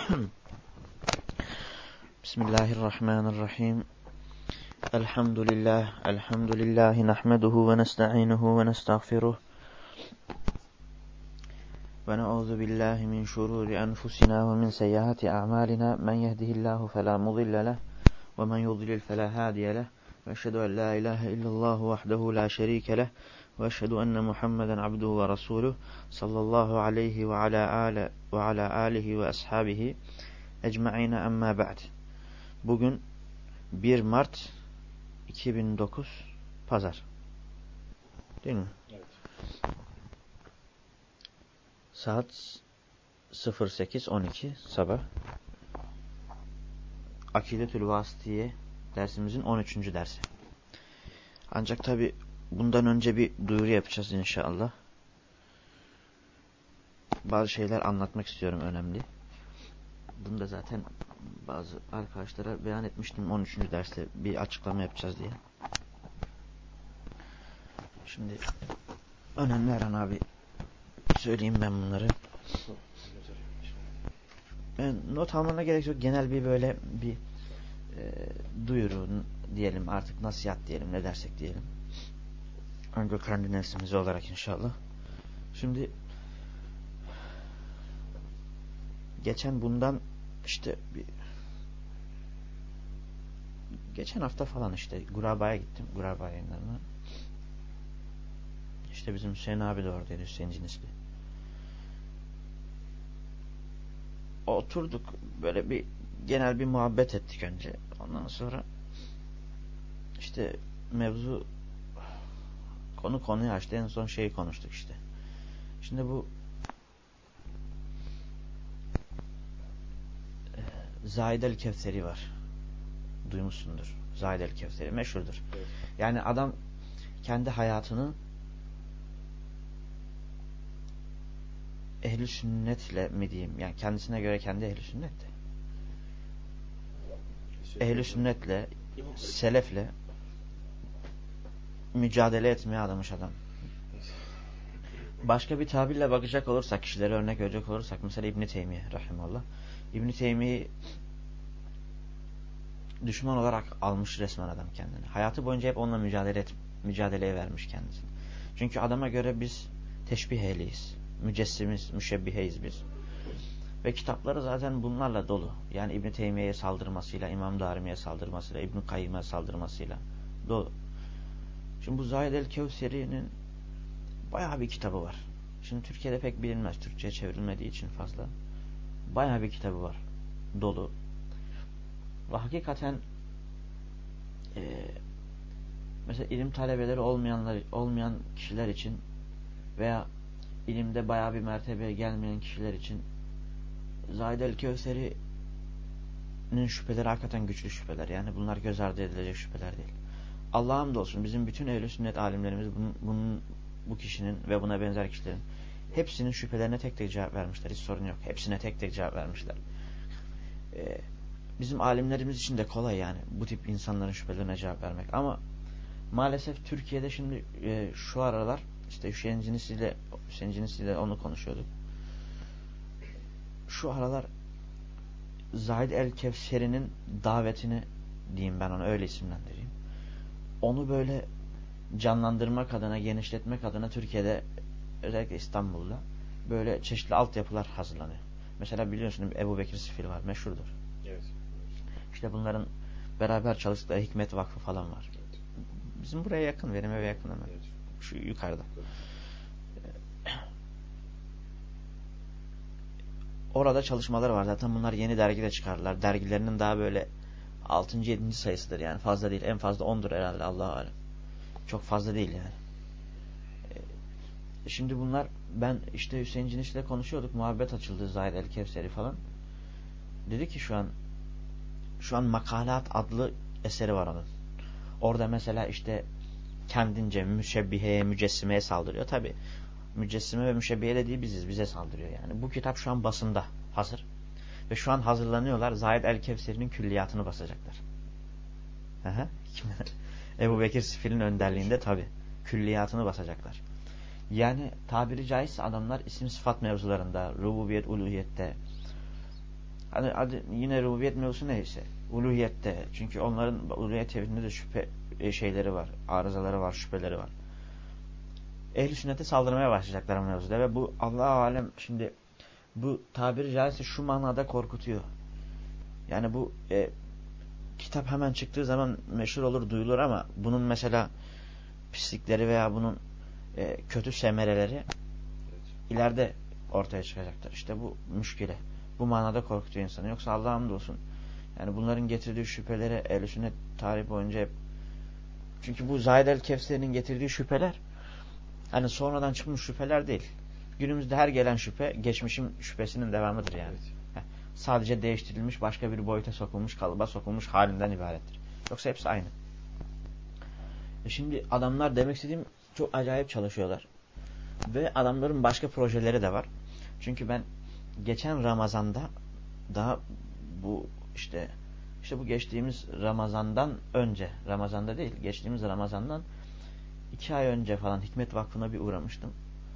Bismillahirrahmanirrahim. Elhamdülillah nahmeduhu ve nesta'inuhu ve nestağfiruh. Ve na'udzu billahi min şururi enfusina ve min seyyiati a'malina. Men yehdihillahu fela mudille leh ve men yudlil fela hadiye leh. Ve eşhedü en la ilahe illallah vahdehu la şerike leh ve eşhedü enne Muhammeden abduhu ve resuluh sallallahu aleyhi ve ala alihi ve ashabihi ecmaîne emma ba'd. Bugün 1 Mart 2009 Pazar. Değil mi? Evet. Saat 08:12 sabah. Akidetül Vasitiye dersimizin 13. dersi. Ancak tabi bundan önce bir duyuru yapacağız inşallah. Bazı şeyler anlatmak istiyorum, önemli. Bunu da zaten bazı arkadaşlara beyan etmiştim 13. derste bir açıklama yapacağız diye. Şimdi önemli Erhan abi, söyleyeyim ben bunları. Not almana gerek yok. Genel bir böyle bir duyuru diyelim, artık nasihat diyelim, ne dersek diyelim. Önce kendi nefsimize olarak inşallah. Şimdi geçen bundan işte geçen hafta falan işte Guraba'ya gittim. Guraba yayınlarına. İşte bizim Hüseyin abi de oradaydı, Hüseyin Cinisli. Oturduk böyle bir genel bir muhabbet ettik önce. Ondan sonra işte mevzu konuyu açtı. En son şeyi konuştuk işte. Şimdi bu Zahid el-Kevseri var. Duymuşsundur. Zahid el-Kevseri meşhurdur. Evet. Yani adam kendi hayatını ehl-i sünnetle mi diyeyim? Yani kendisine göre kendi ehl-i sünnetle. Ehl-i sünnetle, selefle mücadele etmeye adamış adam. Başka bir tabirle bakacak olursak, kişilere örnek verecek olursak, mesela İbn-i Teymiye rahimallah. İbn-i Teymiye'yi düşman olarak almış resmen adam kendini. Hayatı boyunca hep onunla mücadeleye vermiş kendisini. Çünkü adama göre biz teşbih ehliyiz. Mücessimiz, müşebbiheyiz biz. Ve kitapları zaten bunlarla dolu. Yani İbn-i Teymiye'ye saldırmasıyla, İmam Darimi'ye saldırmasıyla, İbn-i Kayyım'a saldırmasıyla dolu. Şimdi bu Zahid el-Kevseri'nin bayağı bir kitabı var. Şimdi Türkiye'de pek bilinmez. Türkçe'ye çevrilmediği için fazla. Bayağı bir kitabı var. Dolu. Ve hakikaten mesela ilim talebeleri olmayan kişiler için veya ilimde bayağı bir mertebeye gelmeyen kişiler için Zahid el-Kevseri'nin şüpheleri hakikaten güçlü şüpheler. Yani bunlar göz ardı edilecek şüpheler değil. Allah'a hamdolsun bizim bütün ehl-i sünnet alimlerimiz bu kişinin ve buna benzer kişilerin hepsinin şüphelerine tek tek cevap vermişler. Hiç sorun yok. Hepsine tek tek cevap vermişler. Bizim alimlerimiz için de kolay yani bu tip insanların şüphelerine cevap vermek. Ama maalesef Türkiye'de şimdi şu aralar işte Hüseyin Cinisli ile onu konuşuyorduk. Şu aralar Zahid el-Kevseri'nin davetini diyeyim, ben onu öyle isimlendireyim. Onu böyle canlandırmak adına, genişletmek adına Türkiye'de, özellikle İstanbul'da böyle çeşitli altyapılar hazırlanıyor. Mesela biliyorsunuz Ebu Bekir Sifil var, meşhurdur. Evet. İşte bunların beraber çalıştıkları Hikmet Vakfı falan var. Evet. Bizim buraya yakın, benim eve yakın hemen. Evet. Şu yukarıda. Evet. Orada çalışmaları var. Zaten bunlar yeni dergide çıkardılar. Dergilerinin daha böyle 6. 7. sayısıdır yani. Fazla değil. En fazla 10'dur herhalde. Allahu alem. Çok fazla değil yani. Şimdi bunlar, ben işte Hüseyin Cinis'le konuşuyorduk. Muhabbet açıldı, Zahid el-Kevseri falan. Dedi ki şu an Makalat adlı eseri var onun. Orada mesela işte kendince müşebbiheye, mücessimeye saldırıyor. Tabi mücessime ve müşebbihe de değil, biziz. Bize saldırıyor yani. Bu kitap şu an basında hazır. Ve şu an hazırlanıyorlar. Zahid el-Kevseri'nin külliyatını basacaklar. Aha. Ebu Bekir Sifil'in önderliğinde tabi külliyatını basacaklar. Yani tabiri caizse adamlar isim sıfat mevzularında, rububiyet, uluhiyette, Hani yine rububiyet mevzusu neyse. Uluhiyette. Çünkü onların uluhiyet tevhidinde de şüphe şeyleri var. Arızaları var, şüpheleri var. Ehl-i sünnete saldırmaya başlayacaklar mevzuda ve bu Allah-u alem şimdi bu tabiri caizse şu manada korkutuyor. Yani bu kitap hemen çıktığı zaman meşhur olur, duyulur ama bunun mesela pislikleri veya bunun kötü semereleri ileride ortaya çıkacaktır. İşte bu müşkile. Bu manada korkutuyor insanı. Yoksa Allah'a hamdolsun. Yani bunların getirdiği şüpheleri ehl-i sünnet tarih boyunca hep, çünkü bu Zahid el-Kevseri'nin getirdiği şüpheler hani sonradan çıkmış şüpheler değil. Günümüzde her gelen şüphe geçmişin şüphesinin devamıdır yani. Evet. Sadece değiştirilmiş, başka bir boyuta sokulmuş, kalıba sokulmuş halinden ibarettir. Yoksa hepsi aynı. Şimdi adamlar, demek istediğim, çok acayip çalışıyorlar. Ve adamların başka projeleri de var. Çünkü ben geçen Ramazan'da daha bu işte bu geçtiğimiz Ramazan'dan önce, Ramazan'da değil, geçtiğimiz Ramazan'dan 2 ay önce falan Hikmet Vakfı'na bir uğramıştım.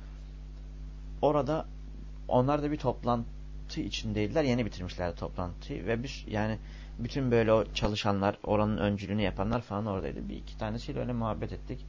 Orada onlar da bir toplantı içindeydiler. Yeni bitirmişlerdi toplantıyı ve biz yani bütün böyle o çalışanlar, oranın öncülüğünü yapanlar falan oradaydı. Bir iki tanesiyle öyle muhabbet ettik.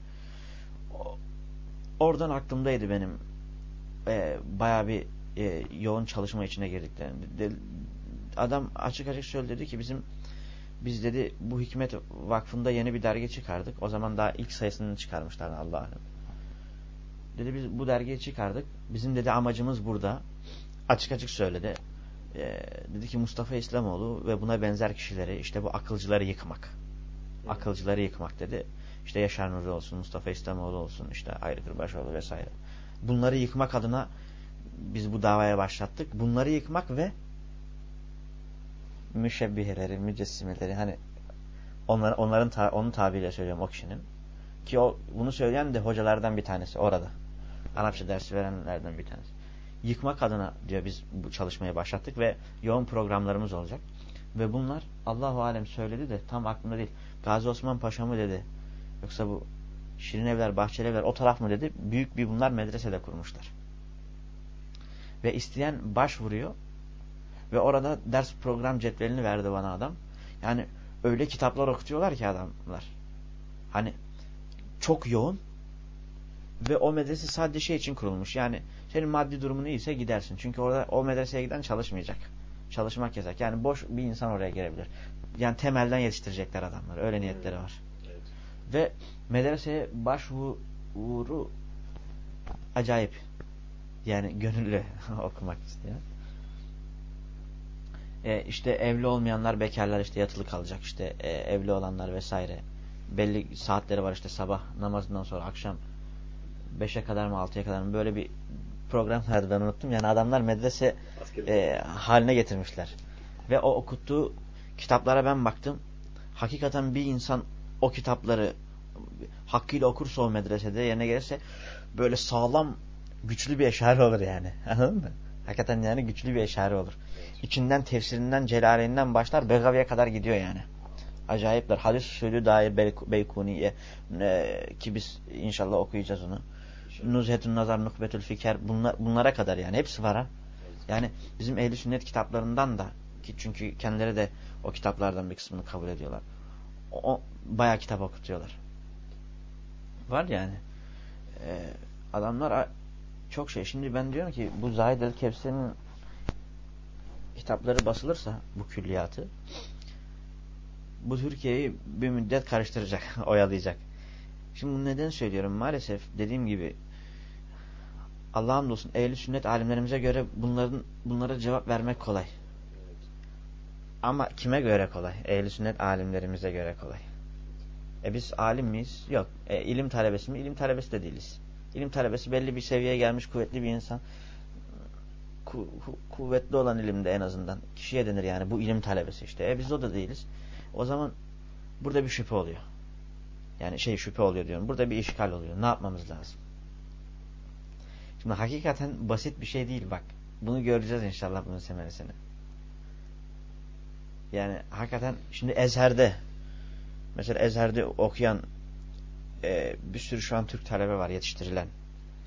Oradan aklımdaydı benim bayağı bir yoğun çalışma içine girdiklerini. Adam açık açık söyledi ki biz dedi bu Hikmet Vakfı'nda yeni bir dergi çıkardık. O zaman daha ilk sayısını çıkarmışlar Allah'ım. Dedi biz bu dergiyi çıkardık. Bizim dedi amacımız burada. Açık açık söyledi. Dedi ki Mustafa İslamoğlu ve buna benzer kişileri, işte bu akılcıları yıkmak. Akılcıları yıkmak dedi. İşte Yaşar Nuri olsun, Mustafa İslamoğlu olsun, işte Aykır Başoğlu vesaire. Bunları yıkmak adına biz bu davaya başlattık. Bunları yıkmak ve müşebbiheleri, mücessimeleri, hani onun tabiriyle söylüyorum o kişinin. Ki bunu söyleyen de hocalardan bir tanesi orada. Arapça dersi verenlerden bir tanesi. Yıkmak adına diyor biz bu çalışmaya başlattık ve yoğun programlarımız olacak. Ve bunlar Allahu alem söyledi de tam aklımda değil. Gazi Osman Paşa mı dedi? Yoksa bu Şirin Evler, Bahçeli Evler o taraf mı dedi? Büyük bir bunlar medresede kurmuşlar. Ve isteyen başvuruyor. Ve orada ders program cetvelini verdi bana adam. Yani öyle kitaplar okutuyorlar ki adamlar. Hani çok yoğun ve o medrese sadece şey için kurulmuş. Yani senin maddi durumun iyiyse gidersin. Çünkü orada o medreseye giden çalışmayacak. Çalışmak yasak. Yani boş bir insan oraya girebilir. Yani temelden yetiştirecekler adamları. Öyle niyetleri var. Evet. Ve medreseye başvuru acayip. Yani gönüllü okumak isteyen. İşte evli olmayanlar, bekarlar işte yatılı kalacak. İşte evli olanlar vesaire. Belli saatleri var, işte sabah namazından sonra akşam 5'e kadar mı 6'ya kadar mı böyle bir program vardı, ben unuttum. Yani adamlar medrese haline getirmişler. Ve o okuttuğu kitaplara ben baktım. Hakikaten bir insan o kitapları hakkıyla okursa o medresede, yerine gelirse böyle sağlam, güçlü bir eşari olur yani. Anladın mı? Hakikaten yani güçlü bir eşari olur. İçinden tefsirinden, Celaleyn'den başlar Begavi'ye kadar gidiyor yani. Acayipler. Hadis usulü dair Beykuni'ye ki biz inşallah okuyacağız onu. Nuzhetun Nazar, Nukbetül Fiker, bunlara kadar yani hepsi var ha. Yani bizim Ehl-i Sünnet kitaplarından da, ki çünkü kendileri de o kitaplardan bir kısmını kabul ediyorlar. O bayağı kitap okutuyorlar. Var yani. Adamlar çok şey. Şimdi ben diyorum ki bu Zahid el-Kevseri'nin kitapları basılırsa, bu külliyatı, bu Türkiye'yi bir müddet karıştıracak, oyalayacak. Şimdi bunu neden söylüyorum? Maalesef dediğim gibi Allah'a hamdolsun ehl-i sünnet alimlerimize göre bunlara cevap vermek kolay. Ama kime göre kolay? Ehl-i sünnet alimlerimize göre kolay. Biz alim miyiz? Yok. İlim talebesi mi? İlim talebesi de değiliz. İlim talebesi belli bir seviyeye gelmiş kuvvetli bir insan. Kuvvetli olan ilimde en azından kişiye denir yani bu ilim talebesi işte. Biz o da değiliz. O zaman burada bir şüphe oluyor. Yani şüphe oluyor diyorum. Burada bir işgal oluyor. Ne yapmamız lazım? Şimdi hakikaten basit bir şey değil bak. Bunu göreceğiz inşallah bunun semeresini. Yani hakikaten şimdi Ezher'de, mesela Ezher'de okuyan bir sürü şu an Türk talebe var yetiştirilen.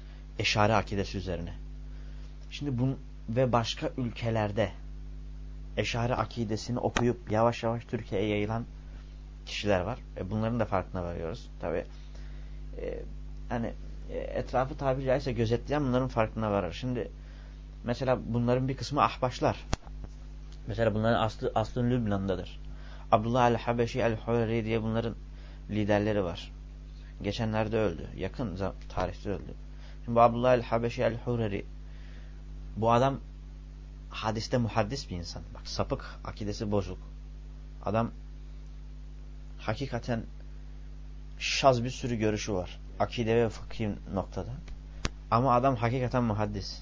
Eşari akidesi üzerine. Şimdi ve başka ülkelerde Eşari akidesini okuyup yavaş yavaş Türkiye'ye yayılan kişiler var. Bunların da farkına varıyoruz. Tabii hani etrafı tabiri caizse gözetleyen bunların farkına varır. Şimdi mesela bunların bir kısmı ahbaşlar. Mesela bunların aslı Lübnan'dadır. Abdullah el-Habeşi el-Hureri diye bunların liderleri var. Geçenlerde öldü. Yakın tarihte öldü. Şimdi bu Abdullah el-Habeşi el-Hureri, bu adam hadiste muhaddis bir insan. Bak, sapık, akidesi bozuk. Adam hakikaten şaz bir sürü görüşü var. Akide ve fıkhi noktada. Ama adam hakikaten muhaddis.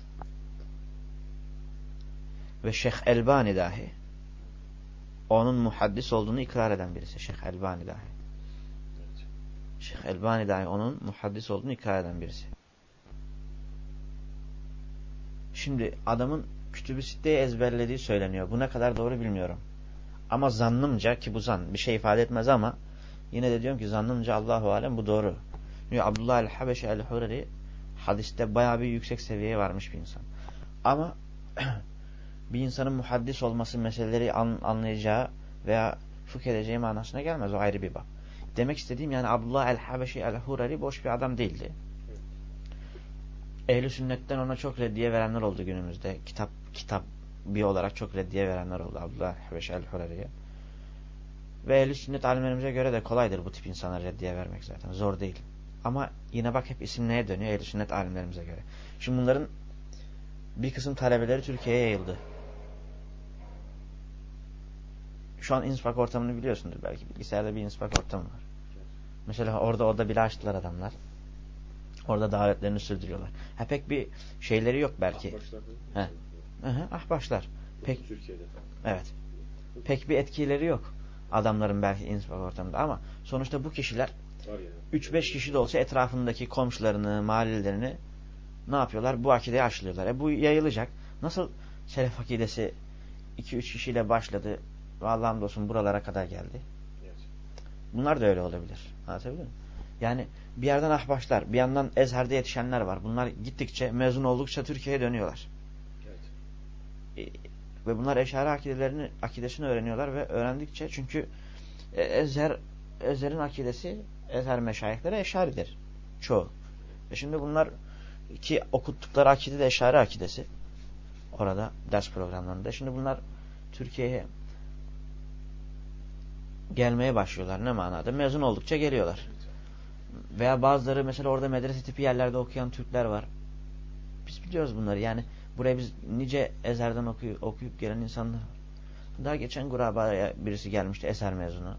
Ve Şeyh Elbani dahi onun muhaddis olduğunu ikrar eden birisi. Şeyh Elbani dahi. Şeyh Elbani dahi onun muhaddis olduğunu ikrar eden birisi. Şimdi adamın Kütüb-i Sitte'yi ezberlediği söyleniyor. Bu ne kadar doğru bilmiyorum. Ama zannımca, ki bu zan bir şey ifade etmez ama yine de diyorum ki zannımca, Allahu alem, bu doğru. Çünkü Abdullah el-Habeşi el-Hureri hadiste bayağı bir yüksek seviyeye varmış bir insan. Ama bir insanın muhaddis olması meseleleri anlayacağı veya fıkh edeceği manasına gelmez. O ayrı bir bab. Demek istediğim, yani Abdullah el-Habeşi el-Hureri boş bir adam değildi. Ehl-i sünnetten ona çok reddiye verenler oldu günümüzde. Kitap bir olarak çok reddiye verenler oldu Abdullah el-Habeşi el-Hureri'ye. Ve ehl-i sünnet alimlerimize göre de kolaydır bu tip insanlara reddiye vermek zaten. Zor değil. Ama yine bak, hep isim neye dönüyor? Ehl-i sünnet alimlerimize göre. Şimdi bunların bir kısım talebeleri Türkiye'ye yayıldı. Şu an inspak ortamını biliyorsundur belki. Bilgisayarda bir inspak ortamı var. Mesela orada bile açtılar adamlar. Orada davetlerini sürdürüyorlar. Pek bir şeyleri yok belki. Ahbaşlar. Pek, Türkiye'de. evet. Pek bir etkileri yok adamların belki inspak ortamında, ama sonuçta bu kişiler 3-5 kişi de olsa etrafındaki komşularını, mahallelerini ne yapıyorlar? Bu akideyi aşılıyorlar. Bu yayılacak. Nasıl selef akidesi 2-3 kişiyle başladı ve Allah'ım olsun buralara kadar geldi. Bunlar da öyle olabilir. Anlatabiliyor muyum? Yani bir yerden ahbaşlar, bir yandan Ezher'de yetişenler var. Bunlar gittikçe, mezun oldukça Türkiye'ye dönüyorlar. Evet. Ve bunlar Eşari akidesini öğreniyorlar ve öğrendikçe, çünkü Ezher'in akidesi, Ezher meşayihleri Eşari'dir. Çoğu. Şimdi bunlar ki okuttukları akide de Eşari akidesi. Orada ders programlarında. Şimdi bunlar Türkiye'ye gelmeye başlıyorlar. Ne manada? Mezun oldukça geliyorlar. Veya bazıları mesela orada medrese tipi yerlerde okuyan Türkler var. Biz biliyoruz bunları. Yani buraya biz nice Ezher'den okuyup gelen insanlar var. Daha geçen Guraba'ya birisi gelmişti. Ezher mezunu.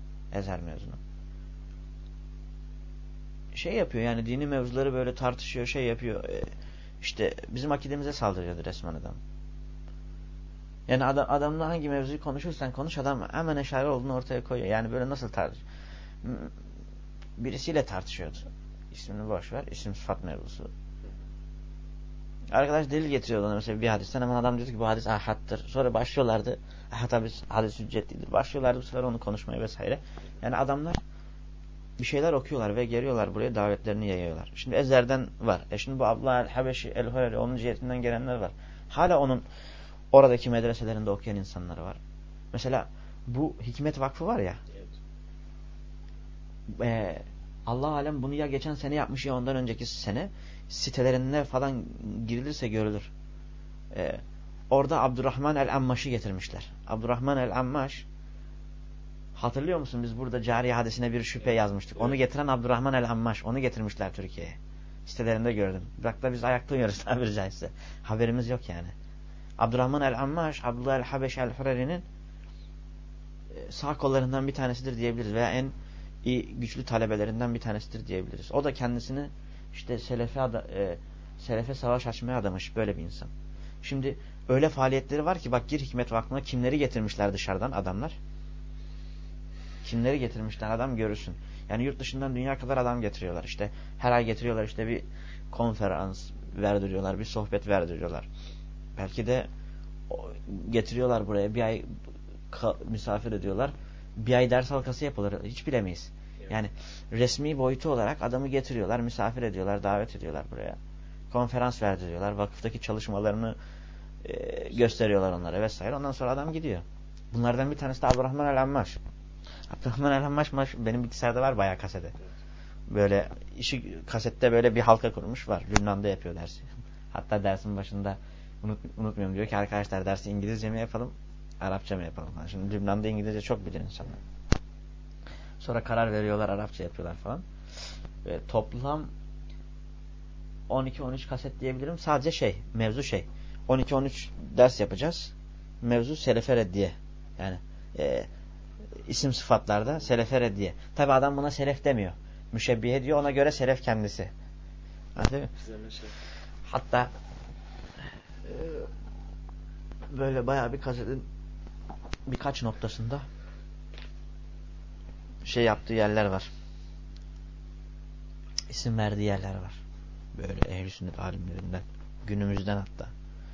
Şey yapıyor, yani dini mevzuları böyle tartışıyor, şey yapıyor. İşte bizim akidemize saldırıyordu resmen adam. Yani adamla hangi mevzuyu konuşursan konuş, adam hemen eşari olduğunu ortaya koyuyor. Yani böyle nasıl tartışıyor? Birisiyle tartışıyordu. İsmini boş ver. İsim sıfat mevzusu. Arkadaş delil getiriyordu ona mesela bir hadisten. Hemen adam diyordu ki bu hadis ahattır. Sonra başlıyorlardı. Tabi hadis hüccetlidir. Başlıyorlardı bu sefer onu konuşmaya vesaire. Yani adamlar bir şeyler okuyorlar ve geliyorlar buraya, davetlerini yayıyorlar. Şimdi Ezher'den var. Şimdi bu Abdullah el-Habeşi el-Hureri, onun cihetinden gelenler var. Hala onun oradaki medreselerinde okuyan insanlar var. Mesela bu Hikmet Vakfı var ya. Allah alem bunu ya geçen sene yapmış ya ondan önceki sene, sitelerine falan girilirse görülür. Orada Abdurrahman el-Ammaş'ı getirmişler. Abdurrahman el-Ammaş, hatırlıyor musun? Biz burada Cariye hadisine bir şüphe yazmıştık. Onu getiren Abdurrahman el-Ammaş. Onu getirmişler Türkiye'ye. Sitelerinde gördüm. Bırak da biz ayakta uyuyoruz tabiri caizse. Haberimiz yok yani. Abdurrahman el-Ammaş, Abdullah el-Habeşi el-Hureri'nin sağ kollarından bir tanesidir diyebiliriz. Veya en iyi, güçlü talebelerinden bir tanesidir diyebiliriz. O da kendisini işte selefe savaş açmaya adamış böyle bir insan. Şimdi öyle faaliyetleri var ki bak, gir Hikmet Vakfı'na, kimleri getirmişler dışarıdan adamlar. Kimleri getirmişler adam görürsün. Yani yurt dışından dünya kadar adam getiriyorlar. İşte her ay getiriyorlar, işte bir konferans verdiriyorlar, bir sohbet verdiriyorlar. Belki de getiriyorlar buraya, bir ay misafir ediyorlar. Bir ay ders halkası yapılır. Hiç bilemeyiz. Yani resmi boyutu olarak adamı getiriyorlar, misafir ediyorlar, davet ediyorlar buraya. Konferans verdiriyorlar. Vakıftaki çalışmalarını gösteriyorlar onlara vesaire. Ondan sonra adam gidiyor. Bunlardan bir tanesi de Abdurrahman el-Ammaş. Abdurrahman el-Ammaş benim bilgisayarda var bayağı kasede. Böyle işi kasette böyle bir halka kurmuş var. Lübnan'da yapıyor dersi. Hatta dersin başında unutmuyorum diyor ki arkadaşlar dersi İngilizce mi yapalım, Arapça mı yapalım? Şimdi Lübnan'da İngilizce çok bilir insanlar. Sonra karar veriyorlar, Arapça yapıyorlar falan. Toplam 12-13 kaset diyebilirim. Sadece mevzu 12-13 ders yapacağız. Mevzu selefe reddiye. Yani isim sıfatlarda selefe reddiye. Tabi adam buna selef demiyor. Müşebbihe diyor. Ona göre selef kendisi. Anladın mı? Hatta böyle bayağı bir kasetin birkaç noktasında yaptığı yerler var. İsim verdiği yerler var. Böyle ehl-i sünnet alimlerinden. Günümüzden hatta.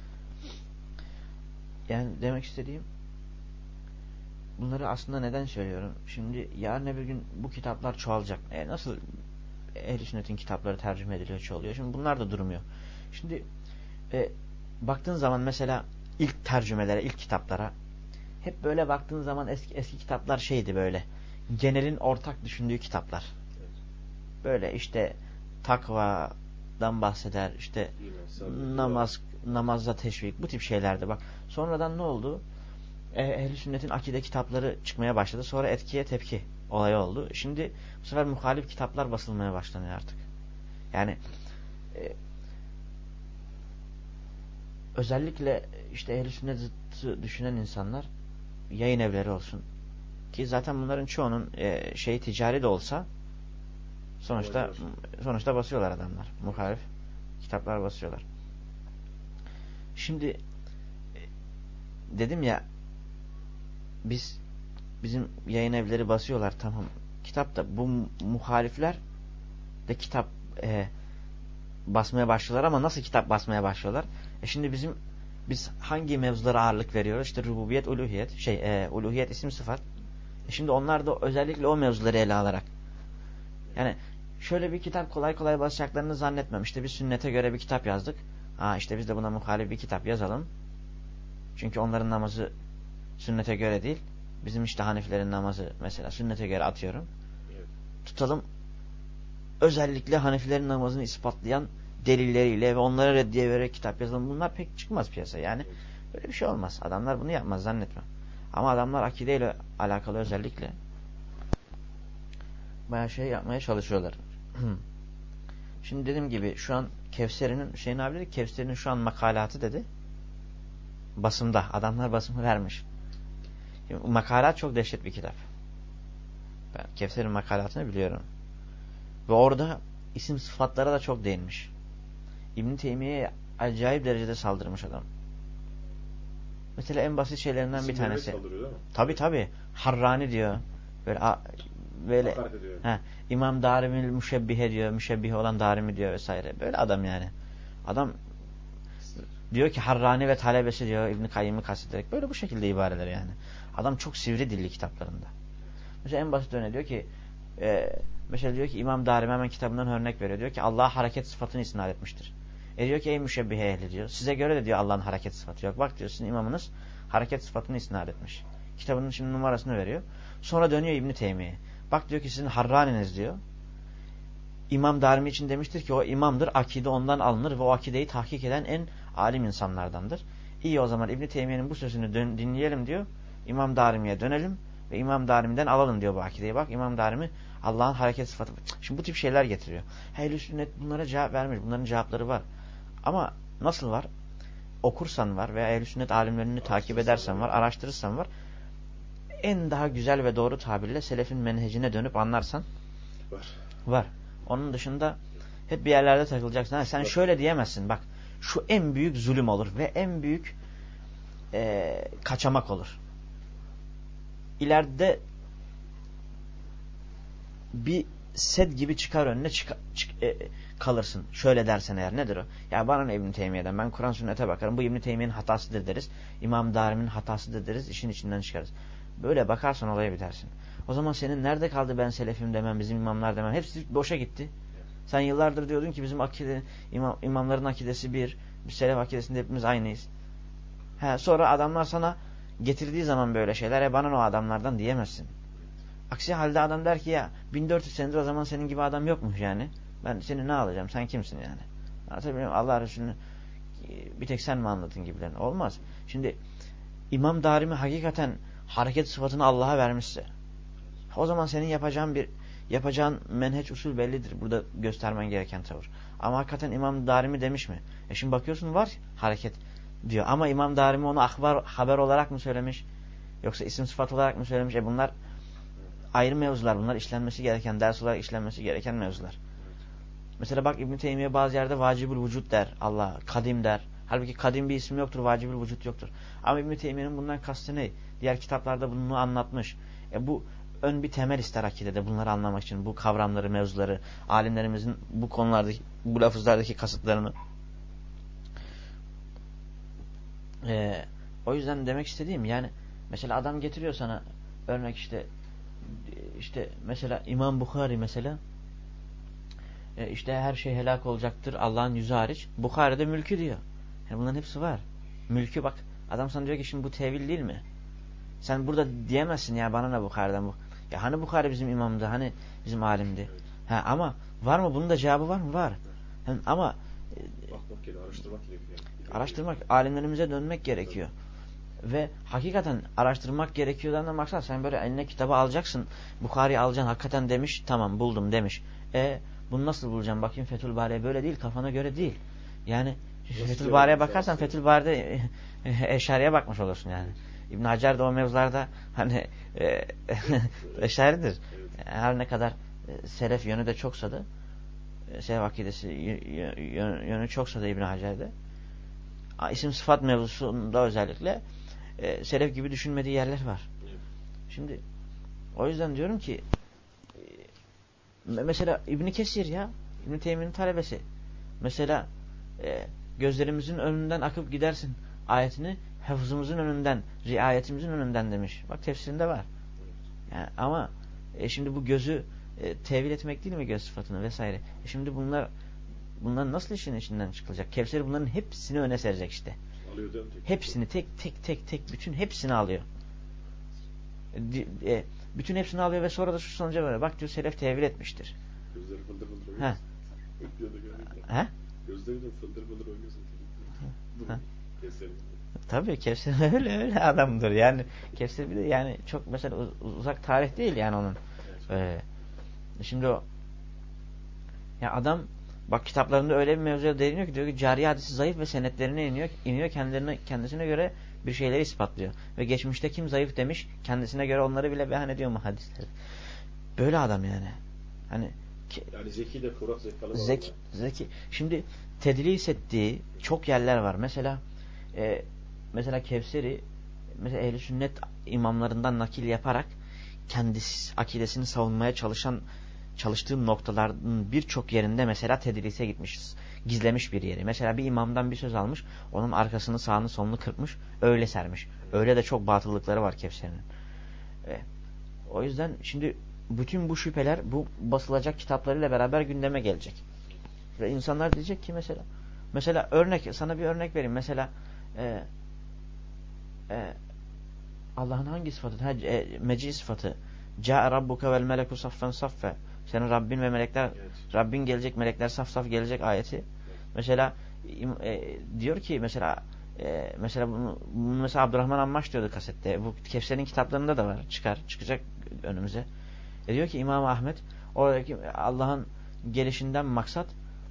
Yani demek istediğim bunları aslında neden söylüyorum? Şimdi yarın öbür gün bu kitaplar çoğalacak. Nasıl ehl-i sünnetin kitapları tercüme ediliyor, çoğalıyor. Şimdi bunlar da durmuyor. Şimdi baktığın zaman mesela ilk tercümelere, ilk kitaplara hep böyle baktığın zaman eski kitaplar böyle. Genelin ortak düşündüğü kitaplar. Böyle işte takvadan bahseder, işte namazda teşvik, bu tip şeylerde bak. Sonradan ne oldu? Ehl-i sünnetin akide kitapları çıkmaya başladı. Sonra etkiye tepki olayı oldu. Şimdi bu sefer muhalif kitaplar basılmaya başlanıyor artık. Yani özellikle işte ehl-i sünnet zıttı düşünen insanlar, yayın evleri olsun ki zaten bunların çoğunun ticari de olsa sonuçta basıyorlar adamlar. Muhalif kitaplar basıyorlar. Şimdi dedim ya bizim yayın evleri basıyorlar, tamam. Kitapta bu muhalifler de kitap basmaya başlıyorlar ama nasıl kitap basmaya başlıyorlar? Şimdi biz hangi mevzulara ağırlık veriyoruz? İşte rububiyet, uluhiyet, uluhiyet, isim, sıfat. Şimdi onlar da özellikle o mevzuları ele alarak. Yani şöyle bir kitap kolay kolay basacaklarını zannetmem. İşte biz sünnete göre bir kitap yazdık. İşte biz de buna muhalif bir kitap yazalım. Çünkü onların namazı sünnete göre değil. Bizim işte Hanefilerin namazı mesela sünnete göre atıyorum. Evet. Tutalım. Özellikle Hanefilerin namazını ispatlayan delilleriyle ve onlara reddiye vererek kitap yazalım. Bunlar pek çıkmaz piyasaya. Yani böyle bir şey olmaz. Adamlar bunu yapmaz zannetmem. Ama adamlar akideyle alakalı özellikle bayağı yapmaya çalışıyorlar. Şimdi dediğim gibi şu an Kevseri'nin abi dedi, Kevseri'nin şu an makalatı dedi. Basımda. Adamlar basımı vermiş. Şimdi, makalat çok dehşet bir kitap. Ben Kevser'in makalatını biliyorum. Ve orada isim sıfatlara da çok değinmiş. İbn-i Teymiye'ye acayip derecede saldırmış adam. Mesela en basit şeylerinden bir tanesi. Tabii. Harrani diyor. Böyle İmam Darimi'l müşebbihe diyor. Müşebbihe olan Darimi diyor vesaire. Böyle adam yani. Adam diyor ki Harrani ve talebesi diyor İbn-i Kayyim'i kastederek. Böyle bu şekilde ibareler yani. Adam çok sivri dilli kitaplarında. Mesela en basit örneği diyor ki mesela diyor ki İmam Darimi hemen kitabından örnek veriyor. Diyor ki Allah'a hareket sıfatını isnat etmiştir. Diyor ki ey müşebbihe ehli diyor. Size göre de diyor Allah'ın hareket sıfatı yok. Bak diyor sizin imamınız hareket sıfatını isnat etmiş. Kitabının şimdi numarasını veriyor. Sonra dönüyor İbn-i Teymiye'ye. Bak diyor ki sizin Harraniniz diyor. İmam Darimi için demiştir ki o imamdır. Akide ondan alınır ve o akideyi tahkik eden en alim insanlardandır. İyi o zaman İbn-i Teymiye'nin bu sözünü dinleyelim diyor. İmam Darimi'ye dönelim ve İmam Darimi'den alalım diyor bu akideyi. Bak İmam Darimi Allah'ın hareket sıfatı. Şimdi bu tip şeyler getiriyor. Ehl-i sünnet bunlara cevap vermiş. Bunların cevapları var. Ama nasıl var? Okursan var veya ehl-i sünnet alimlerini takip edersen var, araştırırsan var. En daha güzel ve doğru tabirle selefin menhecine dönüp anlarsan var. Onun dışında hep bir yerlerde takılacaksın. Sen şöyle diyemezsin. Bak şu en büyük zulüm olur ve en büyük kaçamak olur. İleride bir sed gibi çıkar önüne kalırsın. Şöyle dersen eğer nedir o? Ya bana ne İbn-i Teymiye'den? Ben Kur'an sünnete bakarım. Bu İbn-i Teymiye'nin hatasıdır deriz. İmam Darimi'nin hatasıdır deriz. İşin içinden çıkarız. Böyle bakarsan olaya bitersin. O zaman senin nerede kaldı ben selefim demem, bizim imamlar demem. Hepsi boşa gitti. Sen yıllardır diyordun ki bizim imamların akidesi bir. Biz selef akidesinde hepimiz aynıyız. Sonra adamlar sana getirdiği zaman böyle şeyler bana o adamlardan diyemezsin. Aksi halde adam der ki ya 1400 senedir o zaman senin gibi adam yokmuş yani. Ben seni ne alacağım? Sen kimsin yani? Anlatabiliyor muyum? Allah Resulü'nü bir tek sen mi anladın gibilerini? Olmaz. Şimdi İmam Darimi hakikaten hareket sıfatını Allah'a vermişse o zaman senin yapacağın menheç usul bellidir. Burada göstermen gereken tavır. Ama hakikaten İmam Darimi demiş mi? Şimdi bakıyorsun var hareket diyor. Ama İmam Darimi onu haber olarak mı söylemiş? Yoksa isim sıfat olarak mı söylemiş? Bunlar ayrı mevzular. Bunlar işlenmesi gereken, ders olarak işlenmesi gereken mevzular. Mesela bak İbn-i Teymiye bazı yerde vacibül vücut der. Allah kadim der. Halbuki kadim bir isim yoktur, vacibül vücut yoktur. Ama İbn-i Teymiye'nin bundan kastı ne? Diğer kitaplarda bunu anlatmış. Bu ön bir temel ister akidede bunları anlamak için. Bu kavramları, mevzuları, alimlerimizin bu konulardaki, bu lafızlardaki kasıtlarını. O yüzden demek istediğim yani mesela adam getiriyor sana örnek işte mesela İmam Bukhari mesela işte her şey helak olacaktır Allah'ın yüzü hariç. Bukhari'de mülkü diyor. Yani bunların hepsi var. Mülkü bak adam sana diyor ki şimdi bu tevil değil mi? Sen burada diyemezsin ya bana ne Bukhari'den bu. Ya hani Bukhari bizim imamdı, hani bizim alimdi. Ama var mı? Bunun da cevabı var mı? Var. Ama bakmak gerekiyor, araştırmak, alimlerimize dönmek gerekiyor. Ve hakikaten araştırmak gerekiyordan da maksat sen böyle eline kitabı alacaksın. Bukhari'yi alacaksın. Hakikaten demiş. Tamam buldum demiş. Bunu nasıl bulacağım? Bakayım Fethül Bari'ye böyle değil. Kafana göre değil. Yani Fethül Bari'ye bakarsan Fethül Bari'de Eşari'ye bakmış olursun yani. İbn Hacer de o mevzularda hani Eşari'dir. Her ne kadar selef yönü de çoksa da selef akidesi yönü çoksa da İbn Hacer'de isim sıfat mevzusunda özellikle selef gibi düşünmediği yerler var. Şimdi o yüzden diyorum ki mesela İbn Kesir ya İbn Teymiye'nin talebesi mesela gözlerimizin önünden akıp gidersin ayetini hafızımızın önünden, riayetimizin önünden demiş. Bak tefsirinde var. Yani ama şimdi bu gözü tevil etmek değil mi göz sıfatını vesaire. Şimdi bunlar nasıl işin içinden çıkılacak? Kevser bunların hepsini öne serecek işte. Hepsini tek bütün hepsini alıyor. Bütün hepsini alıyor ve sonra da şu sonuca böyle. Bak diyor selef tevil etmiştir. Gözleri fıldır fıldır oynuyor. Gözleri de fıldır fıldır oynuyorsun. Tabii Kevser öyle adamdır. Yani Kevser bir de yani çok mesela uzak tarih değil yani onun. Şimdi o ya adam bak kitaplarında öyle bir mevzuya değiniyor ki diyor ki cari hadisi zayıf ve senetlerine iniyor kendisine göre bir şeyleri ispatlıyor. Ve geçmişte kim zayıf demiş kendisine göre onları bile beyan ediyor mu hadisleri. Böyle adam yani. Hani yani zeki de kurak zekalı zeki. Şimdi tedlis ettiği çok yerler var. Mesela Kevser'i mesela Ehl-i Sünnet imamlarından nakil yaparak kendisi akidesini savunmaya çalıştığı noktaların birçok yerinde mesela tedlise gitmişiz. Gizlemiş bir yeri. Mesela bir imamdan bir söz almış, onun arkasını sağını solunu kırpmış, öyle sermiş. Öyle de çok batıllıkları var Kevser'in. O yüzden şimdi bütün bu şüpheler bu basılacak kitaplarıyla beraber gündeme gelecek. Ve insanlar diyecek ki mesela sana bir örnek vereyim. Mesela Allah'ın hangi sıfatı? Meci sıfatı. Câe rabbuke vel meleku saffen saffe. Senin Rabbin ve melekler, evet. Rabbin gelecek, melekler saf saf gelecek ayeti. Mesela diyor ki mesela bunu mesela Abdurrahman Ammaş diyordu kasette. Bu Kevser'in kitaplarında da var. Çıkacak önümüze. Diyor ki İmam Ahmet oradaki Allah'ın gelişinden maksat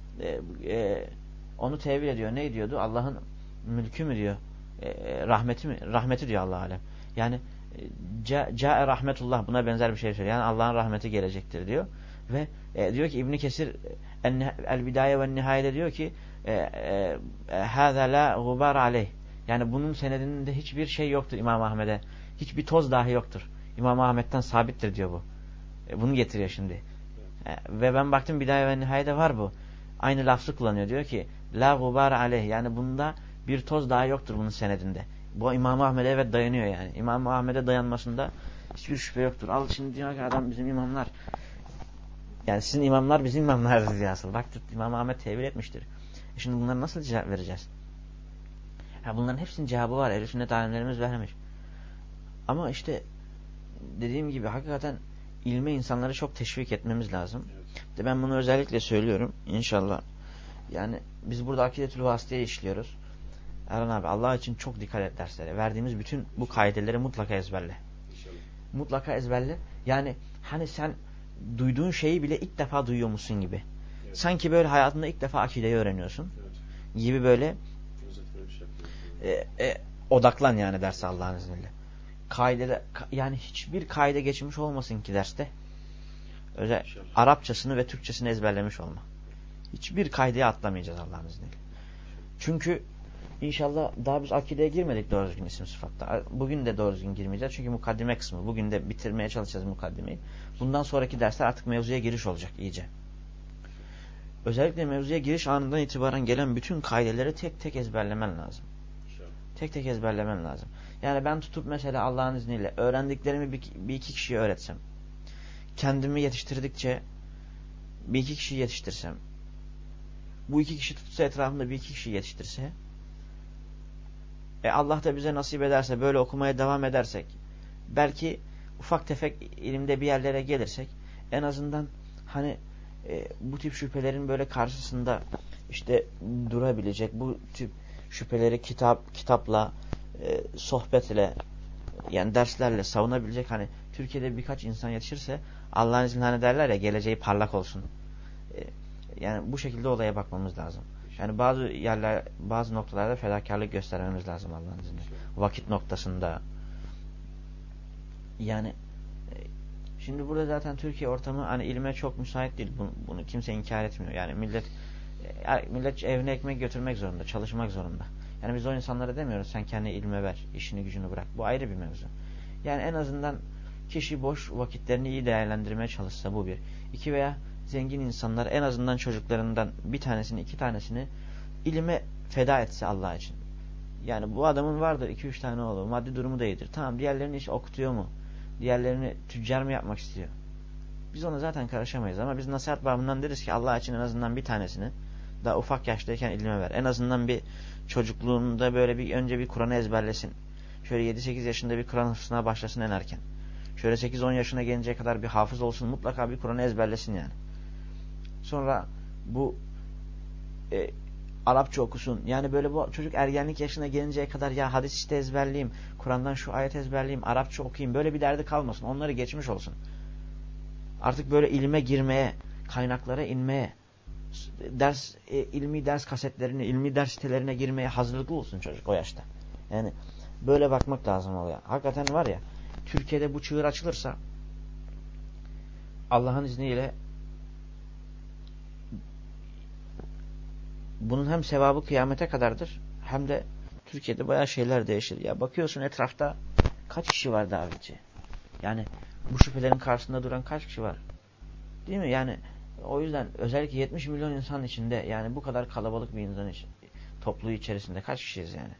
onu tevil ediyor. Ne diyordu? Allah'ın mülkü mü diyor? Rahmeti mi? Rahmeti diyor Allah alem. Yani Câe rahmetullah buna benzer bir şey söylüyor. Yani Allah'ın rahmeti gelecektir diyor. Ve diyor ki İbn Kesir El-Bidaye ve Nihaye'de diyor ki hâzâ lâ gubâr aleyh. Yani bunun senedinde hiçbir şey yoktur İmam Ahmet'e. Hiçbir toz dahi yoktur. İmam Ahmet'ten sabittir diyor bu. Bunu getiriyor şimdi. Ve ben baktım Bidaye ve Nihaye'de var bu. Aynı lafzı kullanıyor. Diyor ki lâ gubâr aleyh. Yani bunda bir toz daha yoktur bunun senedinde. Bu İmam Ahmet'e evet dayanıyor yani. İmam Ahmet'e dayanmasında hiçbir şüphe yoktur. Al şimdi diyor ki adam bizim imamlar. Yani sizin imamlar bizim imamlardır diye asıl. Bak İmam Ahmet tevil etmiştir. Şimdi bunlara nasıl cevap vereceğiz? Bunların hepsinin cevabı var. Ehl-i Sünnet alimlerimiz vermiş. Ama işte dediğim gibi hakikaten ilme insanları çok teşvik etmemiz lazım. Evet. De ben bunu özellikle söylüyorum. İnşallah. Yani biz burada Akidetül Vasıta'yı işliyoruz. Erhan abi Allah için çok dikkat et derslere. Verdiğimiz bütün bu kaideleri mutlaka ezberle. İnşallah. Mutlaka ezberle. Yani hani sen duyduğun şeyi bile ilk defa duyuyormuşsun gibi. Evet. Sanki böyle hayatında ilk defa akideyi öğreniyorsun. Evet. Gibi böyle Özetmeli bir şey yapıyor. odaklan yani derse Allah'ın izniyle. Yani hiçbir kaide geçmiş olmasın ki derste. Özel İnşallah. Arapçasını ve Türkçesini ezberlemiş olma. Hiçbir kaideye atlamayacağız Allah'ın izniyle. Çünkü inşallah daha biz akideye girmedik doğru düzgün isim sıfatta. Bugün de doğru düzgün girmeyeceğiz. Çünkü mukaddime kısmı. Bugün de bitirmeye çalışacağız mukaddimeyi. Bundan sonraki dersler artık mevzuya giriş olacak iyice. Özellikle mevzuya giriş anından itibaren gelen bütün kaideleri tek tek ezberlemen lazım. İnşallah. Tek tek ezberlemen lazım. Yani ben tutup mesela Allah'ın izniyle öğrendiklerimi bir iki kişiye öğretsem, kendimi yetiştirdikçe bir iki kişiyi yetiştirsem, bu iki kişi tutsa etrafımda bir iki kişi yetiştirse, Allah da bize nasip ederse böyle okumaya devam edersek, belki ufak tefek ilimde bir yerlere gelirsek, en azından hani bu tip şüphelerin böyle karşısında işte durabilecek, bu tip şüpheleri kitapla, sohbetle, yani derslerle savunabilecek hani Türkiye'de birkaç insan yetişirse Allah'ın izniyle hani derler ya geleceği parlak olsun. Yani bu şekilde olaya bakmamız lazım. Yani bazı noktalarda fedakarlık göstermemiz lazım Allah'ın izniyle. Vakit noktasında. Yani şimdi burada zaten Türkiye ortamı hani ilme çok müsait değil. Bunu kimse inkar etmiyor. Yani millet evine ekmek götürmek zorunda, çalışmak zorunda. Yani biz o insanlara demiyoruz sen kendi ilme ver, işini gücünü bırak. Bu ayrı bir mevzu. Yani en azından kişi boş vakitlerini iyi değerlendirmeye çalışsa bu bir. İki veya zengin insanlar en azından çocuklarından bir tanesini, iki tanesini ilime feda etse Allah için. Yani bu adamın vardır 2-3 tane oğlu. Maddi durumu da iyidir. Tamam diğerlerini iş okutuyor mu? Diğerlerini tüccar mı yapmak istiyor? Biz ona zaten karışamayız ama biz nasihat babından deriz ki Allah için en azından bir tanesini daha ufak yaştayken ilime ver. En azından bir çocukluğunda böyle önce bir Kur'an'ı ezberlesin. Şöyle 7-8 yaşında bir Kur'an hıfzına başlasın en erken. Şöyle 8-10 yaşına gelinceye kadar bir hafız olsun. Mutlaka bir Kur'an'ı ezberlesin yani. Sonra bu Arapça okusun. Yani böyle bu çocuk ergenlik yaşına gelinceye kadar ya hadis işte ezberleyeyim, Kur'an'dan şu ayet ezberleyeyim, Arapça okuyayım. Böyle bir derdi kalmasın. Onları geçmiş olsun. Artık böyle ilme girmeye, kaynaklara inmeye, ilmi ders kasetlerine, ilmi ders sitelerine girmeye hazırlıklı olsun çocuk o yaşta. Yani böyle bakmak lazım oluyor. Hakikaten var ya, Türkiye'de bu çığır açılırsa Allah'ın izniyle bunun hem sevabı kıyamete kadardır hem de Türkiye'de bayağı şeyler değişir. Ya bakıyorsun etrafta kaç kişi var davetçi? Yani bu şüphelerin karşısında duran kaç kişi var? Değil mi? Yani o yüzden özellikle 70 milyon insan içinde yani bu kadar kalabalık bir insan topluluğu içerisinde kaç kişiyiz yani?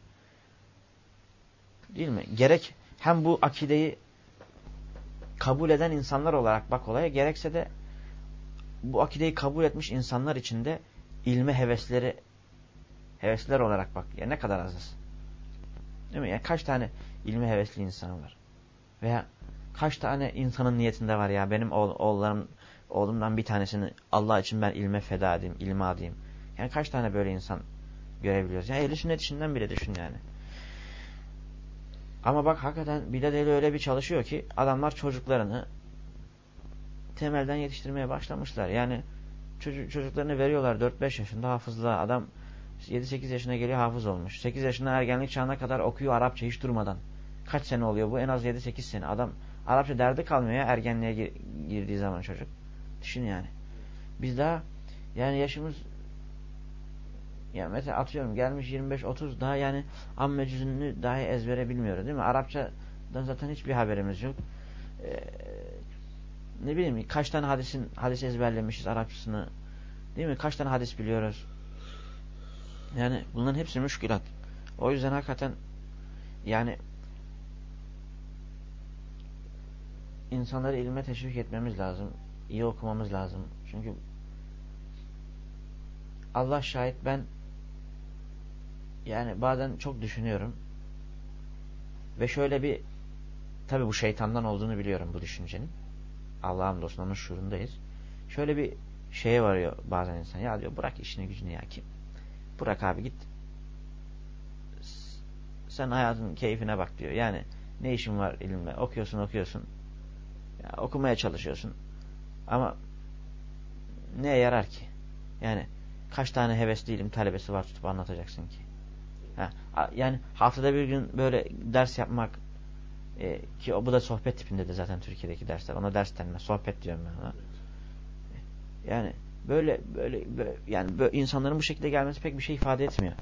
Değil mi? Gerek hem bu akideyi kabul eden insanlar olarak bak olaya, gerekse de bu akideyi kabul etmiş insanlar içinde ilme hevesler olarak bak. Ya ne kadar azız. Değil mi? Yani kaç tane ilme hevesli insan var? Veya kaç tane insanın niyetinde var ya benim oğlumdan bir tanesini Allah için ben ilme feda edeyim, ilme adayım. Yani kaç tane böyle insan görebiliyoruz? Yani ehl-i sünnet içinden bile düşün yani. Ama bak hakikaten bidat ehli öyle bir çalışıyor ki adamlar çocuklarını temelden yetiştirmeye başlamışlar. Yani çocuklarını veriyorlar 4-5 yaşında hafızlığa. Adam 7-8 yaşına geliyor hafız olmuş. 8 yaşında ergenlik çağına kadar okuyor Arapça hiç durmadan. Kaç sene oluyor bu? En az 7-8 sene. Adam Arapça derdi kalmıyor ya ergenliğe girdiği zaman çocuk. Düşün yani. Biz daha yani yaşımız ya mesela atıyorum gelmiş 25-30 daha yani amme cüzünü dahi ezbere bilmiyoruz değil mi? Arapçadan zaten hiçbir haberimiz yok. Ne bileyim kaç tane hadis ezberlemişiz Arapçasını. Değil mi? Kaç tane hadis biliyoruz? Yani bunların hepsi müşkülat. O yüzden hakikaten yani insanları ilme teşvik etmemiz lazım. İyi okumamız lazım. Çünkü Allah şahit ben yani bazen çok düşünüyorum ve şöyle bir tabii bu şeytandan olduğunu biliyorum bu düşüncenin. Allah'a hamdolsun onun şuurundayız. Şöyle bir şeye varıyor bazen insan. Ya diyor bırak işini gücünü ya kim? Bırak abi git. Sen hayatın keyfine bak diyor. Yani ne işin var ilimle? Okuyorsun. Ya, okumaya çalışıyorsun. Ama neye yarar ki? Yani kaç tane hevesli ilim talebesi var tutup anlatacaksın ki? Yani haftada bir gün böyle ders yapmak ki bu da sohbet tipinde de zaten Türkiye'deki dersler. Ona ders denmez. Sohbet diyorum ben ona. Yani böyle yani böyle insanların bu şekilde gelmesi pek bir şey ifade etmiyor.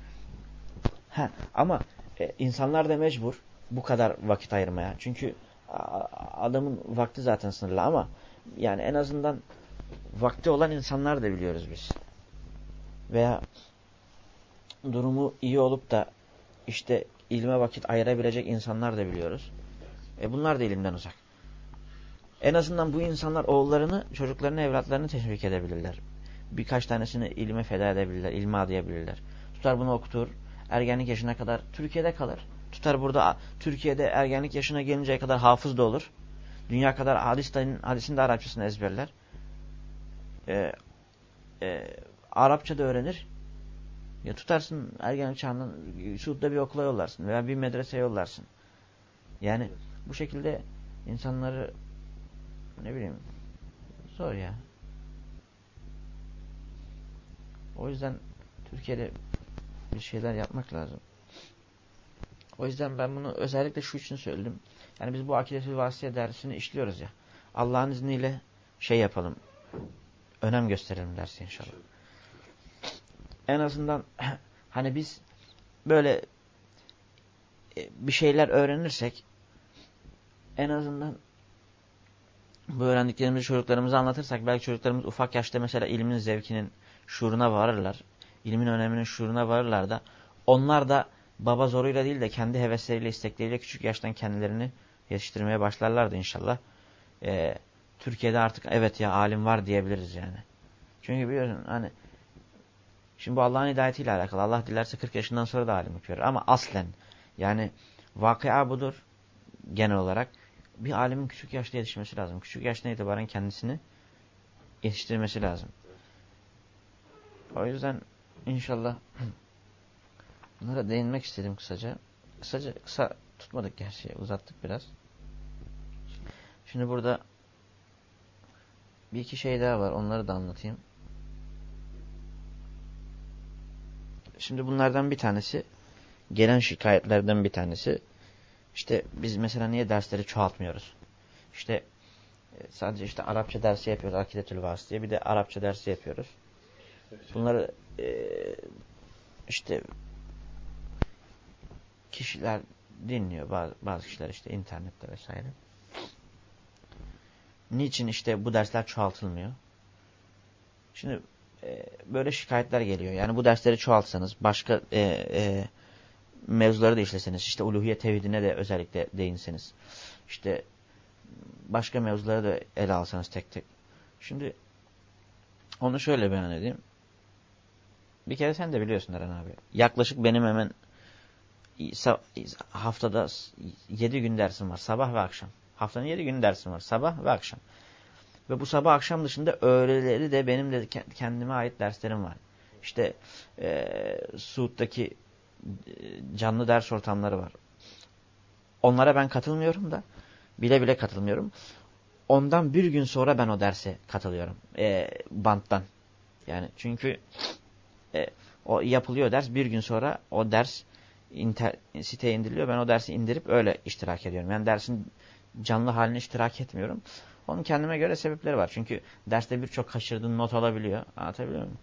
Ama insanlar da mecbur bu kadar vakit ayırmaya. Çünkü adamın vakti zaten sınırlı ama yani en azından vakti olan insanlar da biliyoruz biz. Veya durumu iyi olup da işte ilme vakit ayırabilecek insanlar da biliyoruz. Bunlar da ilimden uzak. En azından bu insanlar oğullarını, çocuklarını, evlatlarını teşvik edebilirler. Birkaç tanesini ilme feda edebilirler, ilme adayabilirler. Tutar bunu okutur, ergenlik yaşına kadar Türkiye'de kalır. Tutar burada Türkiye'de ergenlik yaşına gelinceye kadar hafız da olur. Dünya kadar hadisin de Arapçasını ezberler. Arapça da öğrenir. Ya tutarsın ergenlik çağından Suud'da bir okula yollarsın veya bir medreseye yollarsın. Yani bu şekilde insanları ne bileyim zor ya. O yüzden Türkiye'de bir şeyler yapmak lazım. O yüzden ben bunu özellikle şu için söyledim. Yani biz bu akide-i vasıya dersini işliyoruz ya. Allah'ın izniyle şey yapalım. Önem gösterelim dersi inşallah. En azından hani biz böyle bir şeyler öğrenirsek en azından bu öğrendiklerimizi çocuklarımıza anlatırsak belki çocuklarımız ufak yaşta mesela ilmin zevkinin şuuruna varırlar. İlmin öneminin şuuruna varırlar da onlar da baba zoruyla değil de kendi hevesleriyle, istekleriyle küçük yaştan kendilerini yetiştirmeye başlarlardı inşallah. Türkiye'de artık evet ya alim var diyebiliriz yani. Çünkü biliyorsun hani şimdi bu Allah'ın hidayetiyle alakalı. Allah dilerse 40 yaşından sonra da alimlik verir. Ama aslen yani vakıa budur genel olarak. Bir alimin küçük yaşta yetişmesi lazım. Küçük yaştan itibaren kendisini yetiştirmesi lazım. O yüzden inşallah bunlara değinmek istedim kısaca. Kısa tutmadık gerçi. Uzattık biraz. Şimdi burada bir iki şey daha var. Onları da anlatayım. Şimdi bunlardan bir tanesi gelen şikayetlerden bir tanesi işte biz mesela niye dersleri çoğaltmıyoruz? İşte sadece işte Arapça dersi yapıyoruz. Akidetül Vasıt diye bir de Arapça dersi yapıyoruz. Bunları işte kişiler dinliyor. Bazı kişiler işte internette vesaire. Niçin işte bu dersler çoğaltılmıyor? Şimdi böyle şikayetler geliyor. Yani bu dersleri çoğaltsanız, başka mevzuları da işleseniz, işte uluhiyet tevhidine de özellikle değinseniz, işte başka mevzuları da ele alsanız tek tek. Şimdi onu şöyle beyan edeyim. Bir kere sen de biliyorsun Eren abi. Yaklaşık benim hemen haftada 7 gün dersim var. Sabah ve akşam. Haftanın 7 gün dersim var. Sabah ve akşam. Ve bu sabah akşam dışında öğleleri de benim de kendime ait derslerim var. İşte Suud'daki canlı ders ortamları var. Onlara ben katılmıyorum da. Bile bile katılmıyorum. Ondan bir gün sonra ben o derse katılıyorum. Banttan. Yani çünkü o yapılıyor ders. Bir gün sonra o ders siteye indiriliyor. Ben o dersi indirip öyle iştirak ediyorum. Yani dersin canlı haline iştirak etmiyorum. Onun kendime göre sebepleri var. Çünkü derste birçok kaçırdığın not olabiliyor. Anlatabiliyor muyum?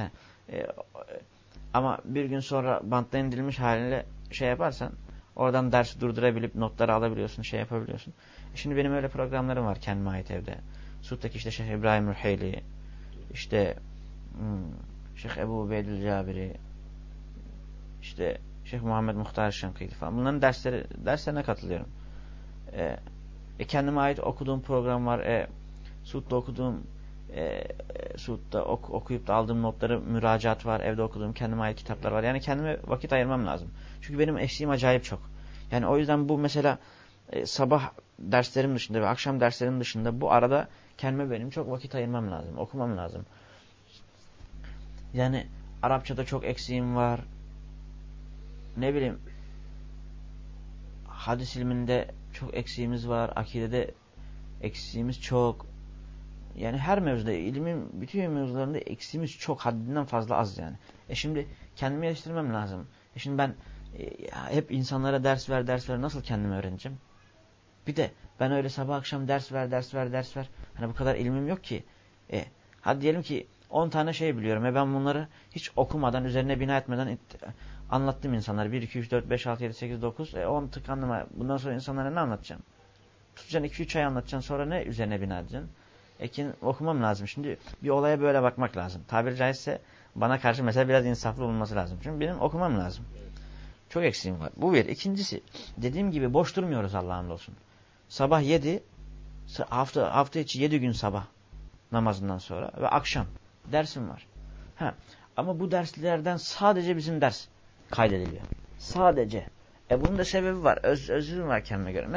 Ama bir gün sonra banttan indirilmiş haliyle şey yaparsan oradan dersi durdurabilip notları alabiliyorsun, şey yapabiliyorsun. Şimdi benim öyle programlarım var kendime ait evde. Suud'daki işte Şeyh İbrahim Ruheyli, işte Şeyh Ebu Ubeydül Cabiri, işte Şeyh Muhammed Muhtar Şenkıydı falan. Bunların derslerine katılıyorum. Kendime ait okuduğum program var. Suud'da okuduğum Suud'da okuyup da aldığım notları müracaat var. Evde okuduğum kendime ait kitaplar var. Yani kendime vakit ayırmam lazım. Çünkü benim eksiğim acayip çok. Yani o yüzden bu mesela sabah derslerim dışında ve akşam derslerim dışında bu arada kendime benim çok vakit ayırmam lazım. Okumam lazım. Yani Arapçada çok eksiğim var. Ne bileyim hadis ilminde çok eksiğimiz var. Akidede eksiğimiz çok. Yani her mevzuda, ilmin bütün mevzularında eksiğimiz çok. Haddinden fazla az yani. Şimdi kendimi geliştirmem lazım. Şimdi ben hep insanlara ders ver nasıl kendimi öğreneceğim? Bir de ben öyle sabah akşam ders ver. Hani bu kadar ilmim yok ki. Hadi diyelim ki 10 tane şey biliyorum. Ben bunları hiç okumadan, üzerine bina etmeden anlattım insanlara. 1, 2, 3, 4, 5, 6, 7, 8, 9. 10 tıkandım. Bundan sonra insanlara ne anlatacağım? Tutacaksın 2-3 ay anlatacaksın. Sonra ne üzerine bina edeceksin? Okumam lazım. Şimdi bir olaya böyle bakmak lazım. Tabiri caizse bana karşı mesela biraz insaflı olması lazım. Çünkü benim okumam lazım. Çok eksiğim var. Bu bir. İkincisi, dediğim gibi boş durmuyoruz Allah'ın olsun. Sabah 7, hafta içi 7 gün sabah namazından sonra ve akşam dersim var. Ama bu derslerden sadece bizim ders kaydediliyor. Sadece. Bunun da sebebi var. Özrüm var kendime göre.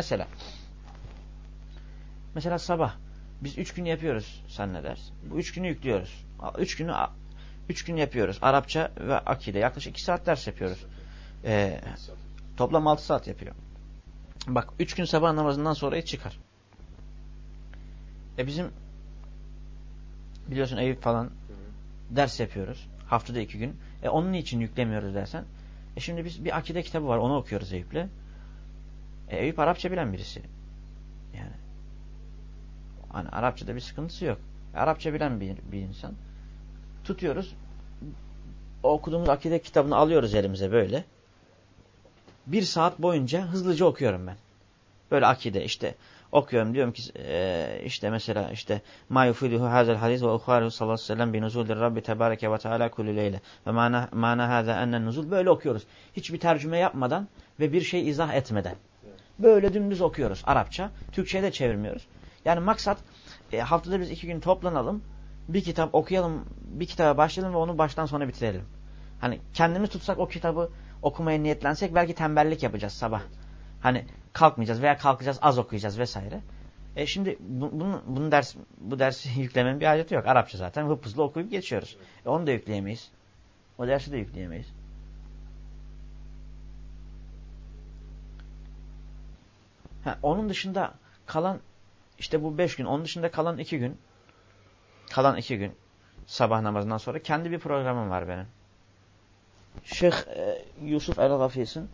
Mesela sabah biz 3 gün yapıyoruz seninle ders. Bu 3 günü yüklüyoruz. 3 gün yapıyoruz. Arapça ve akide. Yaklaşık 2 saat ders yapıyoruz. Toplam 6 saat yapıyor. Bak 3 gün sabah namazından sonra hiç çıkar. Bizim biliyorsun Eyüp falan ders yapıyoruz. Haftada 2 gün. Onun için yüklemiyoruz dersen. Şimdi biz bir akide kitabı var. Onu okuyoruz Eyüp'le. Eyüp Arapça bilen birisi. Yani hani Arapçada bir sıkıntısı yok. Arapça bilen bir insan. Tutuyoruz. O okuduğumuz akide kitabını alıyoruz elimize böyle. 1 saat boyunca hızlıca okuyorum ben. Böyle akide işte okuyorum, diyorum ki işte mesela işte ma yufiduhu hazel hadis ve ukharu sallallahu aleyhi ve sellem bi nuzul'ir rabbi tebareke ve teala kullu leyle ve mana hada enne nuzul, böyle okuyoruz. Hiçbir tercüme yapmadan ve bir şey izah etmeden. Böyle dümdüz okuyoruz Arapça. Türkçe'ye de çevirmiyoruz. Yani maksat haftada biz 2 gün toplanalım, bir kitap okuyalım, bir kitaba başlayalım ve onu baştan sona bitirelim. Hani kendimiz tutsak o kitabı okumaya niyetlensek belki tembellik yapacağız sabah. Hani kalkmayacağız veya kalkacağız, az okuyacağız vesaire. Şimdi bu dersi yüklemenin bir haceti yok. Arapça zaten hızlı okuyup geçiyoruz. Onu da yükleyemeyiz. O dersi de yükleyemeyiz. Onun dışında kalan işte bu 5 gün, onun dışında kalan 2 gün sabah namazından sonra kendi bir programım var benim. Şeyh Yusuf el-Gafis'in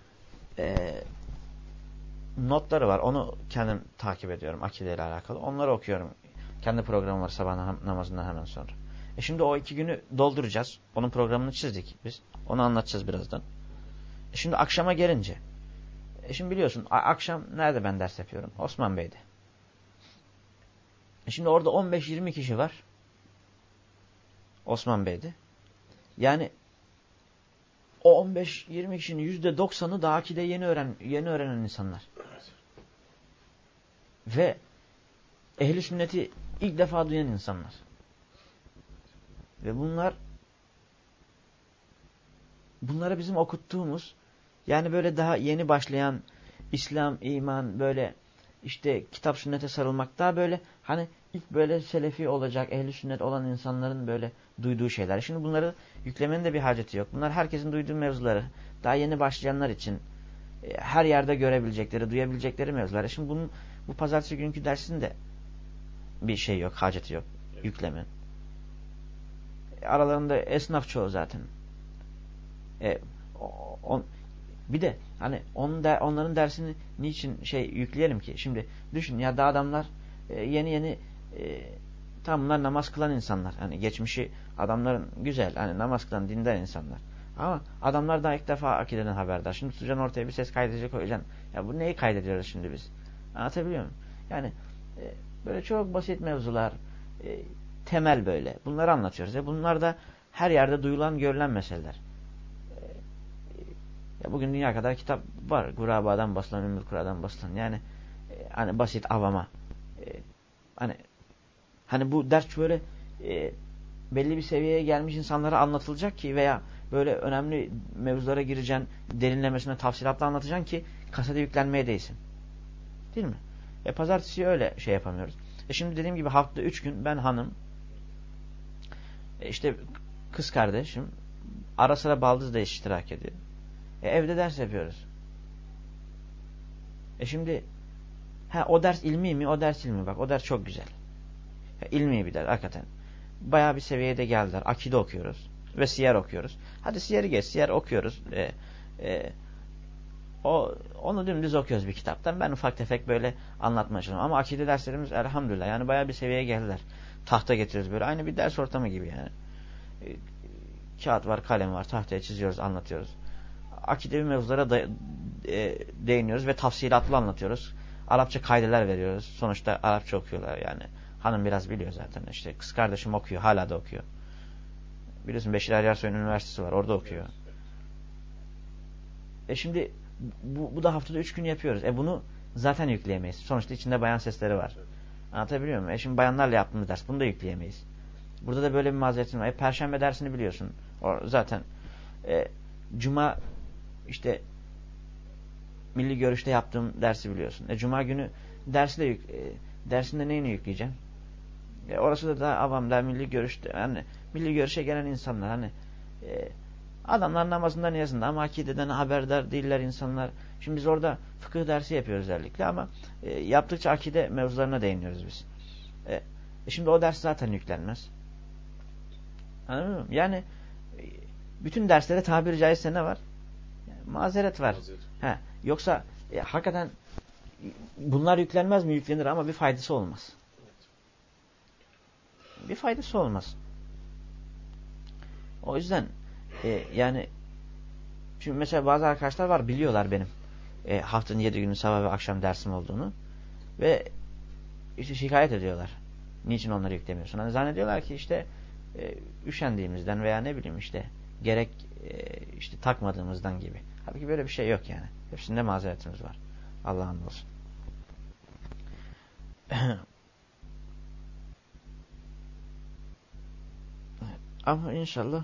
notları var. Onu kendim takip ediyorum akideyle alakalı. Onları okuyorum. Kendi programım var sabah namazından hemen sonra. Şimdi o 2 günü dolduracağız. Onun programını çizdik biz. Onu anlatacağız birazdan. Şimdi akşama gelince. Şimdi biliyorsun akşam nerede ben ders yapıyorum? Osman Bey'de. Şimdi orada 15-20 kişi var. Osman Bey'de. Yani o 15-20 kişinin %90'ı da akide yeni öğrenen insanlar. Ve ehli sünneti ilk defa duyan insanlar. Ve bunlara bizim okuttuğumuz, yani böyle daha yeni başlayan İslam, iman, böyle işte kitap sünnete sarılmak, daha böyle hani ilk böyle selefi olacak, ehli sünnet olan insanların böyle duyduğu şeyler. Şimdi bunları yüklemenin de bir haceti yok. Bunlar herkesin duyduğu mevzuları. Daha yeni başlayanlar için her yerde görebilecekleri, duyabilecekleri mevzular. Şimdi bu pazartesi günkü dersinde bir şey yok, haceti yok. Yükleme. Aralarında esnaf çoğu zaten. Bir de hani onların dersini niçin yükleyelim ki? Şimdi düşün ya, da adamlar yeni tam bunlar namaz kılan insanlar. Hani geçmişi adamların güzel, hani namaz kılan dindar insanlar. Ama adamlar daha ilk defa akideden haberdar. Şimdi tutacaksın ortaya bir ses kaydedecek koyacaksın. Ya bu neyi kaydediyoruz şimdi biz? Anlatabiliyor muyum? Yani böyle çok basit mevzular, temel böyle. Bunları anlatıyoruz. Bunlar da her yerde duyulan, görülen meseleler. Ya bugün dünya kadar kitap var. Guraba'dan basılan, Ümmül Kura'dan basılan. Yani hani basit, avama. Hani bu ders böyle belli bir seviyeye gelmiş insanlara anlatılacak ki, veya böyle önemli mevzulara gireceksin, derinlemesine tafsilatla anlatacaksın ki kasete yüklenmeye değsin. Değil mi? Pazartesi öyle şey yapamıyoruz. Şimdi dediğim gibi haftada 3 gün ben hanım, işte kız kardeşim, ara sıra baldız da iştirak ediyor. Evde ders yapıyoruz. Şimdi o ders ilmi mi? O ders ilmi. Bak o ders çok güzel. İlmi bir ders hakikaten. Bayağı bir seviyede geldiler. Akide okuyoruz. Ve siyer okuyoruz. Hadi siyeri geç. Siyer okuyoruz. Onu dümdüz okuyoruz bir kitaptan. Ben ufak tefek böyle anlatmaya çalışıyorum. Ama akide derslerimiz elhamdülillah. Yani bayağı bir seviyeye geldiler. Tahta getiriyoruz böyle. Aynı bir ders ortamı gibi yani. Kağıt var, kalem var. Tahtaya çiziyoruz, anlatıyoruz. Akidevi mevzulara değiniyoruz ve tafsilatlı anlatıyoruz. Arapça kaideler veriyoruz. Sonuçta Arapça okuyorlar yani. Hanım biraz biliyor zaten. İşte kız kardeşim okuyor. Hala da okuyor. Biliyorsun Beşir Eryasoy'un üniversitesi var. Orada okuyor. Şimdi bu da haftada 3 gün yapıyoruz. Bunu zaten yükleyemeyiz. Sonuçta içinde bayan sesleri var. Anlatabiliyor muyum? Şimdi bayanlarla yaptığımız ders. Bunu da yükleyemeyiz. Burada da böyle bir mazeretim var. Perşembe dersini biliyorsun. Zaten Cuma işte milli görüşte yaptığım dersi biliyorsun. Cuma günü dersinde neyini yükleyeceğim? Orası da daha avamlar milli görüşte. Yani milli görüşe gelen insanlar hani adamlar namazından niyazında ama akideden haberdar değiller insanlar. Şimdi biz orada fıkıh dersi yapıyoruz özellikle ama yaptıkça akide mevzularına değiniyoruz biz. Şimdi o ders zaten yüklenmez. Anladın mı? Yani bütün derslere tabiri caizse ne var? Mazeret var. Yoksa hakikaten bunlar yüklenmez mi? Yüklenir ama bir faydası olmaz. Bir faydası olmaz. O yüzden yani şimdi mesela bazı arkadaşlar var biliyorlar benim haftanın 7 günü sabah ve akşam dersim olduğunu ve işte şikayet ediyorlar. Niçin onları yüklemiyorsun? Hani zannediyorlar ki işte üşendiğimizden veya ne bileyim işte gerek işte takmadığımızdan gibi. Halbuki böyle bir şey yok yani. Hepsinde mazeretimiz var. Allah'ın olsun. Ama inşallah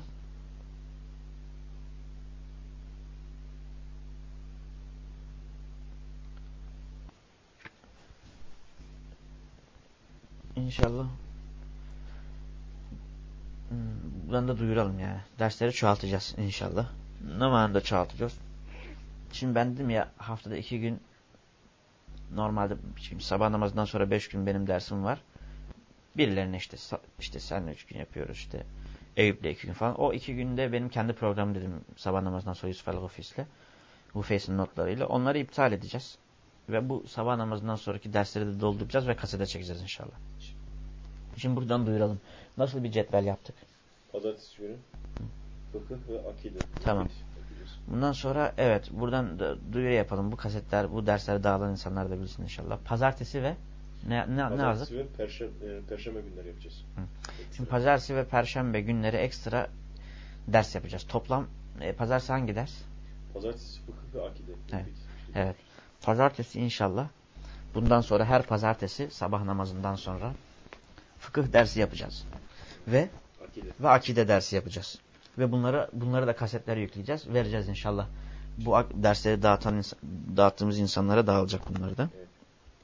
buradan da duyuralım yani. Dersleri çoğaltacağız inşallah. Ne manada çoğaltacağız? Şimdi ben dedim ya haftada 2 gün normalde şimdi sabah namazından sonra 5 gün benim dersim var. Birilerine işte seninle 3 gün yapıyoruz işte. Eyüp'le 2 gün falan. O 2 günde benim kendi programım dedim sabah namazından sonra Yusuf el-Gufis'le. Gufis'in notlarıyla. Onları iptal edeceğiz. Ve bu sabah namazından sonraki dersleri de dolduracağız ve kasete çekeceğiz inşallah. Şimdi buradan duyuralım. Nasıl bir cetvel yaptık? Pazartesi günü fıkıh ve akide. Tamam. Bundan sonra evet buradan da duyuru yapalım. Bu kasetler, bu dersleri dağılan insanlar da bilsin inşallah. Pazartesi ve ne yazdık? Pazartesi ve perşembe günleri yapacağız. Şimdi pazartesi ve perşembe günleri ekstra ders yapacağız. Toplam pazartesi hangi ders? Pazartesi fıkıh ve akide. Evet. Pazartesi inşallah. Bundan sonra her pazartesi sabah namazından sonra fıkıh dersi yapacağız. Ve akide dersi yapacağız. Ve bunları da kasetlere yükleyeceğiz. Vereceğiz inşallah. Bu dersleri dağıttığımız insanlara dağılacak bunları da. Evet.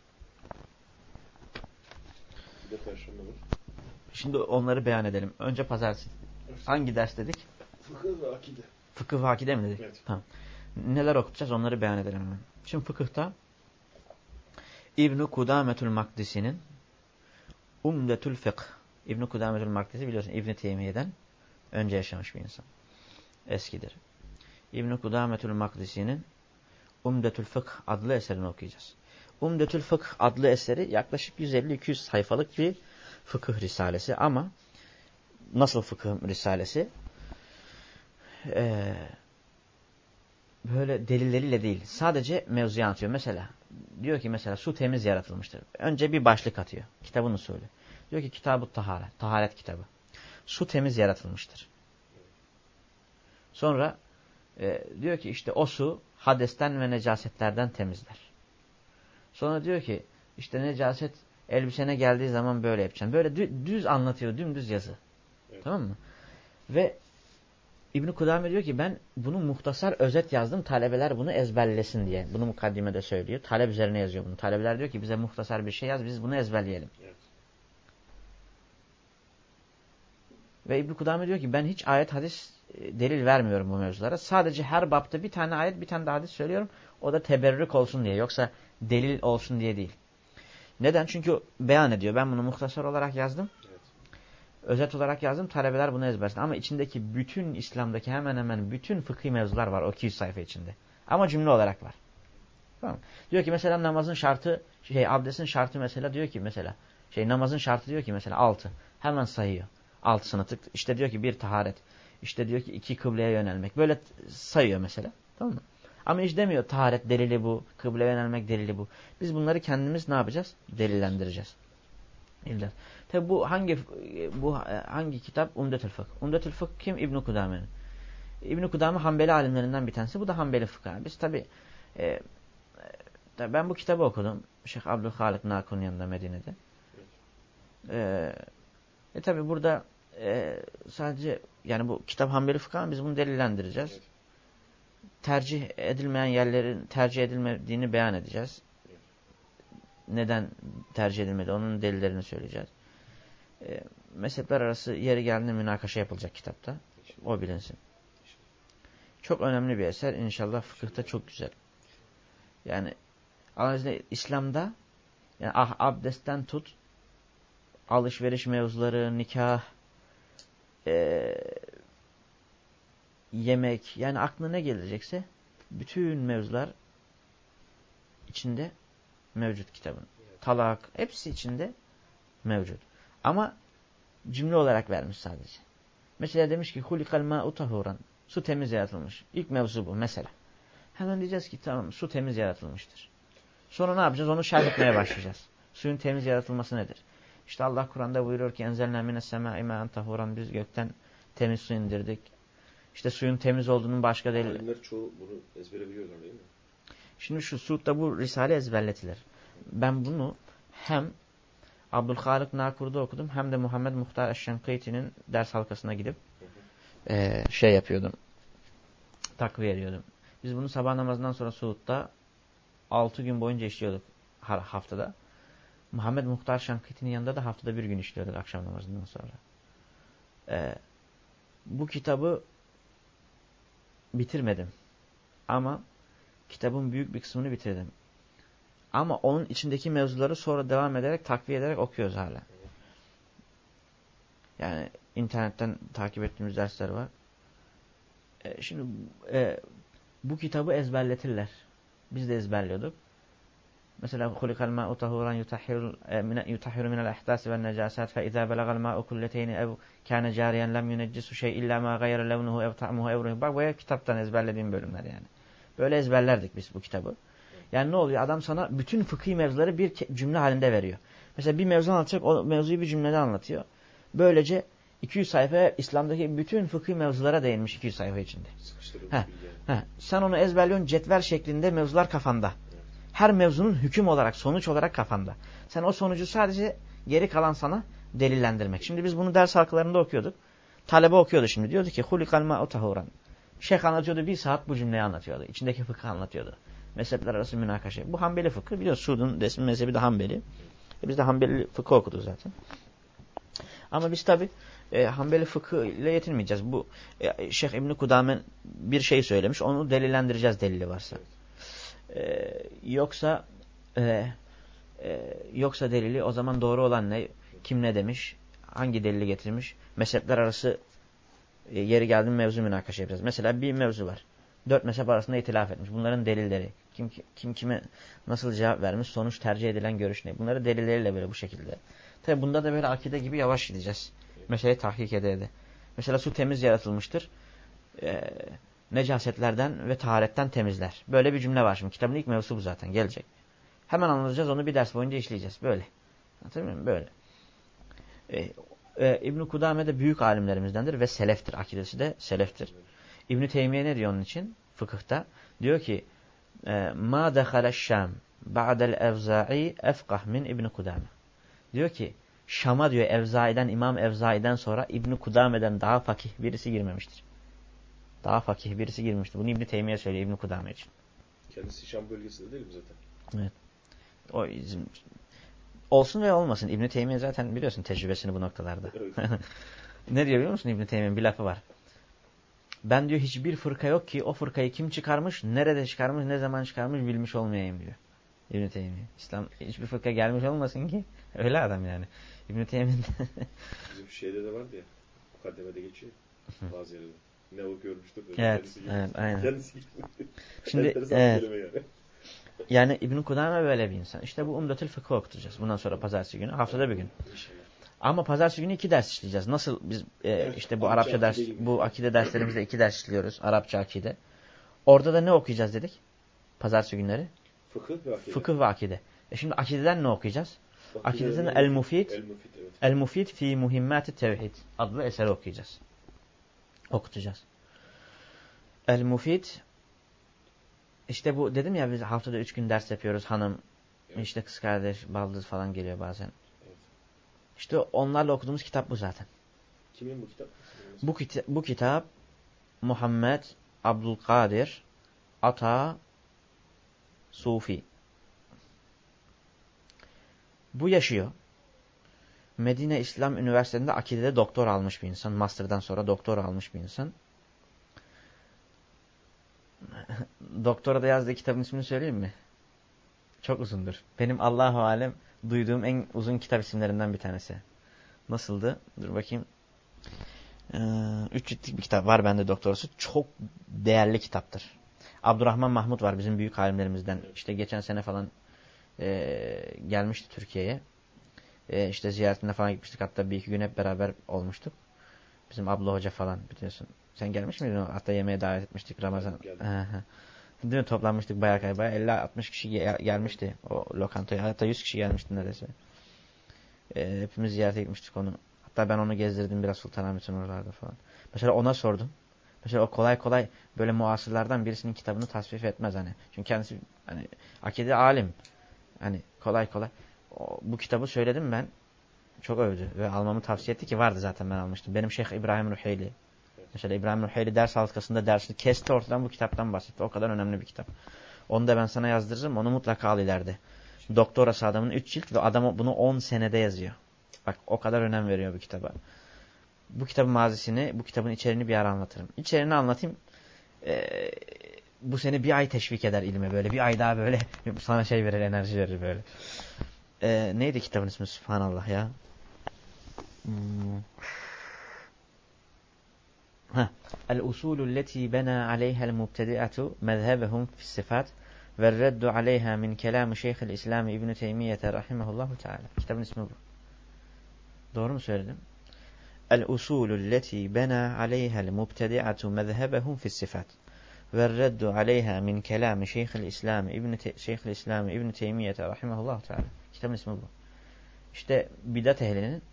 Bir de perşembe var. Şimdi onları beyan edelim. Önce pazartesi. Hangi ders dedik? Fıkıh ve akide. Fıkıh ve akide mi dedik? Evet. Tamam. Neler okutacağız onları beyan edelim hemen. Şimdi fıkıhta İbn-i Kudametül Makdisi'nin Umdetül Fıkh. İbn-i Kudametül Makdisi biliyorsun İbn-i Teymiye'den önce yaşamış bir insan. Eskidir. İbn-i Kudametül Makdisi'nin Umdetül Fıkh adlı eserini okuyacağız. Umdetül Fıkh adlı eseri yaklaşık 150-200 sayfalık bir fıkıh risalesi ama nasıl fıkıh risalesi? Böyle delilleriyle değil. Sadece mevzuyu anlatıyor. Mesela diyor ki su temiz yaratılmıştır. Önce bir başlık atıyor. Kitabın usulü. Diyor ki Kitab-ı Taharet. Taharet kitabı. Su temiz yaratılmıştır. Sonra diyor ki işte o su hadesten ve necasetlerden temizler. Sonra diyor ki işte necaset elbisene geldiği zaman böyle yapacaksın. Böyle düz anlatıyor. Dümdüz yazı. Evet. Tamam mı? Ve İbn Kudame diyor ki ben bunu muhtasar özet yazdım. Talebeler bunu ezberlesin diye. Bunu mukaddimede söylüyor. Talep üzerine yazıyor bunu. Talebeler diyor ki bize muhtasar bir şey yaz. Biz bunu ezberleyelim. Evet. Ve İbn Kudame diyor ki ben hiç ayet hadis delil vermiyorum bu mevzulara. Sadece her bapta bir tane ayet bir tane de hadis söylüyorum. O da teberrük olsun diye. Yoksa delil olsun diye değil. Neden? Çünkü beyan ediyor. Ben bunu muhtasar olarak yazdım. Evet. Özet olarak yazdım. Talebeler bunu ezberlesin. Ama içindeki bütün İslam'daki hemen hemen bütün fıkhi mevzular var o 200 sayfa içinde. Ama cümle olarak var. Tamam. Diyor ki mesela namazın şartı, abdestin şartı mesela diyor ki mesela namazın şartı diyor ki mesela 6. Hemen sayıyor. 6'sını tık. İşte diyor ki 1 taharet. İşte diyor ki 2 kıbleye yönelmek. Böyle sayıyor mesela. Tamam mı? Ama hiç demiyor taharet delili bu, kıbleye yönelmek delili bu. Biz bunları kendimiz ne yapacağız? Delillendireceğiz. Tabi bu hangi kitap? Umdetül Fıkh. Umdetül Fıkh kim? İbn Kudame'nin. İbn Kudame Hanbeli alimlerinden bir tanesi. Bu da Hanbeli fıkıh. Biz tabi ben bu kitabı okudum. Şeyh Abdülhalik Nakun'un yanında Medine'de. Tabi burada sadece yani bu kitap Hanbeli fıkıh, biz bunu delillendireceğiz. Evet. Tercih edilmeyen yerlerin tercih edilmediğini beyan edeceğiz. Evet. Neden tercih edilmedi? Onun delillerini söyleyeceğiz. Mezhepler arası yeri geldiğinde münakaşa yapılacak kitapta. O bilinsin. Çok önemli bir eser. İnşallah fıkıhta çok güzel. Yani İslam'da yani abdestten tut, alışveriş mevzuları, nikah, yemek, yani aklına ne gelecekse bütün mevzular içinde mevcut kitabın. Talak, hepsi içinde mevcut. Ama cümle olarak vermiş sadece. Mesela demiş ki hulikal ma'u tahuran. Su temiz yaratılmış. İlk mevzu bu mesela. Hemen diyeceğiz ki tamam, su temiz yaratılmıştır. Sonra ne yapacağız? Onu şerh etmeye başlayacağız. Suyun temiz yaratılması nedir? İşte Allah Kur'an'da buyuruyor ki enzelna mines semâ'i mâen tahuran, biz gökten temiz su indirdik. İşte suyun temiz olduğunun başka delili. Alimler çoğu bunu ezbere biliyorlar değil mi? Şimdi şu Suud'da bu risale ezberletilir. Ben bunu hem Abdülhalik Nakur'da okudum hem de Muhammed Muhtar Eşşenkîti'nin ders halkasına gidip yapıyordum. Takviye ediyordum. Biz bunu sabah namazından sonra Suud'da 6 gün boyunca işliyorduk haftada. Muhammed Muhtar Şankiti'nin yanında da haftada 1 gün işliyorduk akşam namazından sonra. Bu kitabı bitirmedim. Ama kitabın büyük bir kısmını bitirdim. Ama onun içindeki mevzuları sonra devam ederek, takviye ederek okuyoruz hala. Yani internetten takip ettiğimiz dersler var. Şimdi bu kitabı ezberletirler. Biz de ezberliyorduk. Mesela hulikal ma'u tahuran yutahhiru minel ahdasi ven necasat fe izâ belagal ma'u kulleteyni ev kâne cariyen lem yuneccisu şey illa ma gayre levnuhu ev ta'muhu ev ruhu. Bak bu kitaptan ezberlediğim bölümler yani. Böyle ezberlerdik biz bu kitabı. Yani ne oluyor? Adam sana bütün fıkhi mevzuları bir cümle halinde veriyor. Mesela bir mevzu anlatacak, o mevzuyu bir cümlede anlatıyor. Böylece 200 sayfa İslam'daki bütün fıkhi mevzulara değinmiş 200 sayfa içinde. Sen onu ezberliyorsun, cetvel şeklinde mevzular kafanda. Her mevzunun hüküm olarak, sonuç olarak kafanda. Sen o sonucu sadece geri kalan sana delillendirmek. Şimdi biz bunu ders halkalarında okuyorduk. Talebe okuyordu şimdi. Diyordu ki hulikal ma'u tahuran. Şeyh anlatıyordu, 1 saat bu cümleyi anlatıyordu. İçindeki fıkhı anlatıyordu. Mezhepler arası münakaşa. Bu Hanbeli fıkhı. Biliyorsun Suud'un resmi mezhebi de Hanbeli. Biz de Hanbeli fıkhı okuduk zaten. Ama biz tabi Hanbeli fıkhı ile yetinmeyeceğiz. Bu Şeyh İbn Kudame bir şey söylemiş. Onu delillendireceğiz delili varsa. Yoksa delili, o zaman doğru olan ne? Kim ne demiş? Hangi delili getirmiş? Mezhepler arası yeri geldi mevzu münakaşa yapacağız. Mesela bir mevzu var. 4 mezhep arasında itilaf etmiş. Bunların delilleri. Kim kime nasıl cevap vermiş? Sonuç tercih edilen görüş ne? Bunları delilleriyle böyle bu şekilde. Tabi bunda da böyle akide gibi yavaş gideceğiz. Meseleyi tahkik ede. Mesela su temiz yaratılmıştır. Necasetlerden ve taharetten temizler. Böyle bir cümle var şimdi. Kitabın ilk mevzusu bu zaten. Gelecek. Hemen anlatacağız. Onu bir ders boyunca işleyeceğiz. Böyle. Anlatabiliyor muyum? Böyle. İbn Kudame de büyük alimlerimizdendir ve seleftir. Akidesi de seleftir. İbn Teymiye ne diyor onun için? Fıkıhta. Diyor ki ma dehaleş Şam ba'del Evza'i efkah min İbn Kudame. Diyor ki Şam'a diyor İmam Evzai'den sonra İbn Kudame'den daha fakih birisi girmemiştir. Daha fakih birisi girmişti. Bunu İbn Teymiye söylüyor İbn Kudame için. Kendisi Şam bölgesinde değil mi zaten? Evet. O izin olsun ve olmasın. İbn Teymiye zaten biliyorsun tecrübesini bu noktalarda. Evet. Ne diyor biliyor musun İbn Teymiye'nin bir lafı var. Ben diyor hiçbir fırka yok ki o fırkayı kim çıkarmış, nerede çıkarmış, ne zaman çıkarmış bilmiş olmayayım diyor. İbn Teymiye. İslam hiçbir fırka gelmiş olmasın ki öyle adam yani. İbn Teymiye'nin Bizim şeyde de vardı ya. Mukaddemede geçiyor. Bazı yerlerde. Ne o görmüştür. Evet, evet, aynen. Kendisi Şimdi evet. Yani İbn Kudame böyle bir insan. İşte bu Umdetül Fıkıh okutacağız. Bundan sonra pazartesi günü, haftada bir gün. İnşallah. Ama pazartesi günü 2 ders işleyeceğiz. Nasıl biz işte bu Arapça ders, bu akide derslerimizde 2 ders işliyoruz. Arapça akide. Orada da ne okuyacağız dedik? Pazartesi günleri. Fıkıh ve akide. Şimdi akideden ne okuyacağız? Akideden El-Mufid. El-Mufid fi Muhimmat-ı Tevhid adlı eseri okuyacağız. Okutacağız. El-Mufid işte bu dedim ya biz haftada 3 gün ders yapıyoruz. Hanım, işte kız kardeş, baldız falan geliyor bazen. Evet. İşte onlarla okuduğumuz kitap bu zaten. Kimin bu kitap? Bu kitap Muhammed Abdülkadir Ata Sufi. Bu yaşıyor. Medine İslam Üniversitesi'nde akidede doktor almış bir insan. Master'dan sonra doktor almış bir insan. Doktora da yazdığı kitabın ismini söyleyeyim mi? Çok uzundur. Benim Allahu alem duyduğum en uzun kitap isimlerinden bir tanesi. Nasıldı? Dur bakayım. 3 ciltlik bir kitap var bende doktorası. Çok değerli kitaptır. Abdurrahman Mahmud var bizim büyük alimlerimizden. İşte geçen sene falan gelmişti Türkiye'ye. İşte ziyaretine falan gitmiştik. Hatta 1-2 gün hep beraber olmuştuk. Bizim abla hoca falan biliyorsun. Sen gelmiş miydin? Hatta yemeğe davet etmiştik Ramazan. Değil mi? Toplanmıştık bayağı 50-60 kişi gelmişti o lokantaya. Hatta 100 kişi gelmişti neredeyse. Hepimiz ziyarete gitmiştik onu. Hatta ben onu gezdirdim biraz Sultanahmet'in oralarda falan. Mesela ona sordum. Mesela o kolay kolay böyle muasırlardan birisinin kitabını tasvip etmez hani. Çünkü kendisi hani akide alim. Hani kolay kolay. Bu kitabı söyledim ben. Çok övdü ve almamı tavsiye etti ki vardı zaten ben almıştım. Benim Şeyh İbrahim Ruheyli. Mesela İbrahim Ruheyli ders halkasında dersini kesti ortadan bu kitaptan bahsetti. O kadar önemli bir kitap. Onu da ben sana yazdırırım. Onu mutlaka al ileride. Doktorası adamın 3 cilt ve adam bunu 10 senede yazıyor. Bak o kadar önem veriyor bu kitaba. Bu kitabın mazisini, bu kitabın içeriğini bir ara anlatırım. İçeriğini anlatayım. Bu seni bir ay teşvik eder ilme böyle. Bir ay daha böyle sana şey verir, enerji verir böyle. Neydi kitabın ismi? Subhanallah ya. El-usulü leti bena aleyhel mubtedi'atu mezhebehum fi's-sifat ve reddu aleyha min kelamı Şeyh'il İslam İbn Teymiyye rahimehullahu teala. Kitabın ismi bu. Doğru mu söyledim? El-usulü leti bena aleyhel mubtedi'atu mezhebehum fi's-sifat ve reddu aleyha min kelamı Şeyh'il İslam İbn Teymiyye rahimehullahu teala. Kitabın ismi bu. İşte bidat ehlinin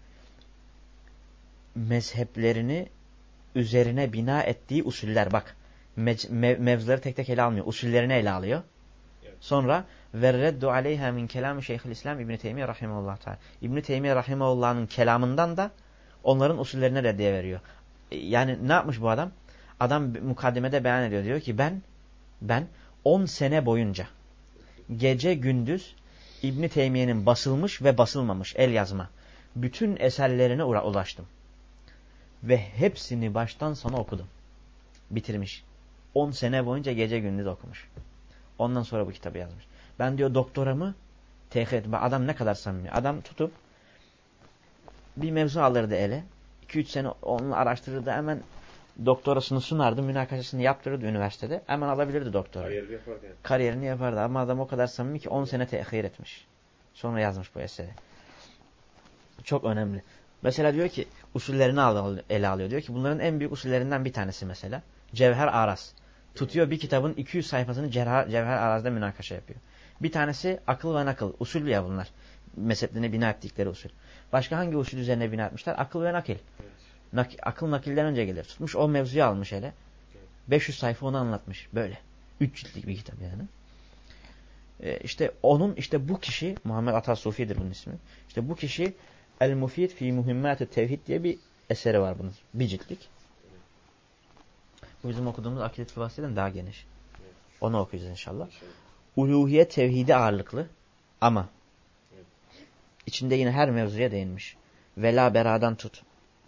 mezheplerini üzerine bina ettiği usuller bak. Mevzuları tek tek ele almıyor. Usullerini ele alıyor. Evet. Sonra ve reddu aleyha min kelamı Şeyh'il İslam İbn Teymiyye rahimehullah teala. İbn Teymiyye rahimehullah'ın kelamından da onların usullerine reddiye veriyor. Yani ne yapmış bu adam? Adam mukaddimede beyan ediyor. Diyor ki ben 10 sene boyunca gece gündüz İbn Teymiyye'nin basılmış ve basılmamış el yazma bütün eserlerine ulaştım. Ve hepsini baştan sona okudum. Bitirmiş. 10 sene boyunca gece gündüz okumuş. Ondan sonra bu kitabı yazmış. Ben diyor doktoramı tehir ettim. Adam ne kadar samimi. Adam tutup bir mevzu alırdı ele. 2-3 sene onu araştırırdı. Hemen doktorasını sunardı. Münakaşasını yaptırırdı üniversitede. Hemen alabilirdi doktora. Kariyerini yapardı. Ama adam o kadar samimi ki 10 sene tehir etmiş. Sonra yazmış bu eseri. Çok önemli. Mesela diyor ki usullerini ele alıyor. Diyor ki bunların en büyük usullerinden bir tanesi mesela. Cevher Araz. Tutuyor bir kitabın 200 sayfasını Cevher Araz'da münakaşa yapıyor. Bir tanesi akıl ve nakıl. Usul ya bunlar. Mezheplerine bina ettikleri usul. Başka hangi usul üzerine bina etmişler? Akıl ve nakil. Akıl nakilden önce gelir. Tutmuş o mevzuyu almış hele. 500 sayfa onu anlatmış. Böyle. 3 ciltlik bir kitap yani. İşte onun bu kişi Muhammed Ata Sufi'dir bunun ismi. İşte bu kişi El-Mufid fi Muhimmat-ı Tevhid diye bir eseri var bunun. Bir ciltlik. Bu bizim okuduğumuz Akide-i Vası'dan daha geniş. Evet. Onu okuyacağız inşallah. İnşallah. Uluhiyet tevhidi ağırlıklı ama Evet. içinde yine her mevzuya değinmiş. Vela beradan tut.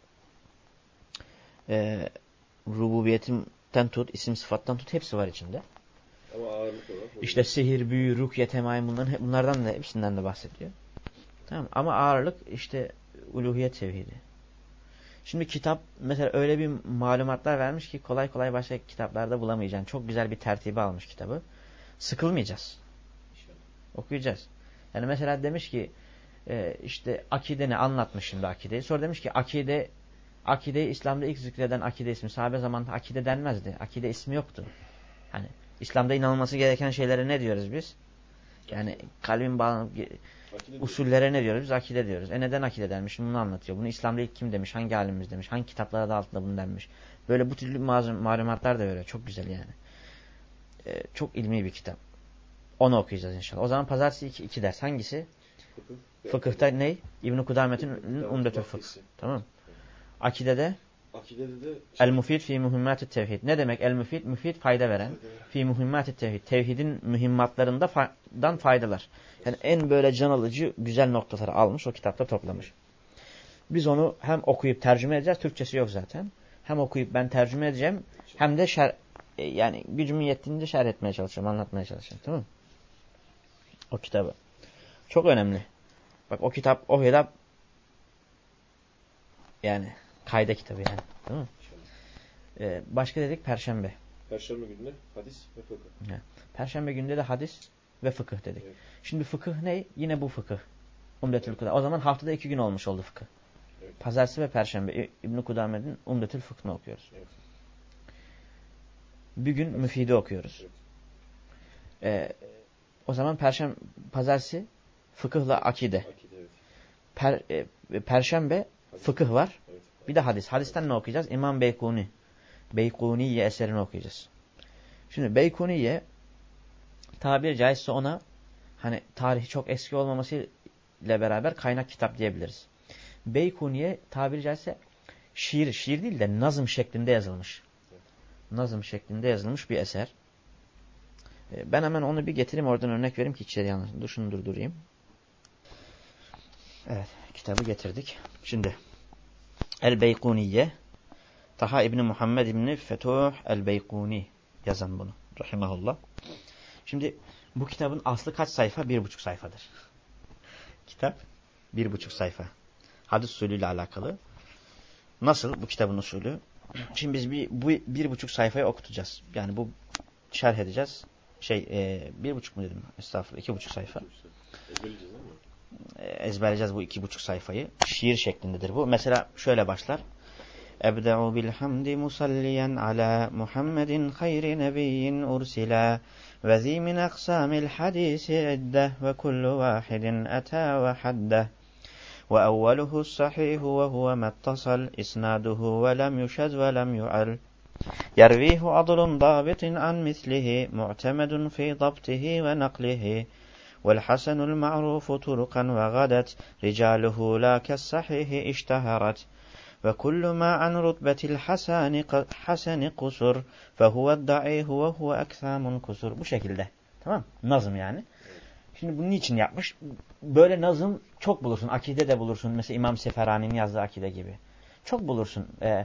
Rububiyetten tut, isim sıfattan tut, hepsi var içinde. Ama ağırlık olarak. İşte sihir, büyü, rukiye, temayül, bunlardan da hepsinden de bahsediyor. Tamam. Ama ağırlık işte uluhiyet tevhidi. Şimdi kitap mesela öyle bir malumatlar vermiş ki kolay kolay başka kitaplarda bulamayacaksın. Çok güzel bir tertibi almış kitabı. Sıkılmayacağız. İnşallah. Okuyacağız. Yani mesela demiş ki işte akide ne anlatmış şimdi akideyi. Sonra demiş ki akideyi İslam'da ilk zikreden akide ismi. Sahabe zamanında akide denmezdi. Akide ismi yoktu. Hani İslam'da inanılması gereken şeylere ne diyoruz biz? Yani kalbin bağlanıp usullere ne diyoruz? Biz akide diyoruz. Neden akide denmiş? Bunu anlatıyor. Bunu İslam'da ilk kim demiş? Hangi alimimiz demiş? Hangi kitaplara da altında bunu denmiş? Böyle bu türlü malumatlar da veriyor. Çok güzel yani. Çok ilmi bir kitap. Onu okuyacağız inşallah. O zaman pazartesi 2 ders. Hangisi? Fıkıhta ne? İbn-i Kudamet'in Umdetül Fıkh. Tamam. Akide'de El-Mufid fi muhimmat-ı tevhid. Ne demek el-Mufid? Müfid fayda veren. Fi muhimmat-ı tevhid. Tevhidin mühimmatlarından faydalar. Yani en böyle can alıcı güzel noktaları almış, o kitapta toplamış. Biz onu hem okuyup tercüme edeceğiz. Türkçesi yok zaten. Hem okuyup ben tercüme edeceğim. Hem de yani gücümün yettiğince şerh etmeye çalışacağım, anlatmaya çalışacağım. Tamam mı? O kitabı. Çok önemli. Bak o kitap yani kayda kitabı yani. Değil mi? Başka dedik Perşembe. Perşembe günü hadis ve fıkıh. Evet. Perşembe günde de hadis ve fıkıh dedik. Evet. Şimdi fıkıh ne? Yine bu fıkıh. Umdetül Kuda. O zaman haftada 2 gün olmuş oldu fıkıh. Evet. Pazartesi ve Perşembe İbn-i Kudamet'in Umdetül Fıkh'ını okuyoruz. Evet. Bir gün Müfid'i okuyoruz. Evet. O zaman Pazartesi fıkıhla akide. Evet. Perşembe fıkıh var. Evet. Bir de hadis. Hadisten ne okuyacağız? İmam Beykuniye eserini okuyacağız. Şimdi Beykuniye tabiri caizse ona hani tarihi çok eski olmaması ile beraber kaynak kitap diyebiliriz. Beykuniye tabiri caizse şiir değil de nazım şeklinde yazılmış. Nazım şeklinde yazılmış bir eser. Ben hemen onu bir getireyim, oradan örnek vereyim ki içeriye anlasın. Dur şunu durdurayım. Evet, kitabı getirdik. Şimdi El-Beykuniye Taha İbni Muhammed İbni Fetuh El-Beykuni yazan bunu. Rahimahullah. Şimdi bu kitabın aslı kaç sayfa? 1,5 sayfadır. Kitap 1,5 sayfa. Hadis usulüyle alakalı. Nasıl bu kitabın usulü? Şimdi biz bu 1,5 sayfayı okutacağız. Yani bu şerh edeceğiz. 1,5 mu dedim? Estağfurullah. 2,5 sayfa. Ezberleyeceğiz bu 2,5 sayfayı. Şiir şeklindedir bu. Mesela şöyle başlar. Ebde'u bilhamdi musalliyen ala Muhammedin hayri nebiyyin ursila ve zi min aksamil hadisi iddeh ve kullu vahidin ata ve haddeh ve evveluhu sahihu ve huve mettasal isnaduhu ve lem yuşez ve lem yu'al yervihu adlun dabitin an mislihi mu'temedun fi dabtihi ve naklihi والحسن المعروف طرقا وغدت رجاله لا كالصحيح اشتهرت وكل ما عن رتبة الحسن قصر فهو الضعيف وهو أكثام كسر. Bu şekilde. Tamam? Nazım yani. Şimdi bunun için yapmış? Böyle nazım çok bulursun. Akide de bulursun. Mesela İmam Seferani'nin yazdığı akide gibi. Çok bulursun.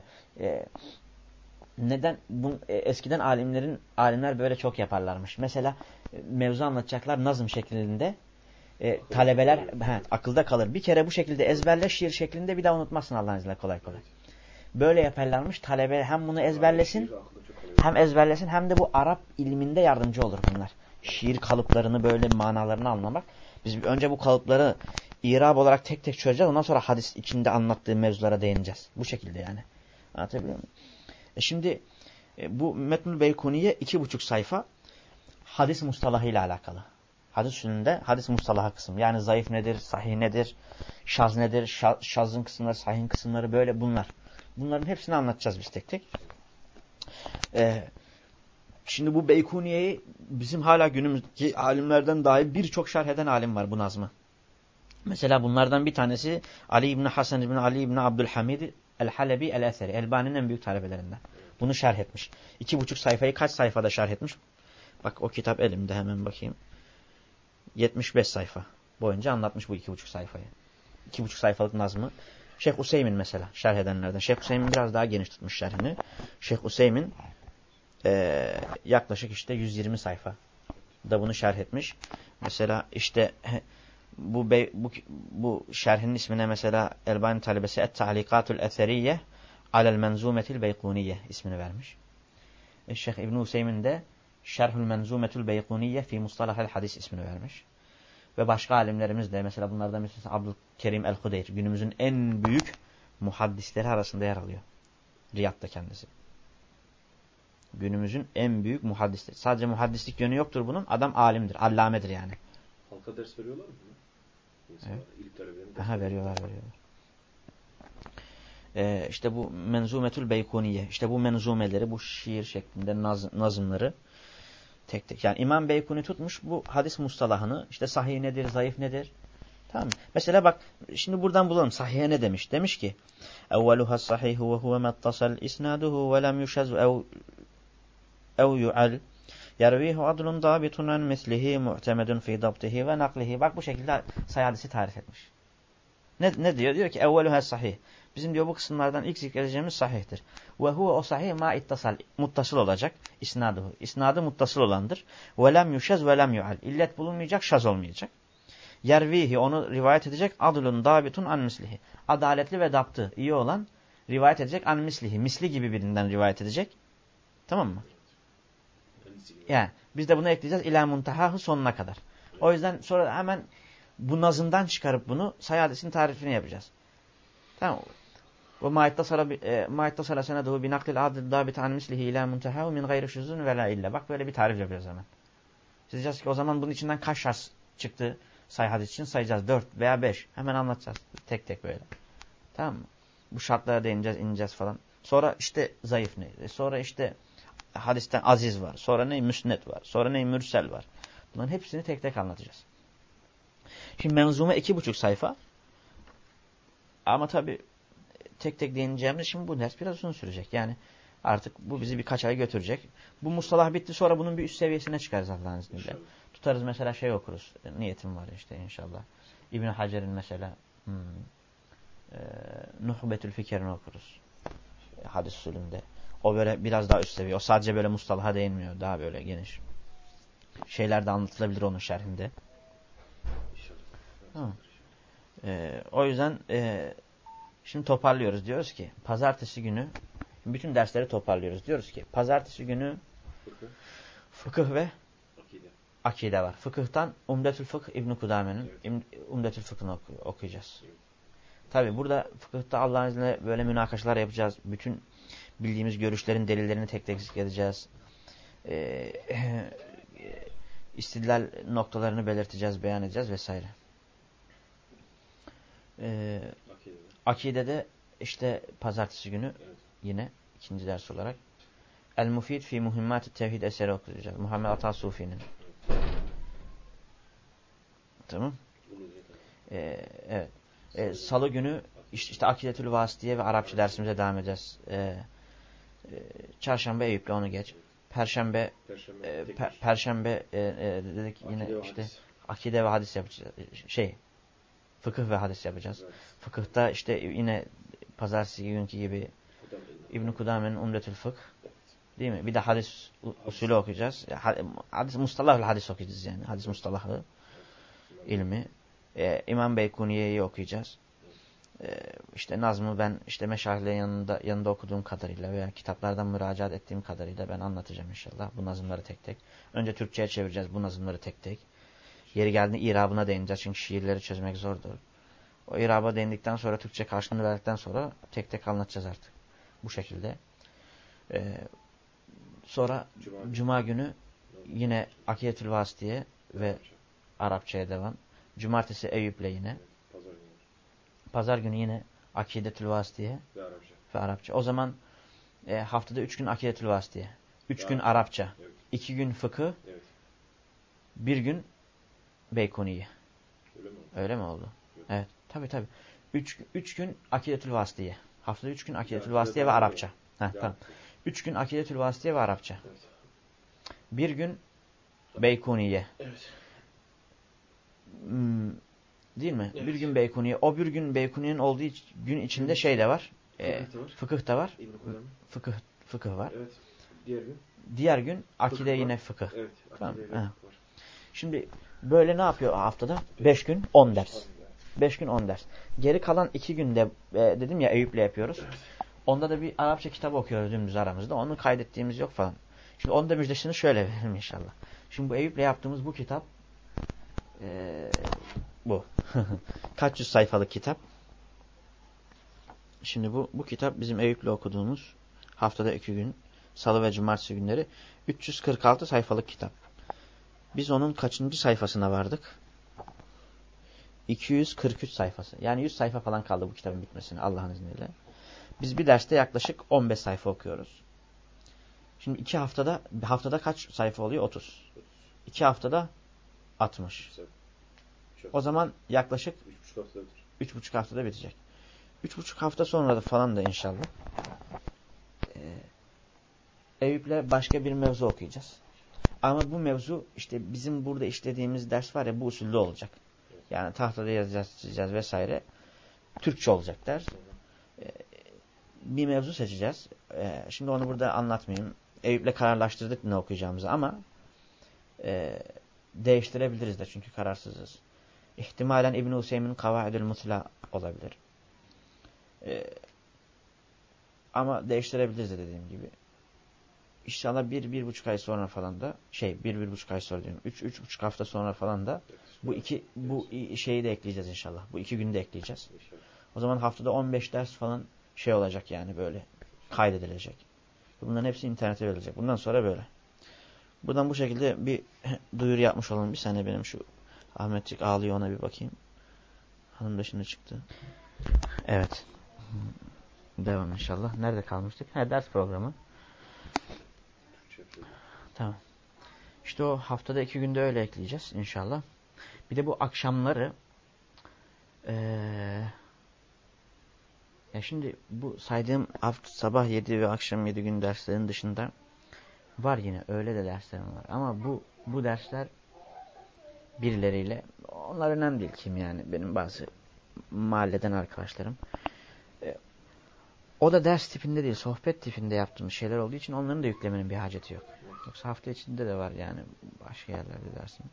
Neden? Eskiden alimler böyle çok yaparlarmış. Mesela mevzu anlatacaklar nazım şeklinde. Talebeler akılda kalır. Bir kere bu şekilde ezberle, şiir şeklinde bir daha unutmazsın Allah'ın izniyle kolay kolay. Böyle yaparlarmış. Talebe hem bunu ezberlesin, hem de bu Arap ilminde yardımcı olur bunlar. Şiir kalıplarını böyle manalarını anlamak. Biz önce bu kalıpları İrab olarak tek tek çözeceğiz. Ondan sonra hadis içinde anlattığı mevzulara değineceğiz. Bu şekilde yani. Anlatabiliyor muyum? Şimdi bu Metnül Beykuniye 2,5 sayfa hadis mustalahı ile alakalı. Hadis usulünde hadis mustalaha kısım. Yani zayıf nedir, sahih nedir, şaz nedir, şazın kısımları, sahihin kısımları böyle bunlar. Bunların hepsini anlatacağız biz tek tek. Şimdi bu Beykuniye'yi bizim hala günümüzdeki alimlerden dahi birçok şerh eden alim var bu nazmı. Mesela bunlardan bir tanesi Ali İbni Hasan İbni Ali İbni Abdülhamid El-Halebi El-Eseri. Elbani'nin en büyük talebelerinden. Bunu şerh etmiş. 2,5 sayfayı kaç sayfada şerh etmiş? Bak o kitap elimde, hemen bakayım. 75 sayfa boyunca anlatmış bu 2,5 sayfayı. 2,5 sayfalık nazmı. Şeyh Hüseyin mesela şerh edenlerden. Şeyh Hüseyin biraz daha geniş tutmuş şerhini. Şeyh Hüseyin yaklaşık işte 120 sayfa da bunu şerh etmiş. Mesela işte bu şerhinin ismine mesela Elbani talebesi Et-Ta'likatul Eseriyye Alel Menzumetil Beykuniye ismini vermiş. Şeyh İbn Hüseyin de Şerhül Menzumetul Beykuniye fi Mustalahel Hadis ismini vermiş. Ve başka alimlerimiz de mesela bunlardan mesela Abdülkerim el-Hudeyr günümüzün en büyük muhaddisleri arasında yer alıyor. Riyad'da kendisi. Günümüzün en büyük muhaddisleri. Sadece muhaddislik yönü yoktur bunun. Adam alimdir, allamedir yani. Halka ders veriyorlar mı? Evet. İlk talebelerine Aha, veriyorlar. İşte bu Menzumetül Beykuniye. İşte bu menzumeleri, bu şiir şeklinde nazımları tek tek. Yani İmam Beykuni tutmuş bu hadis mustalahını. İşte sahih nedir, zayıf nedir? Tamam mı? Mesela bak şimdi buradan bulalım. Sahih'e ne demiş? Demiş ki evveluha sahihu ve huve mettasal isnaduhu ve lem yuşez ev yu'al yervihu adlun dabitun an mislihi mu'temedun fi dabtihi ve naklihi. Bak bu şekilde sahih hadisi tarif etmiş. Ne diyor? Diyor ki evveluha sahih. Bizim diyor bu kısımlardan ilk zikredeceğimiz sahihtir. Ve huve o sahih ma ittasal. Muttasıl olacak. İsnaduhu. İsnadı muttasıl olandır. Ve lem yuşez ve lem yu'al. İllet bulunmayacak, şaz olmayacak. Yervihi onu rivayet edecek adlun dabitun an mislihi. Adaletli ve daptı iyi olan rivayet edecek an mislihi. Misli gibi birinden rivayet edecek. Tamam mı? Yani biz de bunu ekleyeceğiz ila muntahahı sonuna kadar. O yüzden sonra hemen bu nazımdan çıkarıp bunu sahih hadisin tarifini yapacağız. Tamam. Ve ma'ittasala seneduhu bi naklil adl dabit an mislihi ila muntahahu min gayri şuzun ve la illa. Bak böyle bir tarif yapacağız hemen. Diyeceğiz ki o zaman bunun içinden kaç şahs çıktı sahih hadis için sayacağız. 4 veya 5. Hemen anlatacağız. Tek tek böyle. Tamam mı? Bu şartlara değineceğiz, ineceğiz falan. Sonra işte zayıf ne? Sonra işte hadisten aziz var. Sonra ne? Müsned var. Sonra ne? Mürsel var. Bunların hepsini tek tek anlatacağız. Şimdi menzume 2,5 sayfa. Ama tabii tek tek değineceğimiz şimdi bu ders biraz uzun sürecek. Yani artık bu bizi birkaç ay götürecek. Bu mustalah bitti, sonra bunun bir üst seviyesine çıkarız Allah'ın izniyle. Tutarız mesela şey okuruz. Niyetim var işte inşallah. İbn Hacer'in mesela Nuhbetül Fikir'ini okuruz. Hadis usulünde. O böyle biraz daha üst seviye. O sadece böyle mustalaha değinmiyor. Daha böyle geniş. Şeyler de anlatılabilir onun şerhinde. O yüzden şimdi toparlıyoruz. Diyoruz ki pazartesi günü bütün dersleri toparlıyoruz. Diyoruz ki pazartesi günü fıkıh ve akide var. Fıkıhtan Umdetül Fıkh İbn Kudame'nin Umdetül Fıkh'ını okuyacağız. Evet. Tabi burada fıkıhta Allah'ın izniyle böyle münakaşalar yapacağız. Bütün bildiğimiz görüşlerin delillerini tek tek zikredeceğiz. İstidlal noktalarını belirteceğiz, beyan edeceğiz vesaire. Akide'de işte pazartesi günü yine ikinci ders olarak El-Mufid fi Muhimmat-ı Tevhid eseri okuyacağız. Muhammed Ata Sufi'nin. Tamam. Evet. Salı günü işte Akidetül Vasitiye ve Arapça dersimize devam edeceğiz. Çarşamba Eyüp'le onu geç. Perşembe dedik yine akide işte akide ve hadis yapacağız. Fıkıh ve hadis yapacağız. Evet. Fıkıhta işte yine pazartesi günkü gibi İbn Kudame'nin Umdetül Fıkh, değil mi? Bir de hadis usulü okuyacağız. Hadis mustalahül hadis okuyacağız yani. Hadis mustalahı ilmi. İmam Beykuniye'yi okuyacağız. İşte nazmı ben işte meşayihlerin yanında okuduğum kadarıyla veya kitaplardan müracaat ettiğim kadarıyla ben anlatacağım inşallah. Bu nazımları tek tek. Önce Türkçe'ye çevireceğiz bu nazımları tek tek. Yeri geldiğinde irabına değineceğiz. Çünkü şiirleri çözmek zordur. O iraba değindikten sonra Türkçe karşılığını verdikten sonra tek tek anlatacağız artık. Bu şekilde. Sonra Cuma günü yine Akidetül Vasitiye ve Arapçaya devam. Cumartesi Eyüp'le yine. Pazar günü yine Akidetül Vasitiye ve Arapça. O zaman haftada 3 gün Akidetül Vasitiye. 3 gün Arapça. 2 gün fıkıh. 1 gün Beykuniye. Öyle mi oldu? Evet. Tabii. 3 gün Akidetül Vasitiye. Haftada 3 gün Akidetül Vasitiye ve Arapça. Tamam. 3 gün Akidetül Vasitiye ve Arapça. Evet. 1 gün Beykuniye. Evet. Değil mi? Evet. Bir gün Beykuniye. O bir gün Beykuniye'nin olduğu gün içinde şey de var. Fıkıh da var. Fıkıh var. Evet. Diğer gün akide fıkıh yine var. fıkıh. Evet. Tamam. Var. Şimdi böyle ne yapıyor haftada? 5 gün 10 ders. 5 gün 10 ders. Geri kalan 2 günde dedim ya Eyüp'le yapıyoruz. Evet. Onda da bir Arapça kitabı okuyoruz dümdüz aramızda. Onu kaydettiğimiz yok falan. Şimdi onun da müjdesini şöyle verelim inşallah. Şimdi bu Eyüp'le yaptığımız bu kitap bu. Kaç yüz sayfalık kitap. Şimdi bu kitap bizim Eyüp'le okuduğumuz haftada 2 gün salı ve cumartesi günleri 346 sayfalık kitap. Biz onun kaçıncı sayfasına vardık? 243 sayfası. Yani 100 sayfa falan kaldı bu kitabın bitmesine Allah'ın izniyle. Biz bir derste yaklaşık 15 sayfa okuyoruz. Şimdi 2 haftada kaç sayfa oluyor? 30. 2 haftada 60. O zaman yaklaşık 3,5 haftada bitecek. 3,5 hafta sonra da falan da inşallah Eyüp'le başka bir mevzu okuyacağız. Ama bu mevzu işte bizim burada işlediğimiz ders var ya bu usulde olacak. Yani tahtada yazacağız, çizeceğiz vesaire. Türkçe olacak ders. Bir mevzu seçeceğiz. Şimdi onu burada anlatmayayım. Eyüp'le kararlaştırdık ne okuyacağımızı ama değiştirebiliriz de çünkü kararsızız. İhtimalen İbn-i Hüseyin'in Kavaidül Musla olabilir. Ama değiştirebiliriz de dediğim gibi. İnşallah 1-1,5 ay sonra falan da 1-1,5 ay sonra diyorum. 3-3,5 hafta sonra falan da bu şeyi de ekleyeceğiz inşallah. Bu 2 günü de ekleyeceğiz. O zaman haftada 15 ders falan olacak yani böyle kaydedilecek. Bunların hepsi internete verilecek. Bundan sonra böyle. Buradan bu şekilde bir duyuru yapmış olalım. Bir saniye benim şu Ahmetçik ağlıyor ona bir bakayım. Hanım da şimdi çıktı. Evet. Devam inşallah. Nerede kalmıştık? Ders programı. Tamam. İşte o haftada 2 günde öyle ekleyeceğiz inşallah. Bir de bu akşamları ya şimdi bu saydığım sabah 7 ve akşam 7 gün derslerin dışında var yine öyle de derslerim var. Ama bu dersler birileriyle onlar önemli değil kim yani benim bazı mahalleden arkadaşlarım. O da ders tipinde değil sohbet tipinde yaptığım şeyler olduğu için onların da yüklemenin bir haceti yok. Yoksa hafta içinde de var yani başka yerlerde dersim.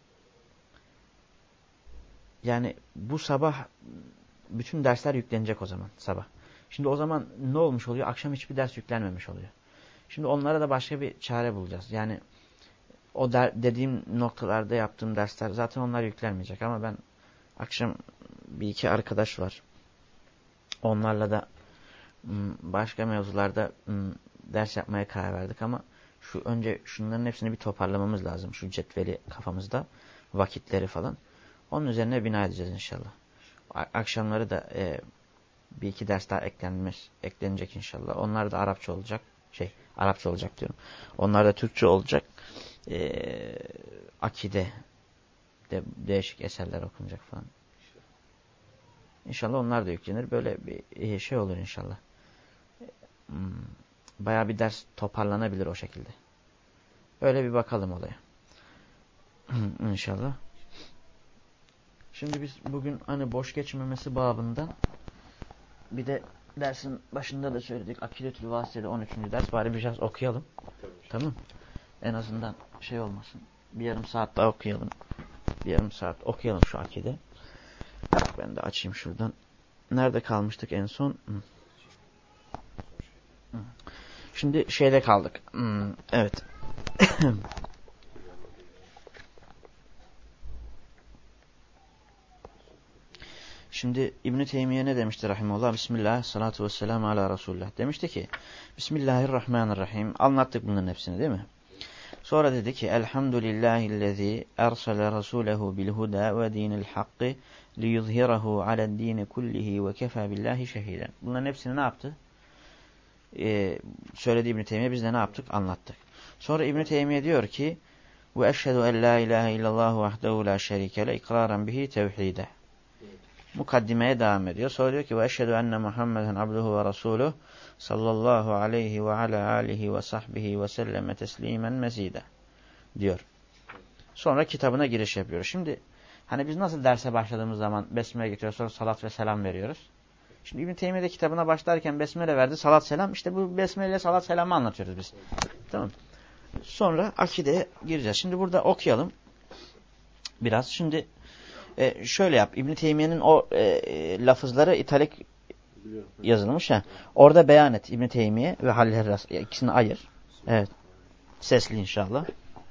Yani bu sabah bütün dersler yüklenecek o zaman sabah. Şimdi o zaman ne olmuş oluyor? Akşam hiçbir ders yüklenmemiş oluyor. Şimdi onlara da başka bir çare bulacağız. Yani o dediğim noktalarda yaptığım dersler zaten onlar yüklenmeyecek ama ben akşam bir iki arkadaş var. Onlarla da başka mevzularda ders yapmaya karar verdik ama önce şunların hepsini bir toparlamamız lazım. Şu cetveli kafamızda vakitleri falan. Onun üzerine bina edeceğiz inşallah. Akşamları da bir iki ders daha eklenecek inşallah. Onlar da Arapça olacak. Arapça olacak diyorum. Onlar da Türkçe olacak. Akide de değişik eserler okunacak falan. İnşallah onlar da yüklenir. Böyle bir şey olur inşallah. Bayağı bir ders toparlanabilir o şekilde. Öyle bir bakalım olaya. İnşallah. Şimdi biz bugün hani boş geçmemesi babından bir de dersin başında da söyledik. Akidetül Vasitiye'de 13. ders. Bari biraz okuyalım. Tamam. En azından şey olmasın. Bir yarım saat daha okuyalım. Bir yarım saat okuyalım şu akide. Ben de açayım şuradan. Nerede kalmıştık en son? Şimdi şeyde kaldık. Evet. Şimdi İbn-i Teymiye ne demişti rahimahullah? Bismillah, salatu vesselamu ala Resulullah. Demişti ki, Bismillahirrahmanirrahim. Anlattık bunların hepsini değil mi? Sonra dedi ki, Elhamdülillahillezî ersele Resulehu bilhuda ve dinil hakkı liyuzhirahu ale'd-dîni kullihi ve kefâ billahi şehîden. Bunların hepsini ne yaptı? Söyledi İbn-i Teymiye, biz de ne yaptık? Anlattık. Sonra İbn-i Teymiye diyor ki, ve eşhedü en la ilahe illallah vahdehu la şerike le ikraran bihi tevhide. mukaddimeye devam ediyor. Sonra diyor ki ve eşhedü enne Muhammeden abduhu ve rasuluhu sallallahu aleyhi ve ala alihi ve sahbihi ve selleme teslimen mezide diyor. Sonra kitabına giriş yapıyor. Şimdi hani biz nasıl derse başladığımız zaman besmele getiriyoruz, sonra salat ve selam veriyoruz. Şimdi İbn-i Teymiye de kitabına başlarken besmele verdi, salat selam. İşte bu besmele ile salat selamı anlatıyoruz biz. Tamam. Sonra akideye gireceğiz. Şimdi burada okuyalım biraz. Şimdi şöyle yap. İbn-i Teymiye'nin o lafızları italik yazılmış ya. Orada beyan et İbn-i Teymiye ve Halil Herras. İkisini ayır. Evet. Sesli inşallah.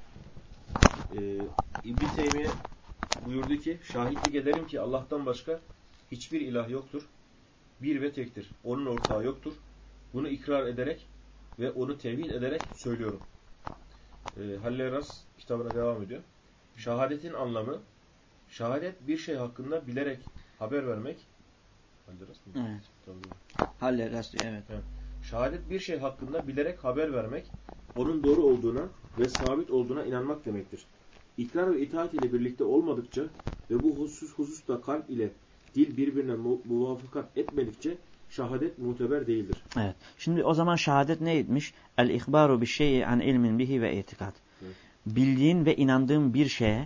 İbn-i Teymiye buyurdu ki şahitlik ederim ki Allah'tan başka hiçbir ilah yoktur. Bir ve tektir. Onun ortağı yoktur. Bunu ikrar ederek ve onu tevhid ederek söylüyorum. Halil Herras kitabına devam ediyor. Şahadetin anlamı, şehadet bir şey hakkında bilerek haber vermek. Halil Herras mı? Evet. Halil Herras diyor, evet. Şehadet bir şey hakkında bilerek haber vermek, onun doğru olduğuna ve sabit olduğuna inanmak demektir. İkrar ve itaat ile birlikte olmadıkça ve bu hususta kalp ile dil birbirine muvafakat etmedikçe şehadet muteber değildir. Evet. Şimdi o zaman şehadet neymiş? El-ihbaru bi şey'i an ilmin bihi ve itikad. Evet. Bildiğin ve inandığın bir şeye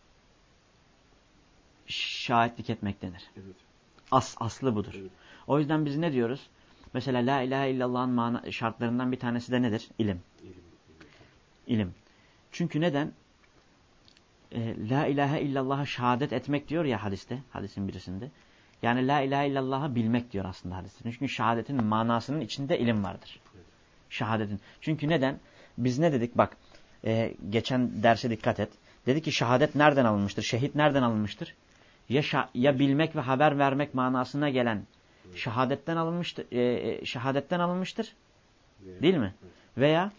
şahitlik etmek denir. Evet. Aslı budur. Evet. O yüzden biz ne diyoruz? Mesela la ilahe illallah'ın şartlarından bir tanesi de nedir? İlim. İlim. Çünkü neden? La ilahe illallah'a şehadet etmek diyor ya hadiste, hadisin birisinde. Yani la ilahe illallah'ı bilmek diyor aslında hadiste. Çünkü şehadetin manasının içinde ilim vardır. Evet. Şehadetin. Çünkü neden? Biz ne dedik? Bak, geçen derse dikkat et. Dedi ki şehadet nereden alınmıştır? Şehit nereden alınmıştır? Ya bilmek ve haber vermek manasına gelen şehadetten alınmıştır. Şehadetten alınmıştır. Değil mi? Veya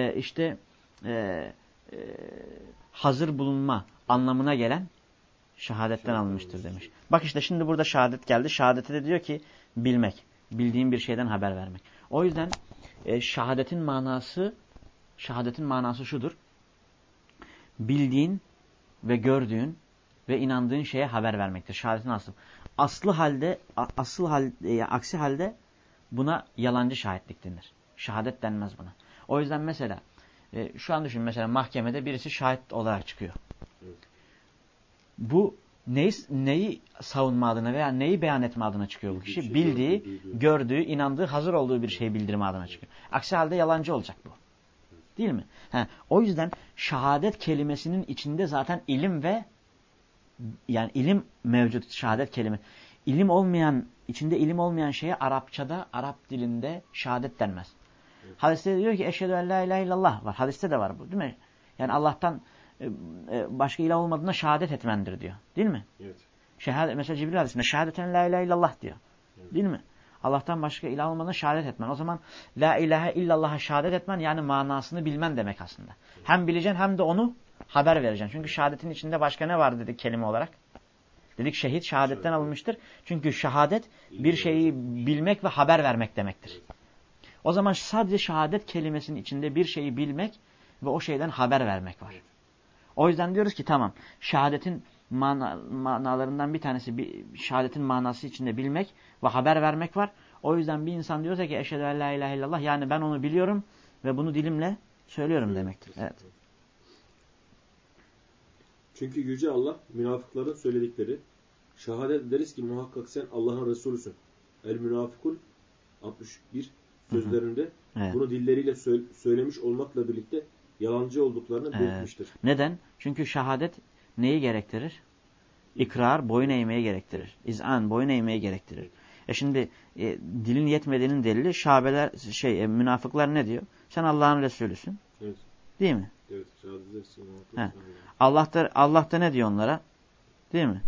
hazır bulunma anlamına gelen şehadetten alınmıştır demiş. Bak işte şimdi burada şehadet geldi. Şehadete de diyor ki bilmek. Bildiğin bir şeyden haber vermek. O yüzden şehadetin manası şudur. Bildiğin ve gördüğün ve inandığın şeye haber vermektir. Şehadetin aslı. Aksi halde buna yalancı şahitlik denir. Şehadet denmez buna. O yüzden mesela şu an düşün, mesela mahkemede birisi şahit olarak çıkıyor. Evet. Bu neyi savunma adına veya neyi beyan etme adına çıkıyor bu kişi? Bildiği, gördüğü, inandığı, hazır olduğu bir şeyi bildirme adına çıkıyor. Aksi halde yalancı olacak bu. Değil mi? O yüzden şehadet kelimesinin içinde zaten ilim ve yani ilim mevcut, şehadet kelime. İçinde ilim olmayan şeye Arapçada, Arap dilinde şehadet denmez. Evet. Hadiste diyor ki eşhedü en la ilahe illallah var. Hadiste de var bu, değil mi? Yani Allah'tan başka ilah olmadığına şehadet etmendir diyor. Değil mi? Evet. Mesela Cibril hadisinde şehadeten la ilahe illallah diyor. Evet. Değil mi? Allah'tan başka ilah olmadığına şehadet etmen. O zaman la ilahe illallah'a şehadet etmen yani manasını bilmen demek aslında. Evet. Hem bileceksin hem de onu haber vereceksin. Çünkü şehadetin içinde başka ne var dedik kelime olarak? Dedik şehit şehadetten alınmıştır. Çünkü şehadet bir şeyi bilmek ve haber vermek demektir. O zaman sadece şehadet kelimesinin içinde bir şeyi bilmek ve o şeyden haber vermek var. O yüzden diyoruz ki tamam, şehadetin manalarından bir tanesi şehadetin manası içinde bilmek ve haber vermek var. O yüzden bir insan diyorsa ki eşhedü en la ilahe illallah, yani ben onu biliyorum ve bunu dilimle söylüyorum demektir. Evet. Çünkü Yüce Allah münafıkların söyledikleri şehadet ederiz ki muhakkak sen Allah'ın Resulüsün. El-Münafıkun 61 sözlerinde evet. Bunu dilleriyle söylemiş olmakla birlikte yalancı olduklarını belirtmiştir. Neden? Çünkü şehadet neyi gerektirir? İkrar, boyun eğmeyi gerektirir. İz'an, boyun eğmeyi gerektirir. Şimdi dilin yetmediğinin delili münafıklar ne diyor? Sen Allah'ın Resulüsün. Evet. Değil mi? Evet. Allah da ne diyor onlara? Değil mi?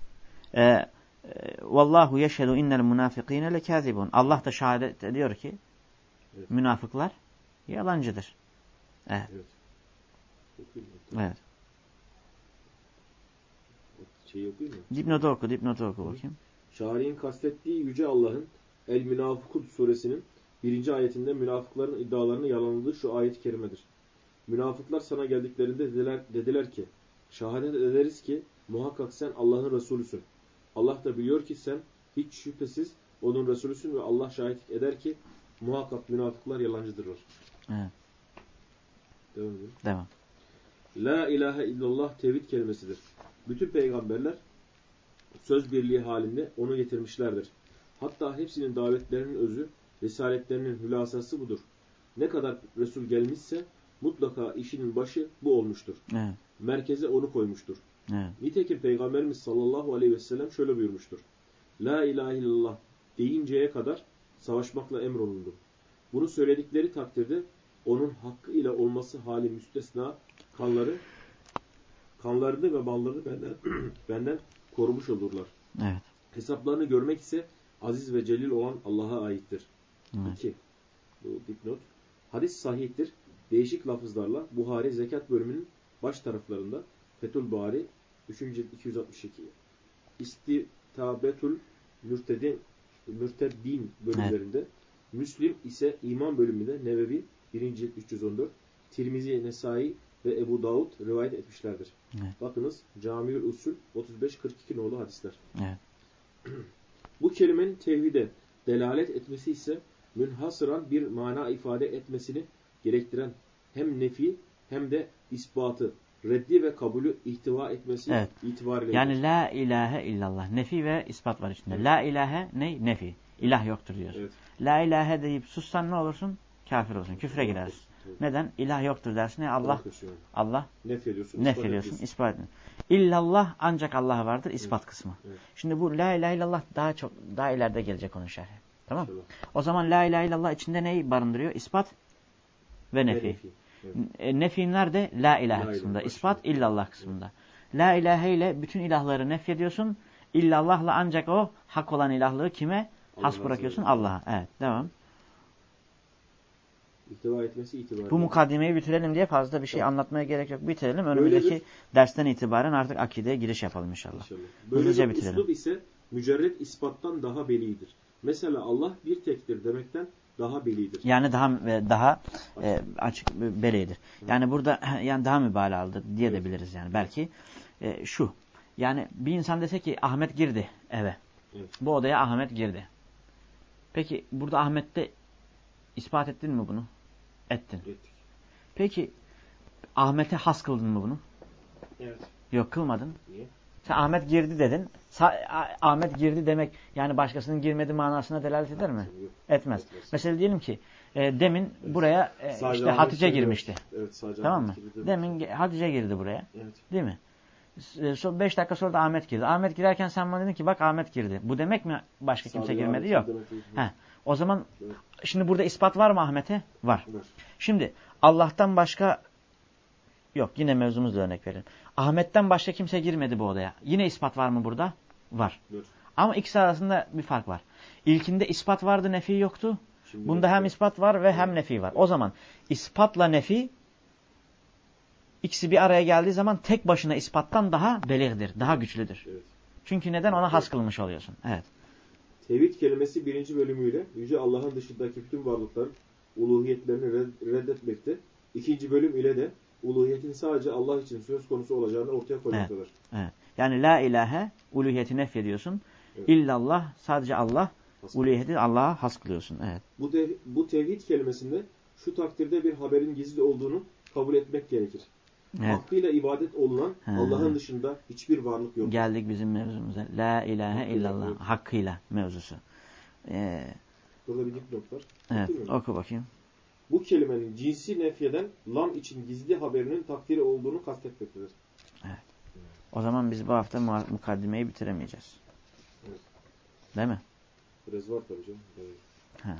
Vallahu yeşhedü innel münafıkîne lekâzibun. Allah da şehadet ediyor ki evet. Münafıklar yalancıdır. Evet. Evet. Dipnotu oku bakayım. Şari'nin kastettiği Yüce Allah'ın El-Münafıkun suresinin 1. ayetinde münafıkların iddialarını yalanladığı şu ayet-i kerimedir. Münafıklar sana geldiklerinde dediler ki şehadet ederiz ki muhakkak sen Allah'ın Resulüsün. Allah da biliyor ki sen hiç şüphesiz onun Resulüsün ve Allah şahitlik eder ki muhakkak münafıklar yalancıdırlar. Evet. Devam edelim. Devam. La ilahe illallah tevhid kelimesidir. Bütün peygamberler söz birliği halinde onu getirmişlerdir. Hatta hepsinin davetlerinin özü, risaletlerinin hülasası budur. Ne kadar Resul gelmişse mutlaka işinin başı bu olmuştur. Evet. Merkeze onu koymuştur. Evet. Nitekim Peygamberimiz sallallahu aleyhi ve sellem şöyle buyurmuştur. La ilahe illallah deyinceye kadar savaşmakla emrolundu. Bunu söyledikleri takdirde onun hakkı ile olması hali müstesna kanlarını ve mallarını benden korumuş olurlar. Evet. Hesaplarını görmek ise aziz ve celil olan Allah'a aittir. Evet. 2. Bu dipnot. Hadis sahihtir. Değişik lafızlarla Buhari zekat bölümünün baş taraflarında Fethül Bari 3. cilt 262. İstitabetül Mürteddin bölümlerinde. Evet. Müslim ise iman bölümünde Nevevi 1. cilt 314. Tirmizi, Nesai ve Ebu Davud rivayet etmişlerdir. Evet. Bakınız Camiül Usul 35-42 nolu hadisler. Evet. Bu kelimenin tevhide delalet etmesi ise münhasıran bir mana ifade etmesini gerektiren hem nefi hem de ispatı, reddi ve kabulü ihtiva etmesi evet. itibariyle. Yani la ilahe illallah. Nefi ve ispat var içinde. Evet. La ilahe ne? Nefi. İlah yoktur diyorsun. Evet. La ilahe deyip sussan ne olursun? Kafir olursun. Küfre girersin. Evet. Neden? İlah yoktur dersin. Allah nef ediyorsun. İspat ediyorsun. İllallah ancak Allah vardır. İspat evet. kısmı. Evet. Şimdi bu la ilahe illallah daha ileride gelecek onun şerhi. Tamam? İnşallah. O zaman la ilahe illallah içinde neyi barındırıyor? İspat ve nefi. Evet. Nefi nerede? La ilahe kısmında. İspat illallah kısmında. Evet. La ilahe ile bütün ilahları nef ediyorsun. İllallahla ancak o hak olan ilahlığı kime? Has bırakıyorsun? Allah'a. Evet. Devam. İhtiva etmesi itibariyle. Bu mukaddimeyi bitirelim diye fazla bir şey anlatmaya gerek yok. Bitirelim. Önümüzdeki dersten itibaren artık akideye giriş yapalım inşallah. Böyle bir üslup ise mücerret ispattan daha belidir. Mesela Allah bir tektir demekten daha belidir. Yani daha açık belidir. Yani burada yani daha mübalağalıdır diye de biliriz yani. Belki şu. Yani bir insan dese ki Ahmet girdi eve. Evet. Bu odaya Ahmet girdi. Peki burada Ahmet'te ispat ettin mi bunu? Ettin. Ettik. Peki Ahmet'e has kıldın mı bunu? Evet. Yok kılmadın. Niye? Sen Ahmet girdi dedin. Ahmet girdi demek yani başkasının girmedi manasına delalet eder mi? Yok. Etmez. Mesela diyelim ki demin evet. Buraya işte Hatice girmişti. Evet, sadece tamam mı? Demin Hatice girdi buraya. Evet. Değil mi? 5 dakika sonra da Ahmet girdi. Ahmet girerken sen bana dedin ki bak Ahmet girdi. Bu demek mi başka kimse girmedi? Yok. O zaman evet. Şimdi burada ispat var mı Ahmet'e? Var. Evet. Şimdi Allah'tan başka yok. Yine mevzumuzla örnek verelim. Ahmet'ten başka kimse girmedi bu odaya. Yine ispat var mı burada? Var. Evet. Ama ikisi arasında bir fark var. İlkinde ispat vardı, nefi yoktu. Şimdi bunda hem ispat var ve hem nefi var. O zaman ispatla nefi İkisi bir araya geldiği zaman tek başına ispattan daha beligdir, daha güçlüdür. Evet. Çünkü neden? Ona has kılmış oluyorsun. Evet. Tevhid kelimesi 1. bölümüyle Yüce Allah'ın dışındaki bütün varlıkların uluhiyetlerini reddetmekte. 2. bölüm ile de uluhiyetin sadece Allah için söz konusu olacağını ortaya koymaktadır. Evet. Evet. Yani la ilahe uluhiyeti nefyediyorsun. Evet. İllallah sadece Allah uluhiyeti Allah'a has kılıyorsun. Evet. Bu tevhid kelimesinde şu takdirde bir haberin gizli olduğunu kabul etmek gerekir. Evet. Hakkıyla ibadet olunan Allah'ın dışında hiçbir varlık yok. Geldik bizim mevzumuza. La ilahe illallah. Evet. Hakkıyla mevzusu. Burada bir dipnot var. Evet. Oku bakayım. Bu kelimenin cinsi nefyeden lam için gizli haberinin takdiri olduğunu kastetmektedir. Evet. O zaman biz bu hafta mukaddimeyi bitiremeyeceğiz. Evet. Değil mi? Biraz var tabii canım. Evet.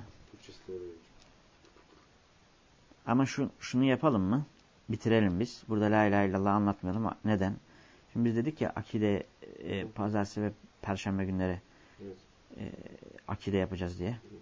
Ama şunu yapalım mı? Bitirelim biz. Burada la ilahe illallah anlatmayalım. Neden? Şimdi biz dedik ya akide pazartesi ve perşembe günleri evet. Akide yapacağız diye. Evet.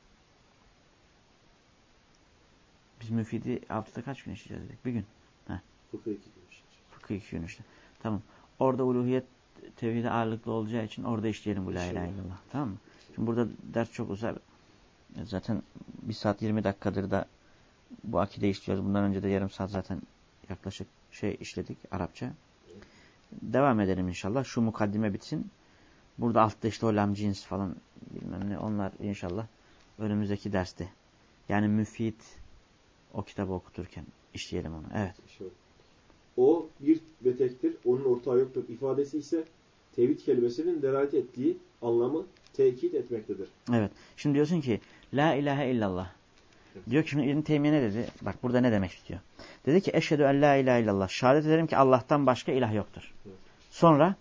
Biz müfidi haftada kaç gün işleyeceğiz dedik? Bir gün. Fıkıh 2 gün işleyeceğiz. Fıkıh 2 gün işte. Tamam. Orada uluhiyet tevhidi ağırlıklı olacağı için orada işleyelim bu la ilahe illallah. Tamam mı? Şimdi burada ders çok uzar. Zaten 1 saat 20 dakikadır da bu akide işliyoruz. Bundan önce de yarım saat zaten yaklaşık işledik Arapça. Devam edelim inşallah. Şu mukaddime bitsin. Burada altta işte o lam cins falan bilmem ne. Onlar inşallah önümüzdeki derste. Yani müfit o kitabı okuturken işleyelim onu. Evet. O bir ve tektir. Onun ortağı yoktur. İfadesi ise tevhid kelimesinin delalet ettiği anlamı tekit etmektedir. Evet. Şimdi diyorsun ki la ilahe illallah. Evet. Diyor ki şimdi İbn Teymiye ne dedi? Bak burada ne demek istiyor? Dedi ki eşhedü en la ilahe illallah. Şehadet ederim ki Allah'tan başka ilah yoktur. Evet. Sonra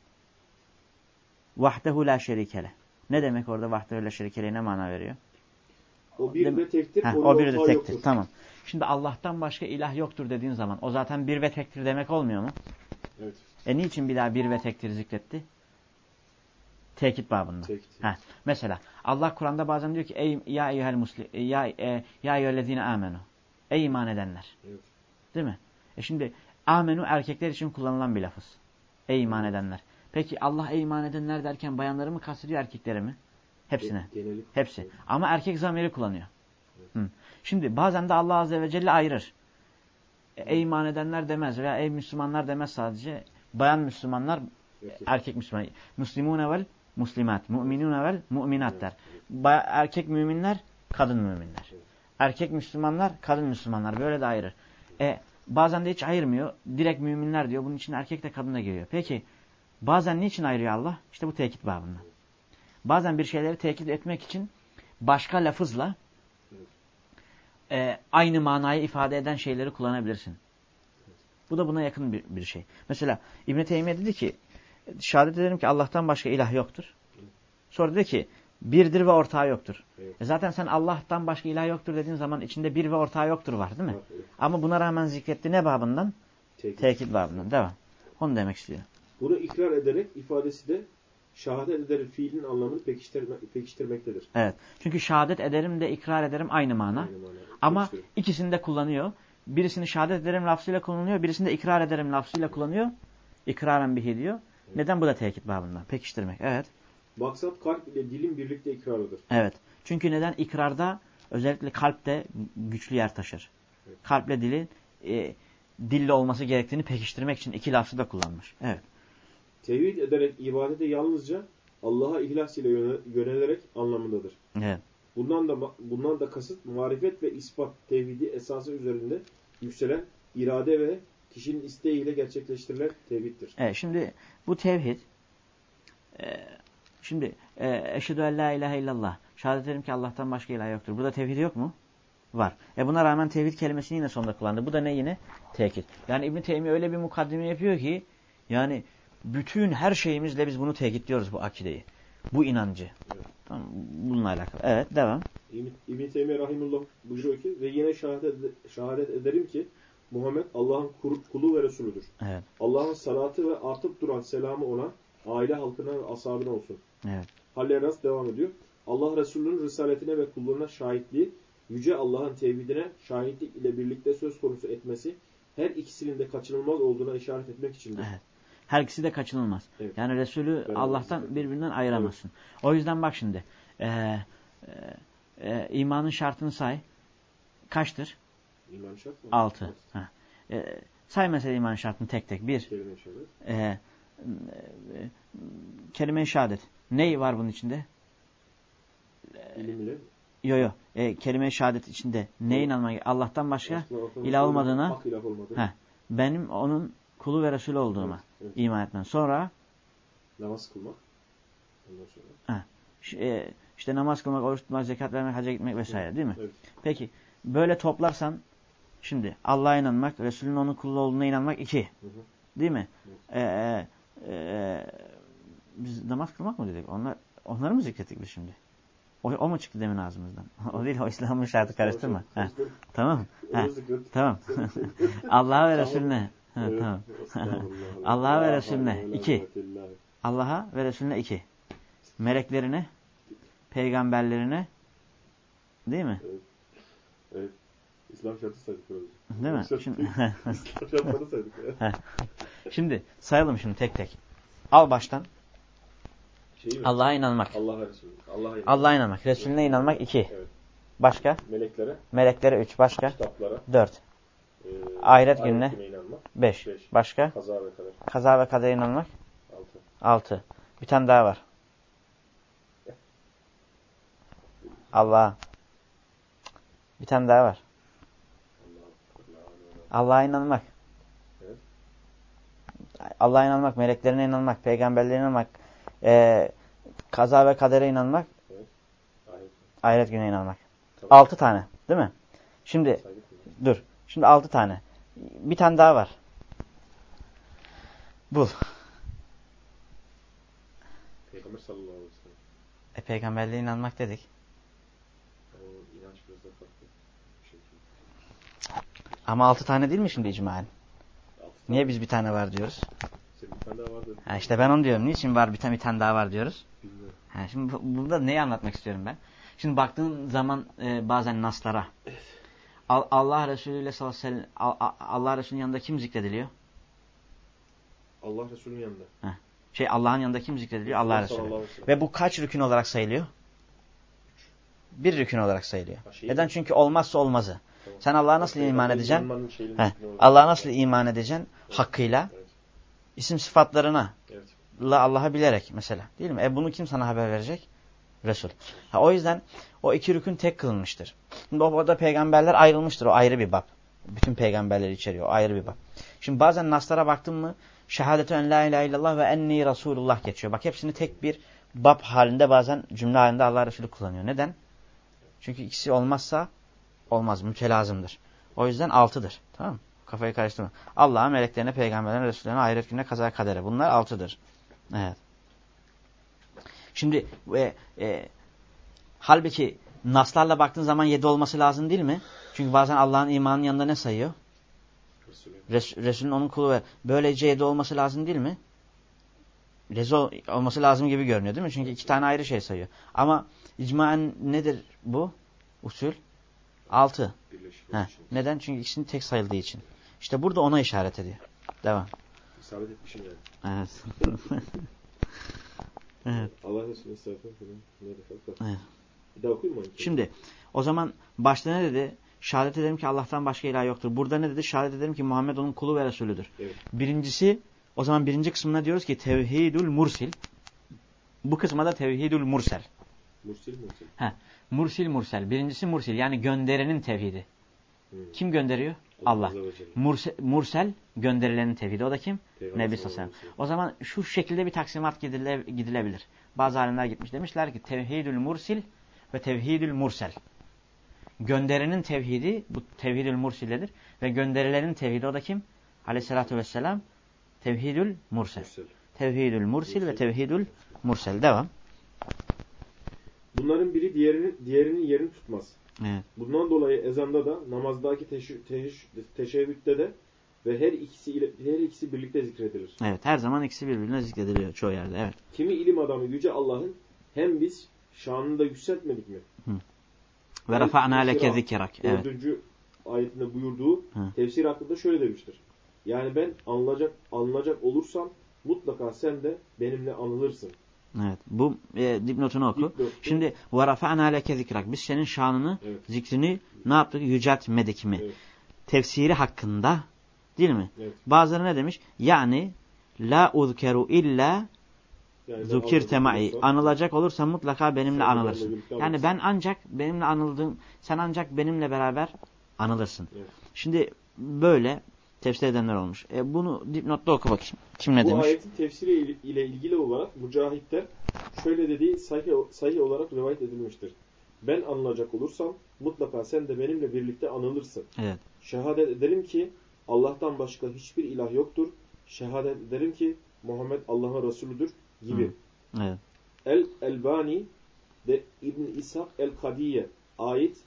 vahdehu la şerikele. Ne demek orada vahdehu la şerikele ne mana veriyor? O bir ve tektir. O bir ve tektir. Yoktur. Tamam. Şimdi Allah'tan başka ilah yoktur dediğin zaman o zaten bir ve tektir demek olmuyor mu? Evet. Niçin bir daha bir ve tektir zikretti? Tekit babında. Mesela Allah Kur'an'da bazen diyor ki ey ya eyyuhel muslim ya eyyühellezine amenu. Ey iman edenler. Evet. Değil mi? Şimdi amenu erkekler için kullanılan bir lafız. Ey iman edenler. Peki Allah ey iman edenler derken bayanları mı kastediyor erkekleri mi? Hepsine. Hepsi. Evet. Ama erkek zamiri kullanıyor. Evet. Şimdi bazen de Allah Azze ve Celle ayırır. Ey iman edenler demez veya ey Müslümanlar demez sadece. Bayan Müslümanlar, erkek Müslüman. Müslimune vel muslimat, mu'minune vel mu'minat der. Erkek müminler, kadın müminler. Erkek Müslümanlar, kadın Müslümanlar. Böyle de ayırır. Bazen de hiç ayırmıyor. Direkt müminler diyor. Bunun için erkek de kadın da giriyor. Peki bazen niçin ayırıyor Allah? İşte bu tekit babında. Bazen bir şeyleri tekit etmek için başka lafızla aynı manayı ifade eden şeyleri kullanabilirsin. Bu da buna yakın bir şey. Mesela İbn Teymiye dedi ki şehadet ederim ki Allah'tan başka ilah yoktur. Sonra dedi ki birdir ve ortağı yoktur. Evet. Zaten sen Allah'tan başka ilah yoktur dediğin zaman içinde bir ve ortağı yoktur var değil mi? Evet. Ama buna rağmen zikretti ne babından? Tekit babından. Devam. Onu demek istiyor. Bunu ikrar ederek ifadesi de şehadet ederim fiilin anlamını pekiştirmektedir. Evet. Çünkü şehadet ederim de ikrar ederim aynı mana. Ama ikisini de kullanıyor. Birisini şehadet ederim lafzıyla kullanıyor. Birisini de ikrar ederim lafzıyla kullanıyor. İkraren bihi diyor. Evet. Neden? Bu da tekit babından. Pekiştirmek. Evet. Maksat kalp ile dilin birlikte ikrarıdır. Evet. Çünkü neden? İkrarda özellikle kalp de güçlü yer taşır. Evet. Kalple dilin dille olması gerektiğini pekiştirmek için iki lafzı da kullanmış. Evet. Tevhid ederek ibadete yalnızca Allah'a ihlas ile yönelerek anlamındadır. Evet. Bundan da kasıt marifet ve ispat tevhidi esası üzerinde yükselen irade ve kişinin isteğiyle gerçekleştirilen tevhiddir. Evet, şimdi bu tevhid eşhedü en la ilahe illallah. Şehadet ederim ki Allah'tan başka ilah yoktur. Burada tevhid yok mu? Var. Buna rağmen tevhid kelimesini yine sonunda kullandı. Bu da ne yine? Tekit. Yani İbn Teymiye öyle bir mukaddime yapıyor ki yani bütün her şeyimizle biz bunu tekitliyoruz bu akideyi. Bu inancı. Evet. Tamam, bununla alakalı. Evet, devam. İbn Teymiye rahimullah buyuruyor ki ve yine şehadet ederim ki Muhammed Allah'ın kulu ve Resulüdür. Evet. Allah'ın salatı ve artıp duran selamı ona, aile halkına ve ashabına olsun. Evet. Halleras devam ediyor. Allah Resulü'nün risaletine ve kulluğuna şahitliği, Yüce Allah'ın tevhidine şahitlik ile birlikte söz konusu etmesi, her ikisinin de kaçınılmaz olduğuna işaret etmek içindir. Evet. Her ikisi de kaçınılmaz. Evet. Yani Resulü Allah'tan birbirinden ayıramazsın. Evet. O yüzden bak şimdi, imanın şartını say. Kaçtır? İmanın şartı mı? 6. Say mesela imanın şartını tek tek. 1. Kelime-i şehadet. Kelime-i şehadet. Ney var bunun içinde? İlimle. Yo. Kelime-i şehadet içinde neye inanmak? Allah'tan başka ilah olmadığına. Benim onun kulu ve Resulü olduğuma iman etmem. Sonra namaz kılmak. Ondan sonra. İşte namaz kılmak, oruç tutmak, zekat vermek, hacca gitmek vesaire değil mi? Evet. Peki böyle toplarsan şimdi Allah'a inanmak, Resulünün onun kulu olduğuna inanmak 2. Hı hı. Değil mi? Evet. Biz namaz kılmak mı dedik? Onları mı zikrettik biz şimdi? O mu çıktı demin ağzımızdan? O değil, o İslam'ın şartı karıştırma. Tamam. Tamam. Allah'a ve Resulüne. Tamam. Allah'a ve Resulüne 2. Allah'a ve Resulüne 2. Meleklerine, peygamberlerine, değil mi? Evet. İslam şartı saydık. Değil mi? Şimdi şartları saydık. Şimdi sayalım şimdi tek tek. Al baştan. Allah'a inanmak. Allah'a inanmak. Resulüne inanmak 2. Evet. Başka? Meleklere 3. Başka? Kitaplara 4. Ahiret gününe inanmak 5. Başka? Kaza ve kader. Kaza ve kadere inanmak 6. Bir tane daha var. Allah. Bir tane daha var. Allah'a inanmak. Evet. Allah'a inanmak, meleklerine inanmak, peygamberlerine inanmak, kaza ve kadere inanmak, Evet. ahiret gününe inanmak. Tamam. 6 tane, değil mi? Şimdi dur. Şimdi 6 tane. Bir tane daha var. Bul. Peygamber sallallahu aleyhi ve sellem. Peygamberliğe inanmak dedik. O inanç biraz da farklı. Ama 6 tane değil mi şimdi icmaen? Niye biz bir tane var diyoruz? Bir tane daha vardı. Ha işte ben onu diyorum. Niçin var bir tane daha var diyoruz? Bilmiyorum. Ha şimdi burada neyi anlatmak istiyorum ben? Şimdi baktığın zaman bazen naslara Allah Resulü ile sallallahu aleyhi ve sellem Allah Resulü'nün yanında kim zikrediliyor? Allah Resulü'nün yanında. Allah'ın yanında kim zikrediliyor? Allah Resulü. Ve bu kaç rükün olarak sayılıyor? Bir rükün olarak sayılıyor. Neden? Çünkü olmazsa olmazı. Tamam. Sen Allah'a nasıl iman edeceksin? Allah'a nasıl iman edeceksin? Evet. Hakkıyla. Evet. İsim sıfatlarına. Evet. Allah'a bilerek mesela. Değil mi? Bunu kim sana haber verecek? Resul. O yüzden o 2 rükün tek kılınmıştır. Şimdi orada peygamberler ayrılmıştır. O ayrı bir bab. Bütün peygamberleri içeriyor. O ayrı bir bab. Şimdi bazen naslara baktın mı şehadetü en la ilahe illallah ve enni Resulullah geçiyor. Bak hepsini tek bir bab halinde bazen cümle halinde Allah Resulü kullanıyor. Neden? Çünkü ikisi olmazsa olmaz. Mütelazımdır. O yüzden 6'dır. Tamam mı? Kafayı karıştırma. Allah'a, meleklerine, peygamberlerine, Resullerine, ahiret gününe, kaza kadere. Bunlar 6'dır. Evet. Şimdi halbuki naslarla baktığın zaman 7 olması lazım değil mi? Çünkü bazen Allah'ın imanının yanında ne sayıyor? Resulün onun kulu ve böylece 7 olması lazım değil mi? Rezo olması lazım gibi görünüyor değil mi? Çünkü 2 tane ayrı şey sayıyor. Ama icmaen nedir bu? Usul? 6. Neden? Çünkü ikisinin tek sayıldığı için. İşte burada ona işaret ediyor. Devam. İsabet etmişim yani. Evet. Evet. Allah Resulü'nün sayfası falan. Evet. Bir daha okuyayım mı? Şimdi o zaman başta ne dedi? Şehadet ederim ki Allah'tan başka ilah yoktur. Burada ne dedi? Şehadet ederim ki Muhammed onun kulu ve Resulüdür. Evet. Birincisi, o zaman birinci kısmına diyoruz ki tevhidül mursil. Bu kısma da tevhidül mursel. Mursil mursel. Birincisi mursil yani gönderenin tevhidi. Kim gönderiyor? Allah. Mursel gönderilenin tevhidi. O da kim? Nebi sallallahu aleyhi ve sellem. O zaman şu şekilde bir taksimat gidilebilir. Bazı alimler gitmiş demişler ki tevhidül mursil ve tevhidül mursel. Gönderenin tevhidi bu tevhidül mursilledir ve gönderilenin tevhidi o da kim? Aleyhissalatü vesselam tevhidül mursel. Tevhidül mursil ve tevhidül mursel. Devam. Bunların biri diğerinin yerini tutmaz. Evet. Bundan dolayı ezanda da namazdaki teşehhütte de ve her ikisi birlikte zikredilir. Evet, her zaman ikisi birbirine zikrediliyor çoğu yerde. Evet. Kimi ilim adamı yüce Allah'ın hem biz şanını da yükseltmedik mi? Ve rafa'na leke zikrak. Evet. 4. ayetinde buyurduğu tefsir hakkında şöyle demiştir. Yani ben anılacak olursam mutlaka sen de benimle anılırsın. Evet. Bu dipnotunu oku. Şimdi ve rafa'na leke zikrak. Biz senin şanını, zikrini ne yaptık? Yüceltmedik mi? Evet. Tefsiri hakkında değil mi? Evet. Bazıları ne demiş? Yani la uzkeru illa zukirte ma'i. Anılacak olursa mutlaka benimle anılırsın. Yani ben ancak benimle anıldığım, sen ancak benimle beraber anılırsın. Evet. Şimdi böyle tefsir edenler olmuş. Bunu dipnotta oku bakayım. Kim ne demiş? Bu ayetin tefsiri ile ilgili olarak mücahitler şöyle dediği sahih olarak rivayet edilmiştir. Ben anılacak olursam mutlaka sen de benimle birlikte anılırsın. Evet. Şehadet ederim ki Allah'tan başka hiçbir ilah yoktur. Şehadet ederim ki Muhammed Allah'ın Resulüdür gibi. Evet. El-Elbani de İbn İshak el-Kadiye ait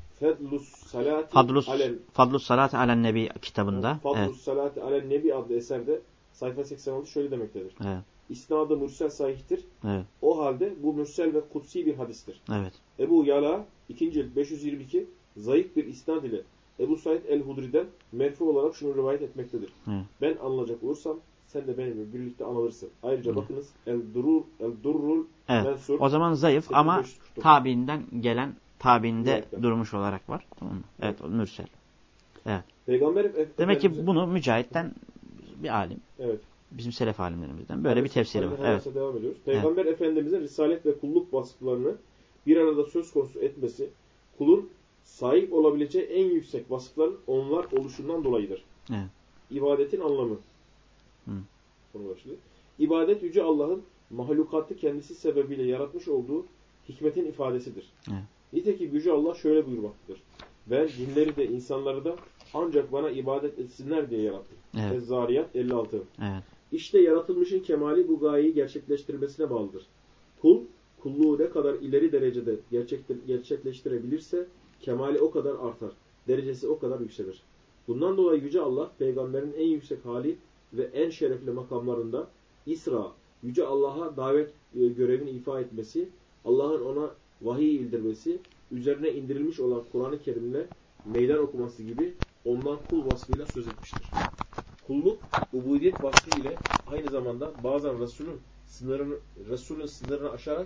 Fadlus Salati Alen Nebi kitabında. Fadlus Salati Alen Nebi adlı eserde sayfa 86 şöyle demektedir. Evet. İsnadı mürsel sahihtir. Evet. O halde bu mürsel ve kutsi bir hadistir. Evet. Ebu Yala 2. cilt 522 zayıf bir isnad ile Ebu Said el-Hudri'den merfu olarak şunu rivayet etmektedir. Evet. Ben anılacak olursam sen de benimle birlikte anılırsın. Ayrıca bakınız el-Durrul Mensur. O zaman zayıf ama tabiinden gelen tabiinde durmuş olarak var. Tamam mı? Evet, o mürsel. Evet. Demek ki bunu Mücahit'ten bir alim. Evet. Bizim selef alimlerimizden böyle bir tefsiri var. Evet. Devam ediyoruz. Peygamber Efendimiz'in risalet ve kulluk vasıflarını bir arada söz konusu etmesi kulun sahip olabileceği en yüksek vasıfların onlar oluşundan dolayıdır. Evet. İbadetin anlamı. Konu başlığı. İbadet Yüce Allah'ın mahlukatı kendisi sebebiyle yaratmış olduğu hikmetin ifadesidir. Evet. Nitekim Yüce Allah şöyle buyurmaktadır. Ben cinleri de insanları da ancak bana ibadet etsinler diye yarattım. Evet. Zariyat 56. Evet. İşte yaratılmışın kemali bu gayeyi gerçekleştirmesine bağlıdır. Kul, kulluğu ne kadar ileri derecede gerçekleştirebilirse kemali o kadar artar. Derecesi o kadar yükselir. Bundan dolayı Yüce Allah, peygamberin en yüksek hali ve en şerefli makamlarında İsra, Yüce Allah'a davet görevini ifa etmesi, Allah'ın ona vahiy indirmesi, üzerine indirilmiş olan Kur'an-ı Kerim'le meydan okuması gibi ondan kul vasfıyla söz etmiştir. Kulluk, ubudiyet vasfı ile aynı zamanda bazen Resulün sınırını aşarak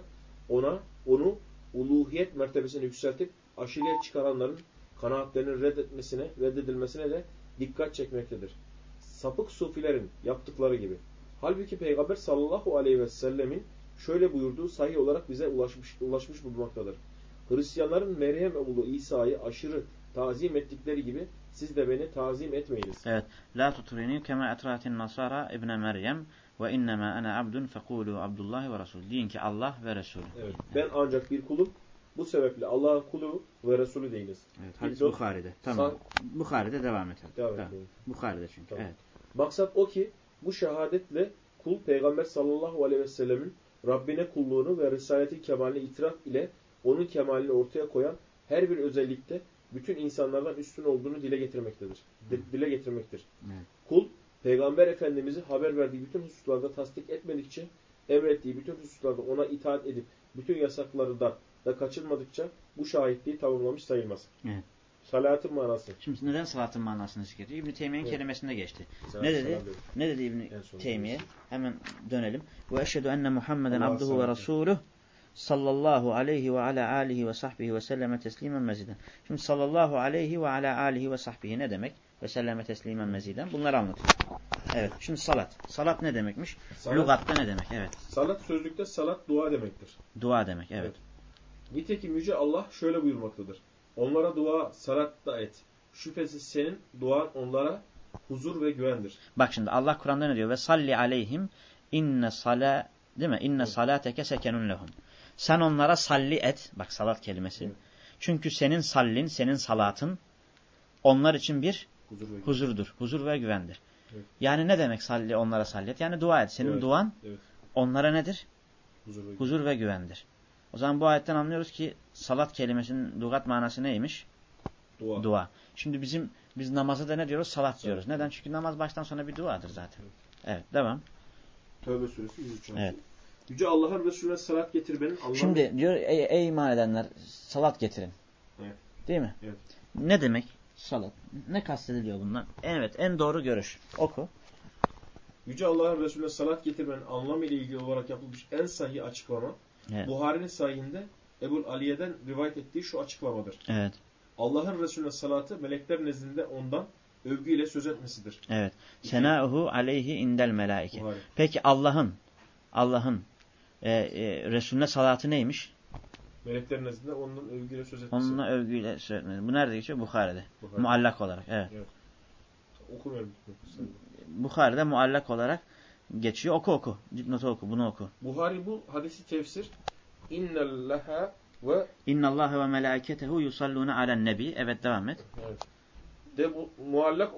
onu uluhiyet mertebesine yükseltip aşırıya çıkaranların kanaatlerinin reddedilmesine de dikkat çekmektedir. Sapık sufilerin yaptıkları gibi. Halbuki Peygamber sallallahu aleyhi ve sellemin şöyle buyurduğu sahih olarak bize ulaşmış bulunmaktadır. Hristiyanların Meryem oğlu İsa'yı aşırı tazim ettikleri gibi siz de beni tazim etmeyiniz. Evet. La tutrini kema etratin nasara ibne Meryem ve innema ana abdun fekulu Abdullah ve Resul. Deyin ki Allah ve Resulü. Evet. Ben ancak bir kulum. Bu sebeple Allah'ın kulu ve Resulü deyiniz. Evet. Hadis Bukhari'de. Tamam. Bukhari'de devam edelim. Devam tamam. Bukhari'de çünkü. Tamam. Evet. Maksat o ki bu şehadetle kul Peygamber sallallahu aleyhi ve sellemin Rabbine kulluğunu ve Risaleti kemalini itiraf ile onun kemalini ortaya koyan her bir özellikte bütün insanlardan üstün olduğunu dile getirmektir. Evet. Kul, Peygamber Efendimiz'i haber verdiği bütün hususlarda tasdik etmedikçe, emrettiği bütün hususlarda ona itaat edip bütün yasakları da kaçırmadıkça bu şahitliği tamamlamış sayılmaz. Evet. Salatın manası. Şimdi neden salatın manasını zikrediyor? İbn-i Teymiye'nin kelimesinde geçti. Salat, Ne dedi? Ne dedi İbn-i Teymiye? Hemen dönelim. Ve eşhedü enne Muhammeden abduhu ve rasuluh sallallahu aleyhi ve ala alihi ve sahbihi ve selleme teslimen meziden. Şimdi sallallahu aleyhi ve ala alihi ve sahbihi ne demek? Ve selleme teslimen meziden. Bunları anlatıyor. Evet. Şimdi salat. Salat ne demekmiş? Lugatta ne demek? Evet. Salat sözlükte salat dua demektir. Dua demek. Evet. Nitekim Yüce Allah şöyle buyurmaktadır. Onlara dua, salat da et. Şüphesiz senin duan onlara huzur ve güvendir. Bak şimdi Allah Kur'an'da ne diyor? Ve salli aleyhim inne sala, değil mi? İnne salateke sekenun lehum. Sen onlara salli et. Bak salat kelimesi. Evet. Çünkü senin sallin, senin salatın onlar için bir huzurdur. Huzur ve güvendir. Evet. Yani ne demek salli, onlara salli et? Yani dua et. Senin duan onlara nedir? Huzur ve güvendir. O zaman bu ayetten anlıyoruz ki salat kelimesinin lügat manası neymiş? Dua. Şimdi biz namaza da ne diyoruz? Salat diyoruz. Neden? Çünkü namaz baştan sona bir duadır zaten. Evet, devam. Tövbe suresi 103. Evet. Yüce Allah'ın Resulüne salat getirmenin anlamı... Şimdi diyor ey iman edenler salat getirin. Evet. Değil mi? Evet. Ne demek salat? Ne kastediliyor bundan? Evet, en doğru görüş. Oku. Yüce Allah'ın Resulüne salat getirmenin anlamı ile ilgili olarak yapılmış en sahih açıklama, evet. Buhari'nin sahihinde Ebul Aliye'den rivayet ettiği şu açıklamadır. Evet. Allah'ın Resulüne salatı melekler nezdinde ondan övgüyle söz etmesidir. Evet. Senâuhu aleyhi indel melâike. Peki Allah'ın Resulüne salatı neymiş? Melekler nezdinde ondan övgüyle söz etmesi. Onunla övgüyle söz etmesi. Bu nerede geçiyor? Bukhari'de. Muallak olarak. Evet. Okumuyorum. Bukhari'de muallak olarak geçiyor. Oku. Dipnotu oku. Bunu oku. Buhari bu hadisi tefsir. İnnallâhe ve melâiketehu yusallûne alen nebi. Evet, devam et. Evet. De bu muallak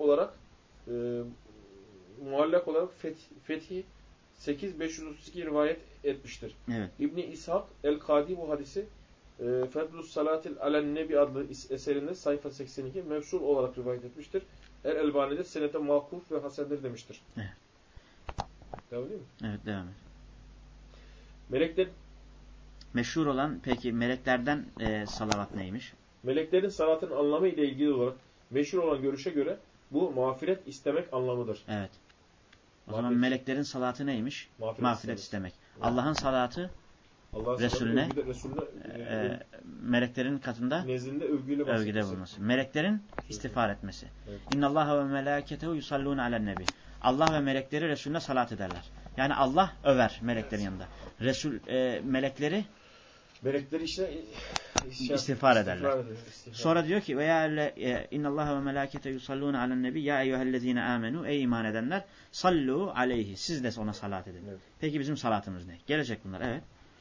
olarak Fethi 8532 rivayet etmiştir. Evet. İbni İshak el-Kadi bu hadisi Fedlus Salatil Alen Nebi adlı eserinde sayfa 82 mevsul olarak rivayet etmiştir. El-Elbani'de senete makuf ve hasendir demiştir. Evet. Devam edeyim mi? Evet, devam et. Melekler meşhur olan peki meleklerden salavat neymiş? Meleklerin salatın anlamı ile ilgili olarak meşhur olan görüşe göre bu mağfiret istemek anlamıdır. Evet. O zaman meleklerin salatı neymiş? Mağfiret istemek. Evet. Allah'ın salatı Resulüne meleklerin katında nezdinde övgüyle bulunması. Meleklerin istiğfar etmesi. Evet. İnnallâhe ve melâketehu yusallûne alen nebi. Allah ve melekleri Resulüne salat ederler. Yani Allah över meleklerin yanında. Melekleri Melekleri işte istiğfar ederler. Sonra diyor ki veya innallaha ve melâkete yusallûne alen nebi ya eyyühellezîne âmenû ey iman edenler sallu aleyhi siz de ona salat edin. Evet. Peki bizim salatımız ne? Gelecek bunlar evet.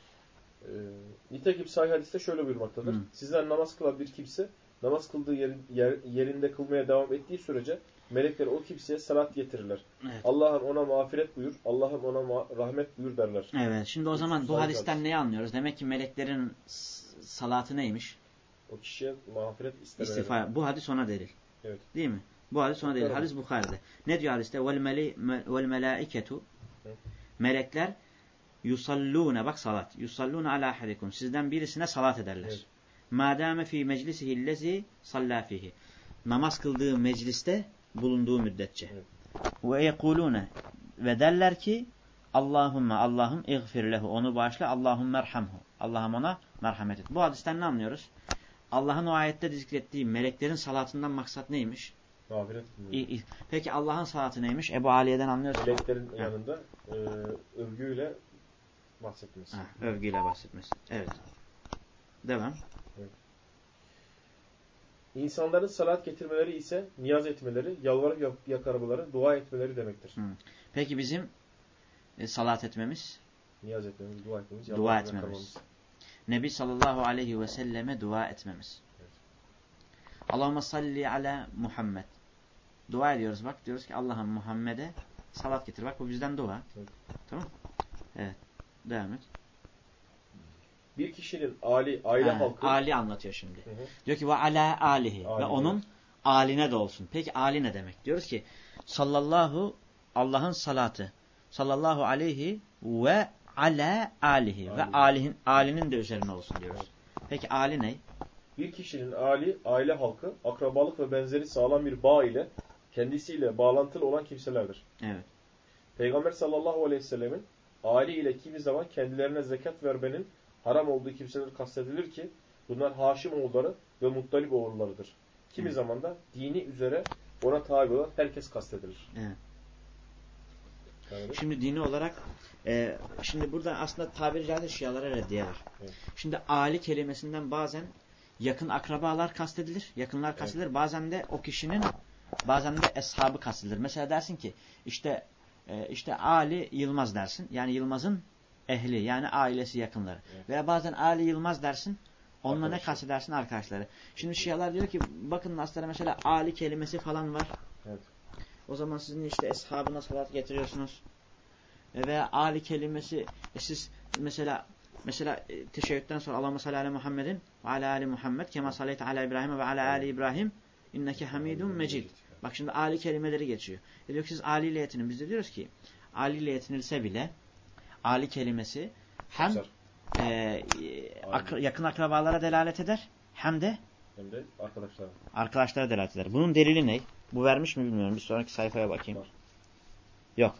Nitekim sahih hadiste şöyle buyurmaktadır. Sizden namaz kılan bir kimse namaz kıldığı yerinde kılmaya devam ettiği sürece melekler o kimseye salat getirirler. Evet. Allah'ım ona mağfiret buyur, Allah'ım ona rahmet buyur derler. Evet. Şimdi o zaman bu hadisten neyi anlıyoruz? Demek ki meleklerin salatı neymiş? O kişiye mağfiret istiğfar. Bu hadis ona delil. Evet. Değil mi? Bu hadis ona delil. Hadis Bukhari'de. Ne diyor hadiste? Vel melâiketu melekler yusallûne bak salat. Yusallûne alâ ahadikum. Sizden birisine salat ederler. Evet. Mâdâme fî meclisihillezî sallâ fihi. Namaz kıldığı mecliste bulunduğu müddetçe. Ve yekulune ve derler ki Allahümme Allah'ım iğfir lehu onu bağışla Allahümme erhamhu. Allah'ım ona merhamet et. Bu hadisten ne anlıyoruz? Allah'ın o ayette zikrettiği meleklerin salatından maksat neymiş? Mağfiret. Peki Allah'ın salatı neymiş? Ebu Aliye'den anlıyoruz. Meleklerin yanında övgüyle bahsetmesi. Övgüyle bahsetmesi. Evet. Devam. Evet. İnsanların salat getirmeleri ise niyaz etmeleri, yalvarıp yakarmaları, dua etmeleri demektir. Peki bizim salat etmemiz? Niyaz etmemiz, dua etmemiz, dua etmemiz. Nebi sallallahu aleyhi ve selleme dua etmemiz. Evet. Allahümme salli ala Muhammed. Dua ediyoruz bak. Diyoruz ki Allah'ım Muhammed'e salat getir. Bak bu bizden dua. Evet. Tamam. Evet. Devam et. Bir kişinin aile halkı. Ali anlatıyor şimdi. Hı. Diyor ki ve ala alihi. Ve onun aline de olsun. Peki ali ne demek? Diyoruz ki sallallahu Allah'ın salatı. Sallallahu aleyhi ve ala alihi. Ve alinin de üzerine olsun diyoruz. Evet. Peki ali ne? Bir kişinin aile halkı, akrabalık ve benzeri sağlam bir bağ ile kendisiyle bağlantılı olan kimselerdir. Evet. Peygamber sallallahu aleyhi ve sellemin aile ile kimi zaman kendilerine zekat vermenin haram olduğu kimseler kastedilir ki bunlar Haşim oğulları ve Muttalip oğullarıdır. Kimi zaman da dini üzere ona tabi olan herkes kastedilir. Evet. Şimdi dini olarak şimdi burada aslında tabiri caizse Şialara reddiye var. Evet. Şimdi ali kelimesinden bazen yakın akrabalar kastedilir, yakınlar kastedilir. Evet. Bazen de o kişinin bazen de eshabı kastedilir. Mesela dersin ki işte Ali Yılmaz dersin. Yani Yılmaz'ın ehli yani ailesi yakınları. Evet. Veya bazen Ali Yılmaz dersin. Onunla ne kastedersin? Arkadaşları. Şimdi Şialar diyor ki bakın naslara mesela Ali kelimesi falan var. Evet. O zaman sizin işte eshabına salat getiriyorsunuz. Veya Ali kelimesi siz mesela teşekkürden sonra Allahümme salli ala Muhammedin ve ala ali Muhammed kema salleyte ala İbrahim ve ala ali İbrahim inneke hamidun mecid. Bak şimdi Ali kelimeleri geçiyor. Diyor ki siz Ali ile yetinin. Biz de diyoruz ki Ali ile yetinilse bile Ali kelimesi hem yakın akrabalara delalet eder hem de arkadaşlara delalet eder. Bunun delili ne? Bu vermiş mi bilmiyorum. Bir sonraki sayfaya bakayım. Var. Yok.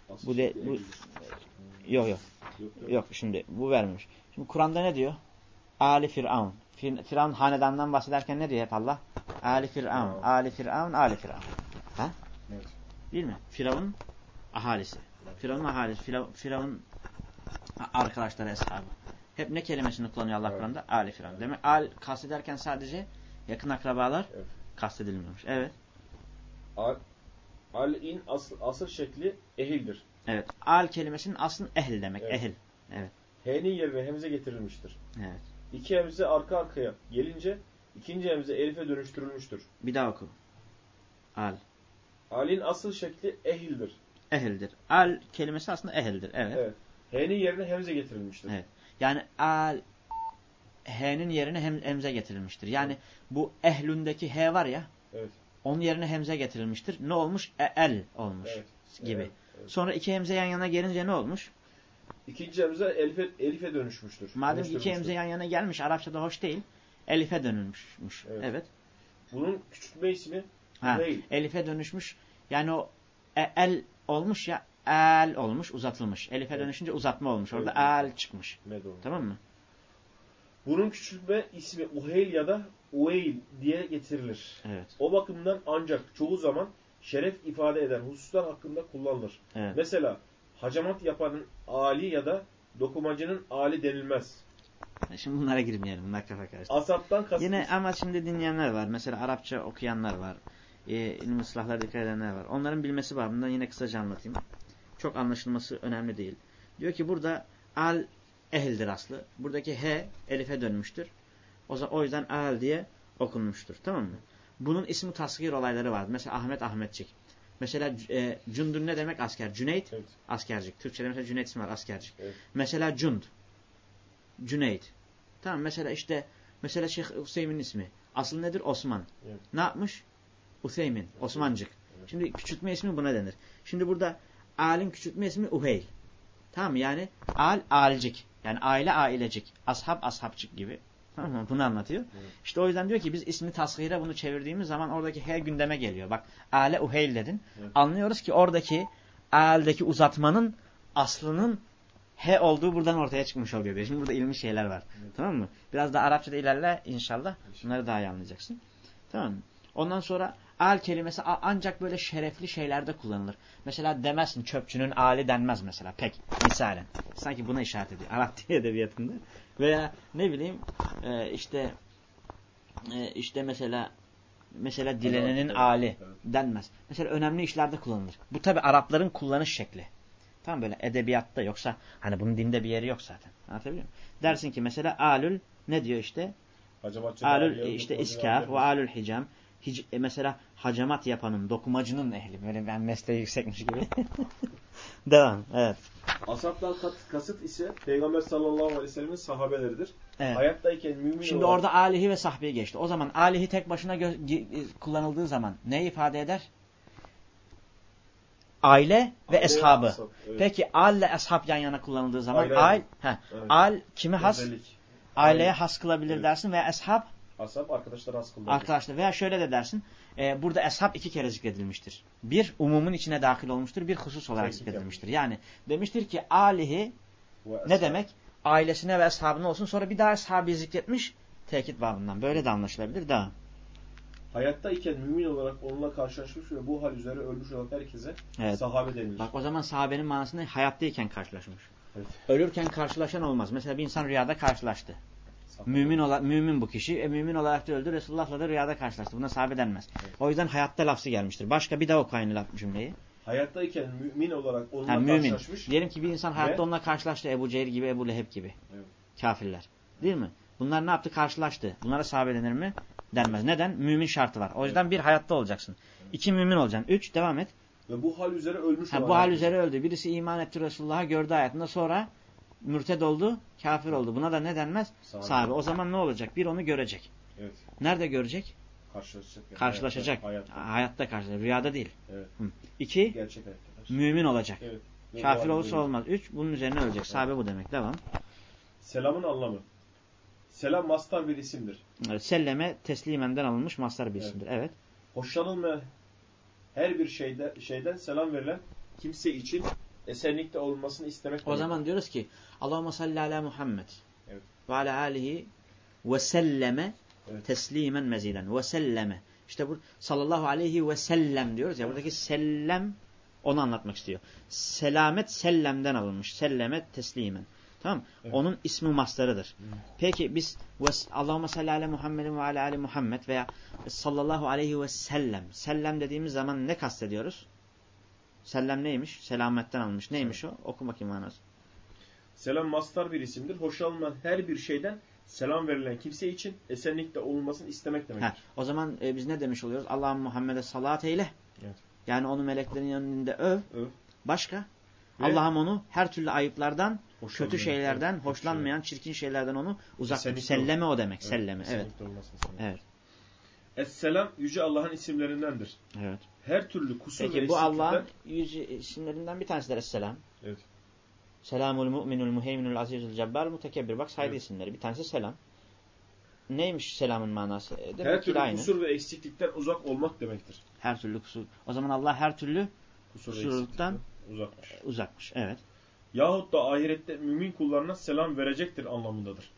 Yok şimdi bu vermemiş. Şimdi Kur'an'da ne diyor? Ali Firavun. Firavun hanedandan bahsederken ne diyor hep Allah? Ali Firavun, Ali Firavun, Ali Firavun. Ha? Evet. Değil mi? Firavun ahalisi. Firavun ahalisi. Firavun arkadaşları, eshabı. Hep ne kelimesini kullanıyor Allah Kur'an'da? Ali Firavun. Demek kastederken sadece yakın akrabalar kastedilmiyormuş. Evet. Al'in asıl şekli ehildir. Evet. Al kelimesinin aslında ehil demek. Evet. Ehil. Evet. H'nin yerine hemze getirilmiştir. Evet. İki hemze arka arkaya gelince ikinci hemze elife dönüştürülmüştür. Bir daha oku. Al. Al'in asıl şekli ehildir. Ehildir. Al kelimesi aslında ehildir. Evet. Evet. H'nin yerine hemze getirilmiştir. Evet. Yani al H'nin yerine hemze getirilmiştir. Yani bu ehlündeki H var ya. Evet. Onun yerine hemze getirilmiştir. Ne olmuş? El olmuş. Evet. Gibi. Evet. Evet. Sonra iki hemze yan yana gelince ne olmuş? İkinci hemze elife dönüşmüştür. Madem iki hemze yan yana gelmiş, Arapçada hoş değil. Elife dönüşmüş. Evet. Evet. Bunun küçültme ismi değil. Elife dönüşmüş. Yani o el olmuş ya, el olmuş, uzatılmış. Elife dönüşünce uzatma olmuş. Orada el çıkmış. Tamam mı? Bunun küçültme ismi uheyl ya da ueyl diye getirilir. Evet. O bakımdan ancak çoğu zaman şeref ifade eden hususlar hakkında kullanılır. Evet. Mesela hacamat yapanın ali ya da dokumacının ali denilmez. Şimdi bunlara girmeyelim. Bunlar kafa karıştı. Asaptan kasıt. Yine ama şimdi dinleyenler var. Mesela Arapça okuyanlar var. İlmi ıslahlara dikkat edenler var. Onların bilmesi babından yine kısaca anlatayım. Çok anlaşılması önemli değil. Diyor ki burada al ehildir aslı. Buradaki he elife dönmüştür. O yüzden al diye okunmuştur. Tamam mı? Bunun ismi tasgir olayları var. Mesela Ahmet Ahmetçik. Mesela Cundun ne demek? Asker. Cüneyt evet. askercik. Türkçe'de mesela Cüneyt ismi var. Askercik. Evet. Mesela Cund. Cüneyt. Tamam mesela mesela Şeyh Hüseyin'in ismi. Aslı nedir? Osman. Evet. Ne yapmış? Hüseyin. Osmancık. Evet. Şimdi küçültme ismi buna denir. Şimdi burada alin küçültme ismi Uheyl. Tamam mı? Yani alcik. Yani aile ailecik. Ashab ashabçık gibi. Tamam mı? Bunu anlatıyor. Evet. İşte o yüzden diyor ki biz ismi tasgire bunu çevirdiğimiz zaman oradaki he gündeme geliyor. Bak ale Uheyl dedin. Evet. Anlıyoruz ki oradaki aldeki uzatmanın aslının he olduğu buradan ortaya çıkmış oluyor diyor. Şimdi burada ilmi şeyler var. Evet. Tamam mı? Biraz da Arapçada ilerle inşallah. Bunları daha iyi anlayacaksın. Tamam mı? Ondan sonra al kelimesi ancak böyle şerefli şeylerde kullanılır. Mesela demezsin çöpçünün ali denmez mesela. Pek misalen. Sanki buna işaret ediyor. Arap dil edebiyatında. Veya ne bileyim işte mesela dilenenin ali denmez. Mesela önemli işlerde kullanılır. Bu tabi Arapların kullanış şekli. Tamam böyle edebiyatta yoksa hani bunun dinde bir yeri yok zaten. Anlatabiliyor muyum? Dersin ki mesela alül ne diyor işte? Alül işte iskaf ve alül hicam. Mesela hacamat yapanın, dokumacının ehli. Böyle ben mesleği yüksekmiş gibi. Devam. Evet. Asaptan kasıt ise Peygamber sallallahu aleyhi ve sellem'in sahabeleridir. Evet. Hayattayken mümin Şimdi olarak... orada alihi ve sahbihi geçti. O zaman alihi tek başına kullanıldığı zaman ne ifade eder? Aile ve eshabı. Ashab, evet. Peki al ile ashab yan yana kullanıldığı zaman al kime has? Aileye has kılabilir evet. Dersin veya ashab? Ashab arkadaşlar has kılabilir. Arkadaşlar veya şöyle de dersin. Burada ashab iki kere zikredilmiştir. Bir umumun içine dahil olmuştur. Bir husus olarak zikredilmiştir. Yani demiştir ki alihi ne demek? Ailesine ve ashabına olsun. Sonra bir daha ashabı zikretmiş. Tekit babından. Böyle de anlaşılabilir. Daha. Hayattayken mümin olarak onunla karşılaşmış ve bu hal üzere ölmüş olan herkese evet. Sahabe denilir. Bak o zaman sahabenin manasında hayattayken karşılaşmış. Evet. Ölürken karşılaşan olmaz. Mesela bir insan rüyada karşılaştı. Mümin bu kişi. Mümin olarak da öldü. Resulullah'la da rüyada karşılaştı. Buna sahabe denmez. Evet. O yüzden hayatta lafzı gelmiştir. Başka bir daha oku aynı cümleyi. Hayattayken mümin olarak onunla karşılaşmış. Diyelim ki bir insan hayatta onunla karşılaştı. Ebu Cehil gibi, Ebu Leheb gibi. Evet. Kafirler. Değil mi? Bunlar ne yaptı? Karşılaştı. Bunlara sahabe denir mi? Denmez. Neden? Mümin şartı var. O yüzden bir hayatta olacaksın. Evet. 2 mümin olacaksın. 3 devam et. Ve bu hal üzere ölmüş olan. Bu hal üzere öldü. Birisi iman etti Resulullah'a gördü hayatında. Sonra mürted oldu. Kafir oldu. Buna da ne denmez? Sahabe. O zaman ne olacak? Bir onu görecek. Evet. Nerede görecek? Karşılaşacak. Hayatta karşılaşacak. Rüyada değil. Evet. 2 mümin olacak. Evet. Kafir olursa olmaz. 3 bunun üzerine ölecek. Evet. Sahabe bu demek. Devam. Selamın anlamı. Selam mastar bir isimdir. Evet, selleme teslimenden alınmış mastar bir isimdir. Evet. Hoşlanılmayan her bir şeyden selam verilen kimse için esenlikte olmasını istemek. O zaman diyoruz ki Allahumme salli ala Muhammed ve ala alihi ve selleme teslimen mezilen ve selleme. İşte bu sallallahu aleyhi ve sellem diyoruz ya. Buradaki sellem onu anlatmak istiyor. Selamet sellemden alınmış. Sellemet teslimen. Tamam. Evet. Onun ismi mastarıdır. Peki biz Allahumme salli ala Muhammedin ve ala ali Muhammed veya sallallahu aleyhi ve sellem. Sellem dediğimiz zaman ne kastediyoruz? Sellem neymiş? Selametten alınmış. Neymiş o? Oku bakayım manası. Selam mastar bir isimdir. Hoşlanılan her bir şeyden selam verilen kimse için esenlikte olunmasını istemek demektir. O zaman biz ne demiş oluyoruz? Allah'ım Muhammed'e salat eyle. Evet. Yani onu meleklerin yanında öv. Başka? Allah'ım onu her türlü ayıplardan, kötü şeylerden, hoşlanmayan, çirkin şeylerden onu uzak tut. Selleme o demek. Evet. Selleme. Evet. Evet. Es-selam yüce Allah'ın isimlerindendir. Evet. Her türlü kusur ve eksiklikten. Peki bu Allah'ın yüce isimlerinden bir tanesidir Es-selam. Evet. Selamul mu'minul muheyminul azizul cebbar mutekebbir. Bak saydı isimleri. Bir tanesi selam. Neymiş selamın manası? Demek her türlü kusur ve eksiklikten uzak olmak demektir. Her türlü kusur. O zaman Allah her türlü kusurluktan uzakmış. Evet. Yahut da ahirette mümin kullarına selam verecektir anlamındadır.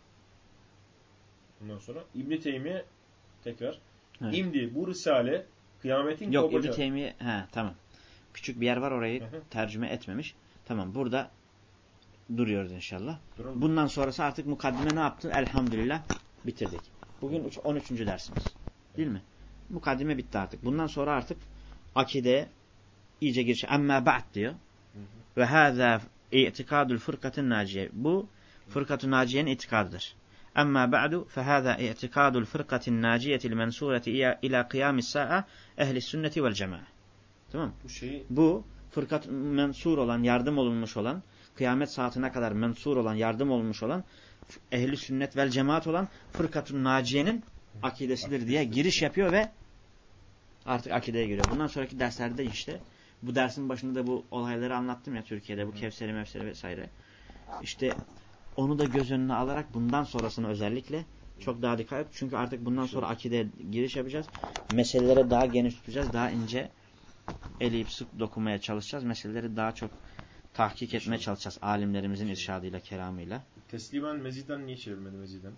Ondan sonra İbn-i Teymiye tekrar. Evet. İmdi bu risale kıyametin kopacağı. Yok İbn-i Teymiye tamam. Küçük bir yer var orayı tercüme etmemiş. Tamam burada duruyoruz inşallah. Duralım. Bundan sonrası artık mukaddime ne yaptı? Elhamdülillah bitirdik. Bugün 13. dersimiz. Değil mi? Mukaddime bitti artık. Bundan sonra artık akideye iyice giriş. Amma ba'd diyor. Ve hâzâ i'tikâdul fırkatın naciye. Bu fırkatun naciyenin itikadıdır. Amma ba'du fehâzâ i'tikâdul fırkatin naciyetil mensûreti ilâ kıyâmis sâ'a ehli sünneti vel cema'a. Tamam mı? Bu fırkat mensur olan, yardım olunmuş olan, kıyamet saatine kadar mensur olan, yardım olunmuş olan, ehli sünnet vel cemaat olan fırkatun naciyenin akidesidir diye giriş yapıyor ve artık akideye giriyor. Bundan sonraki derslerde işte bu dersin başında da bu olayları anlattım ya Türkiye'de, bu Kevseri Mevseri vesaire. İşte onu da göz önüne alarak bundan sonrasını özellikle çok daha dikkat et. Çünkü artık bundan sonra akideye giriş yapacağız. Meselelere daha geniş tutacağız. Daha ince eleyip sık dokunmaya çalışacağız. Meseleleri daha çok tahkik etmeye çalışacağız. Alimlerimizin irşadıyla, kelamıyla. Teslimen meziden niye çevirmedi meziden?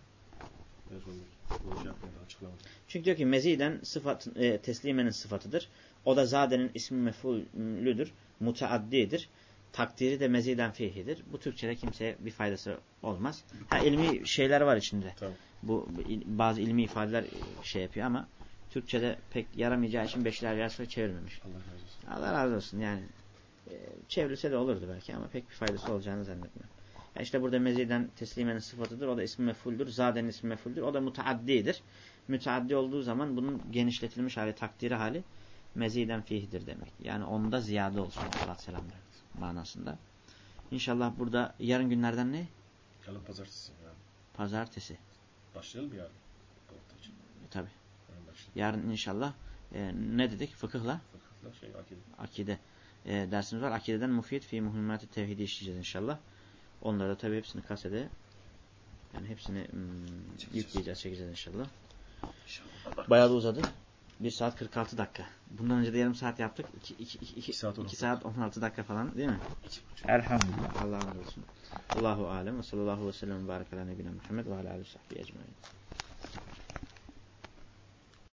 Çünkü diyor ki meziden sıfat, teslimenin sıfatıdır. O da zadenin ismi mef'ulüdür. Muteaddidir. Takdiri de meziden fihidir. Bu Türkçe'de kimseye bir faydası olmaz. Ha, ilmi şeyler var içinde. Tamam. Bu bazı ilmi ifadeler şey yapıyor ama Türkçe'de pek yaramayacağı için Beşir Yarsı'yı çevirmemiş. Allah razı olsun. Allah razı olsun yani. Çevrilse de olurdu belki ama pek bir faydası olacağını zannetmiyorum. Yani işte burada meziden teslimenin sıfatıdır. O da ismi mef'uldür. Zadenin ismi mef'uldür. O da müteaddidir. Müteaddi olduğu zaman bunun genişletilmiş hali, takdiri hali meziden fihidir demek. Yani onda ziyade olsun. Aleyhisselatü Vesselam'da manasında. İnşallah burada yarın günlerden ne? Yarın pazartesi. Yani. Pazartesi. Başlayalım mı yarın? Tabii. Yarın inşallah ne dedik? Fıkıhla? Fıkıhla akide dersimiz var. Akideden mufid fi muhimmat-ı tevhidi işleyeceğiz inşallah. Onları da tabii hepsini kasede yani hepsini yükleyeceğiz, çekeceğiz inşallah. Bayağı da uzadı. 1 saat 46 dakika. Bundan önce de yarım saat yaptık. 2 saat 16 dakika falan değil mi? Elhamdülillah. Allah'a emanet olsun. Allahu alem ve sallallahu aleyhi ve sellem ve barik ala nebine Muhammed ve ala aleyhi ve sahbihi ecmaîn.